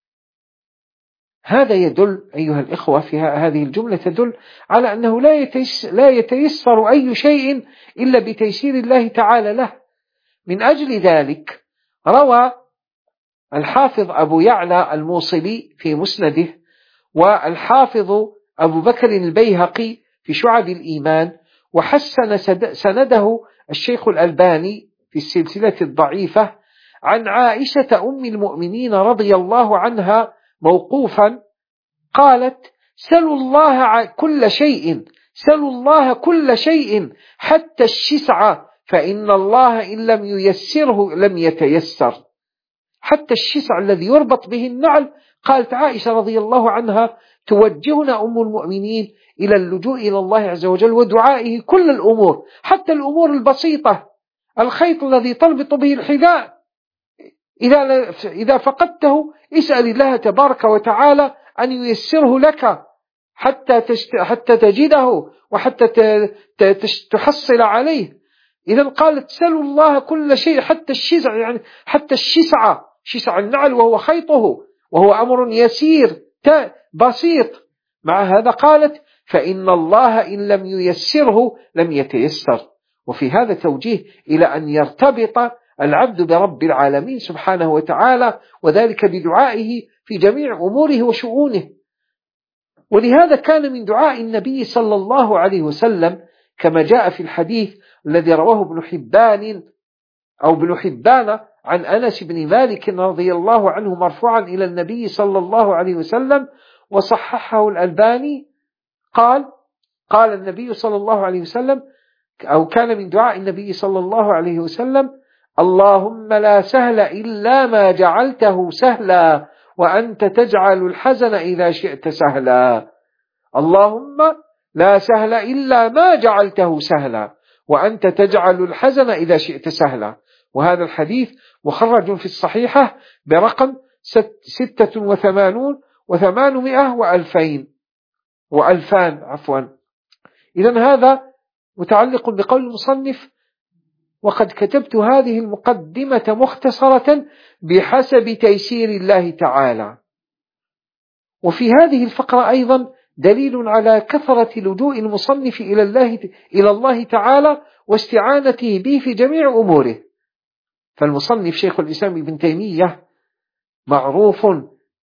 هذا يدل أيها الإخوة في هذه الجملة تدل على أنه لا يتيسر أي شيء إلا بتيسير الله تعالى له. من أجل ذلك روى الحافظ أبو يعلى الموصلي في مسنده، والحافظ أبو بكر البيهقي في شعب الإيمان، وحسن سنده الشيخ الألباني في السلسلة الضعيفة، عن عائشة أم المؤمنين رضي الله عنها موقوفا قالت: سلوا الله كل شيء حتى الشسع، فإن الله إن لم ييسره لم يتيسر. حتى الشسع الذي يربط به النعل. قالت عائشة رضي الله عنها: توجهنا أم المؤمنين إلى اللجوء إلى الله عز وجل ودعائه كل الأمور، حتى الأمور البسيطة، الخيط الذي تربط به الحذاء إذا فقدته اسأل الله تبارك وتعالى أن ييسره لك حتى تجده وحتى تحصل عليه. إذا قالت: سلوا الله كل شيء حتى الشسع، يعني حتى شسع النعل وهو خيطه، وهو أمر يسير بسيط. مع هذا قالت: فإن الله إن لم ييسره لم يتيسر. وفي هذا توجيه إلى أن يرتبط العبد برب العالمين سبحانه وتعالى، وذلك بدعائه في جميع أموره وشؤونه. ولهذا كان من دعاء النبي صلى الله عليه وسلم كما جاء في الحديث الذي رواه ابن حبان عن أنس بن مالك رضي الله عنه مرفوعا إلى النبي صلى الله عليه وسلم، وصححه الألباني. قال النبي صلى الله عليه وسلم، أو كان من دعاء النبي صلى الله عليه وسلم: اللهم لا سهل إلا ما جعلته سهلا، وأنت تجعل الحزن إذا شئت سهلا. اللهم لا سهل إلا ما جعلته سهلا، وأنت تجعل الحزن إذا شئت سهلا. وهذا الحديث مخرج في الصحيحة برقم 86 و800 و2000 إذن هذا متعلق بقول المصنف: وقد كتبت هذه المقدمة مختصرة بحسب تيسير الله تعالى. وفي هذه الفقرة أيضا دليل على كثرة لجوء المصنف إلى الله تعالى واستعانته به في جميع أموره. فالمصنف شيخ الإسلام ابن تيمية معروف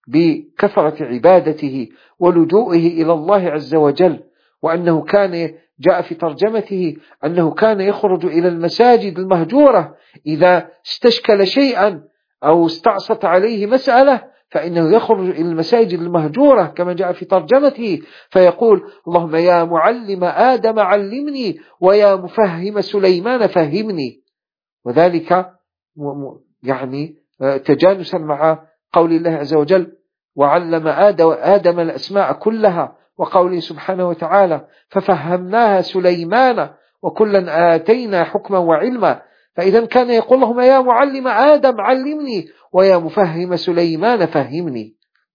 بكثرة عبادته ولجوئه إلى الله عز وجل، وأنه كان جاء في ترجمته أنه كان يخرج إلى المساجد المهجورة إذا استشكل شيئا أو استعصت عليه مسألة، فإنه يخرج إلى المساجد المهجورة كما جاء في ترجمته فيقول: اللهم يا معلم آدم علمني ويا مفهم سليمان فهمني. وذلك يعني تجانسا مع قول الله عز وجل: وعلم آدم الأسماء كلها، وقوله سبحانه وتعالى: ففهمناها سليمان وكلا آتينا حكما وعلما. فإذا كان يقول: اللهم يا معلم آدم علمني ويا مفهم سليمان فهمني.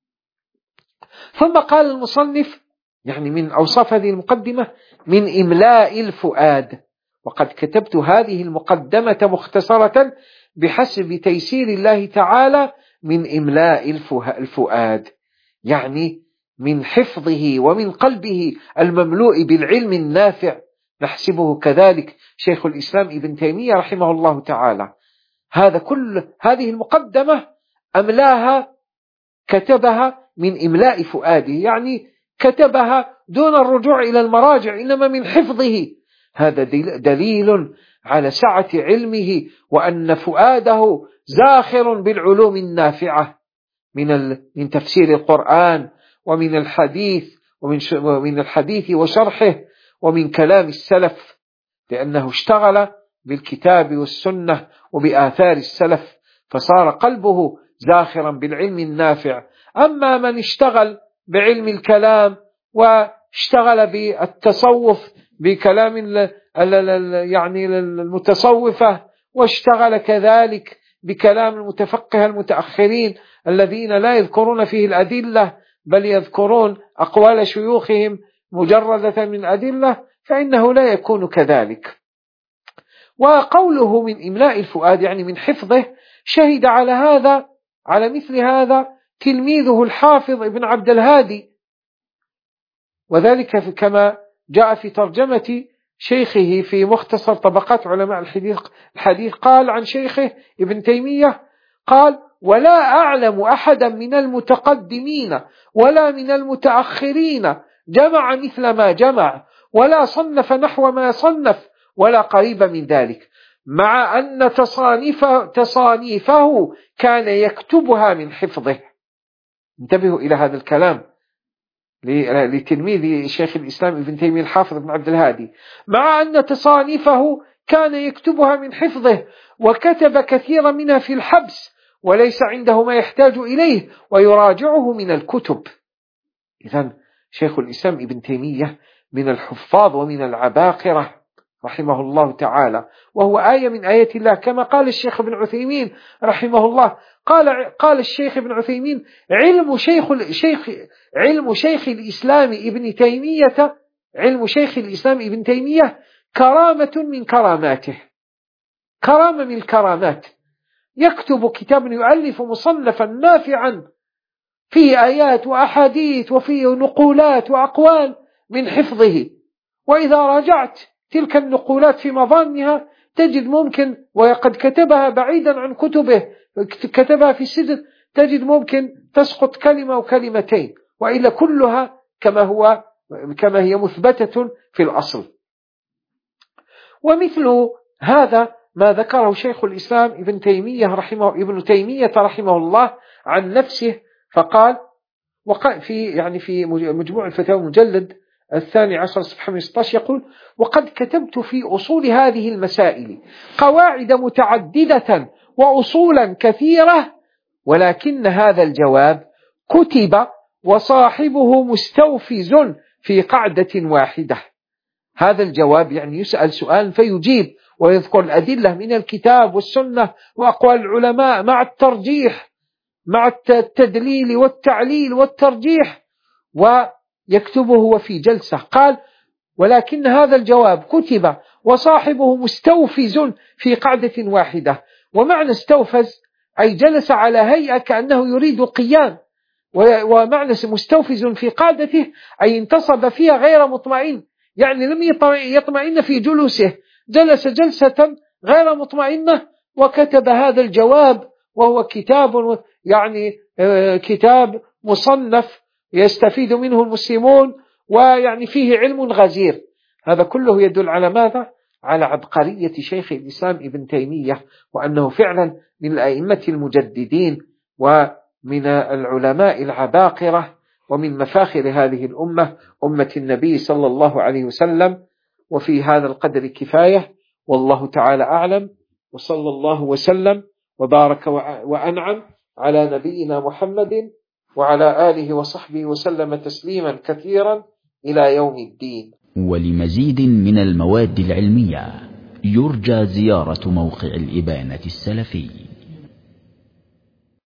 ثم قال المصنف يعني من أوصاف هذه المقدمة: من إملاء الفؤاد. وقد كتبت هذه المقدمة مختصرة بحسب تيسير الله تعالى من إملاء الفؤاد، يعني من حفظه ومن قلبه المملوء بالعلم النافع. نحسبه كذلك شيخ الإسلام ابن تيمية رحمه الله تعالى. كل هذه المقدمة أملاها، كتبها من إملاء فؤاده، يعني كتبها دون الرجوع إلى المراجع، إنما من حفظه. هذا دليل على سعة علمه، وأن فؤاده زاخر بالعلوم النافعة من تفسير القرآن ومن الحديث وشرحه ومن كلام السلف، لأنه اشتغل بالكتاب والسنة وبآثار السلف، فصار قلبه زاخرا بالعلم النافع. أما من اشتغل بعلم الكلام واشتغل بالتصوف بكلام يعني المتصوفة، واشتغل كذلك بكلام المتفقه المتأخرين الذين لا يذكرون فيه الأدلة بل يذكرون أقوال شيوخهم مجردة من أدلة، فإنه لا يكون كذلك. وقوله من إملاء الفؤاد يعني من حفظه، شهد على مثل هذا تلميذه الحافظ ابن عبد الهادي، وذلك كما جاء في ترجمة شيخه في مختصر طبقات علماء الحديث قال عن شيخه ابن تيمية قال: ولا أعلم أحدا من المتقدمين ولا من المتأخرين جمع مثل ما جمع، ولا صنف نحو ما صنف، ولا قريب من ذلك، مع أن تصانيفه كان يكتبها من حفظه. انتبهوا إلى هذا الكلام لتلميذ شيخ الإسلام ابن تيمية الحافظ بن عبد الهادي: مع أن تصانيفه كان يكتبها من حفظه، وكتب كثيرا منها في الحبس، وليس عنده ما يحتاج إليه ويراجعه من الكتب. إذن شيخ الإسلام ابن تيمية من الحفاظ ومن العباقرة رحمه الله تعالى، وهو آية من آيات الله، كما قال الشيخ ابن عثيمين رحمه الله. قال الشيخ ابن عثيمين: علم شيخ الإسلام ابن تيمية كرامة من كراماته، كرامة من الكرامات. يكتب كتابا، يؤلف مصنفا نافعا فيه آيات وأحاديث وفيه نقولات وأقوال من حفظه، وإذا راجعت تلك النقولات في مظانها تجد ممكن، وقد كتبها بعيدا عن كتبه، كتبها في السجن، تجد ممكن تسقط كلمة أو كلمتين، وإلا كلها كما هي مثبتة في الأصل. ومثل هذا ما ذكره شيخ الإسلام ابن تيمية رحمه الله عن نفسه، فقال في مجموع الفتاوى المجلد 12 صفحة 16 يقول: وقد كتبت في أصول هذه المسائل قواعد متعددة وأصولا كثيرة، ولكن هذا الجواب كتب وصاحبه مستوفز في قاعدة واحدة. هذا الجواب يعني يسأل سؤال فيجيب ويذكر الأدلة من الكتاب والسنة وأقوال العلماء مع الترجيح، مع التدليل والتعليل والترجيح، ويكتبه هو في جلسة. قال: ولكن هذا الجواب كتب وصاحبه مستوفز في قاعدة واحدة. ومعنى استوفز أي جلس على هيئة كأنه يريد القيام، ومعنى مستوفز في قاعدته أي انتصب فيها غير مطمئن، يعني لم يطمئن في جلوسه، جلس جلسة غير مطمئنة وكتب هذا الجواب، وهو كتاب مصنف يستفيد منه المسلمون، ويعني فيه علم غزير. هذا كله يدل على ماذا؟ على عبقرية شيخ الإسلام ابن تيمية، وأنه فعلا من الأئمة المجددين ومن العلماء العباقرة ومن مفاخر هذه الأمة، أمة النبي صلى الله عليه وسلم. وفي هذا القدر كفاية، والله تعالى أعلم، وصلى الله وسلم وبارك وأنعم على نبينا محمد وعلى آله وصحبه وسلم تسليما كثيرا إلى يوم الدين. ولمزيد من المواد العلمية يرجى زيارة موقع الإبانة السلفي.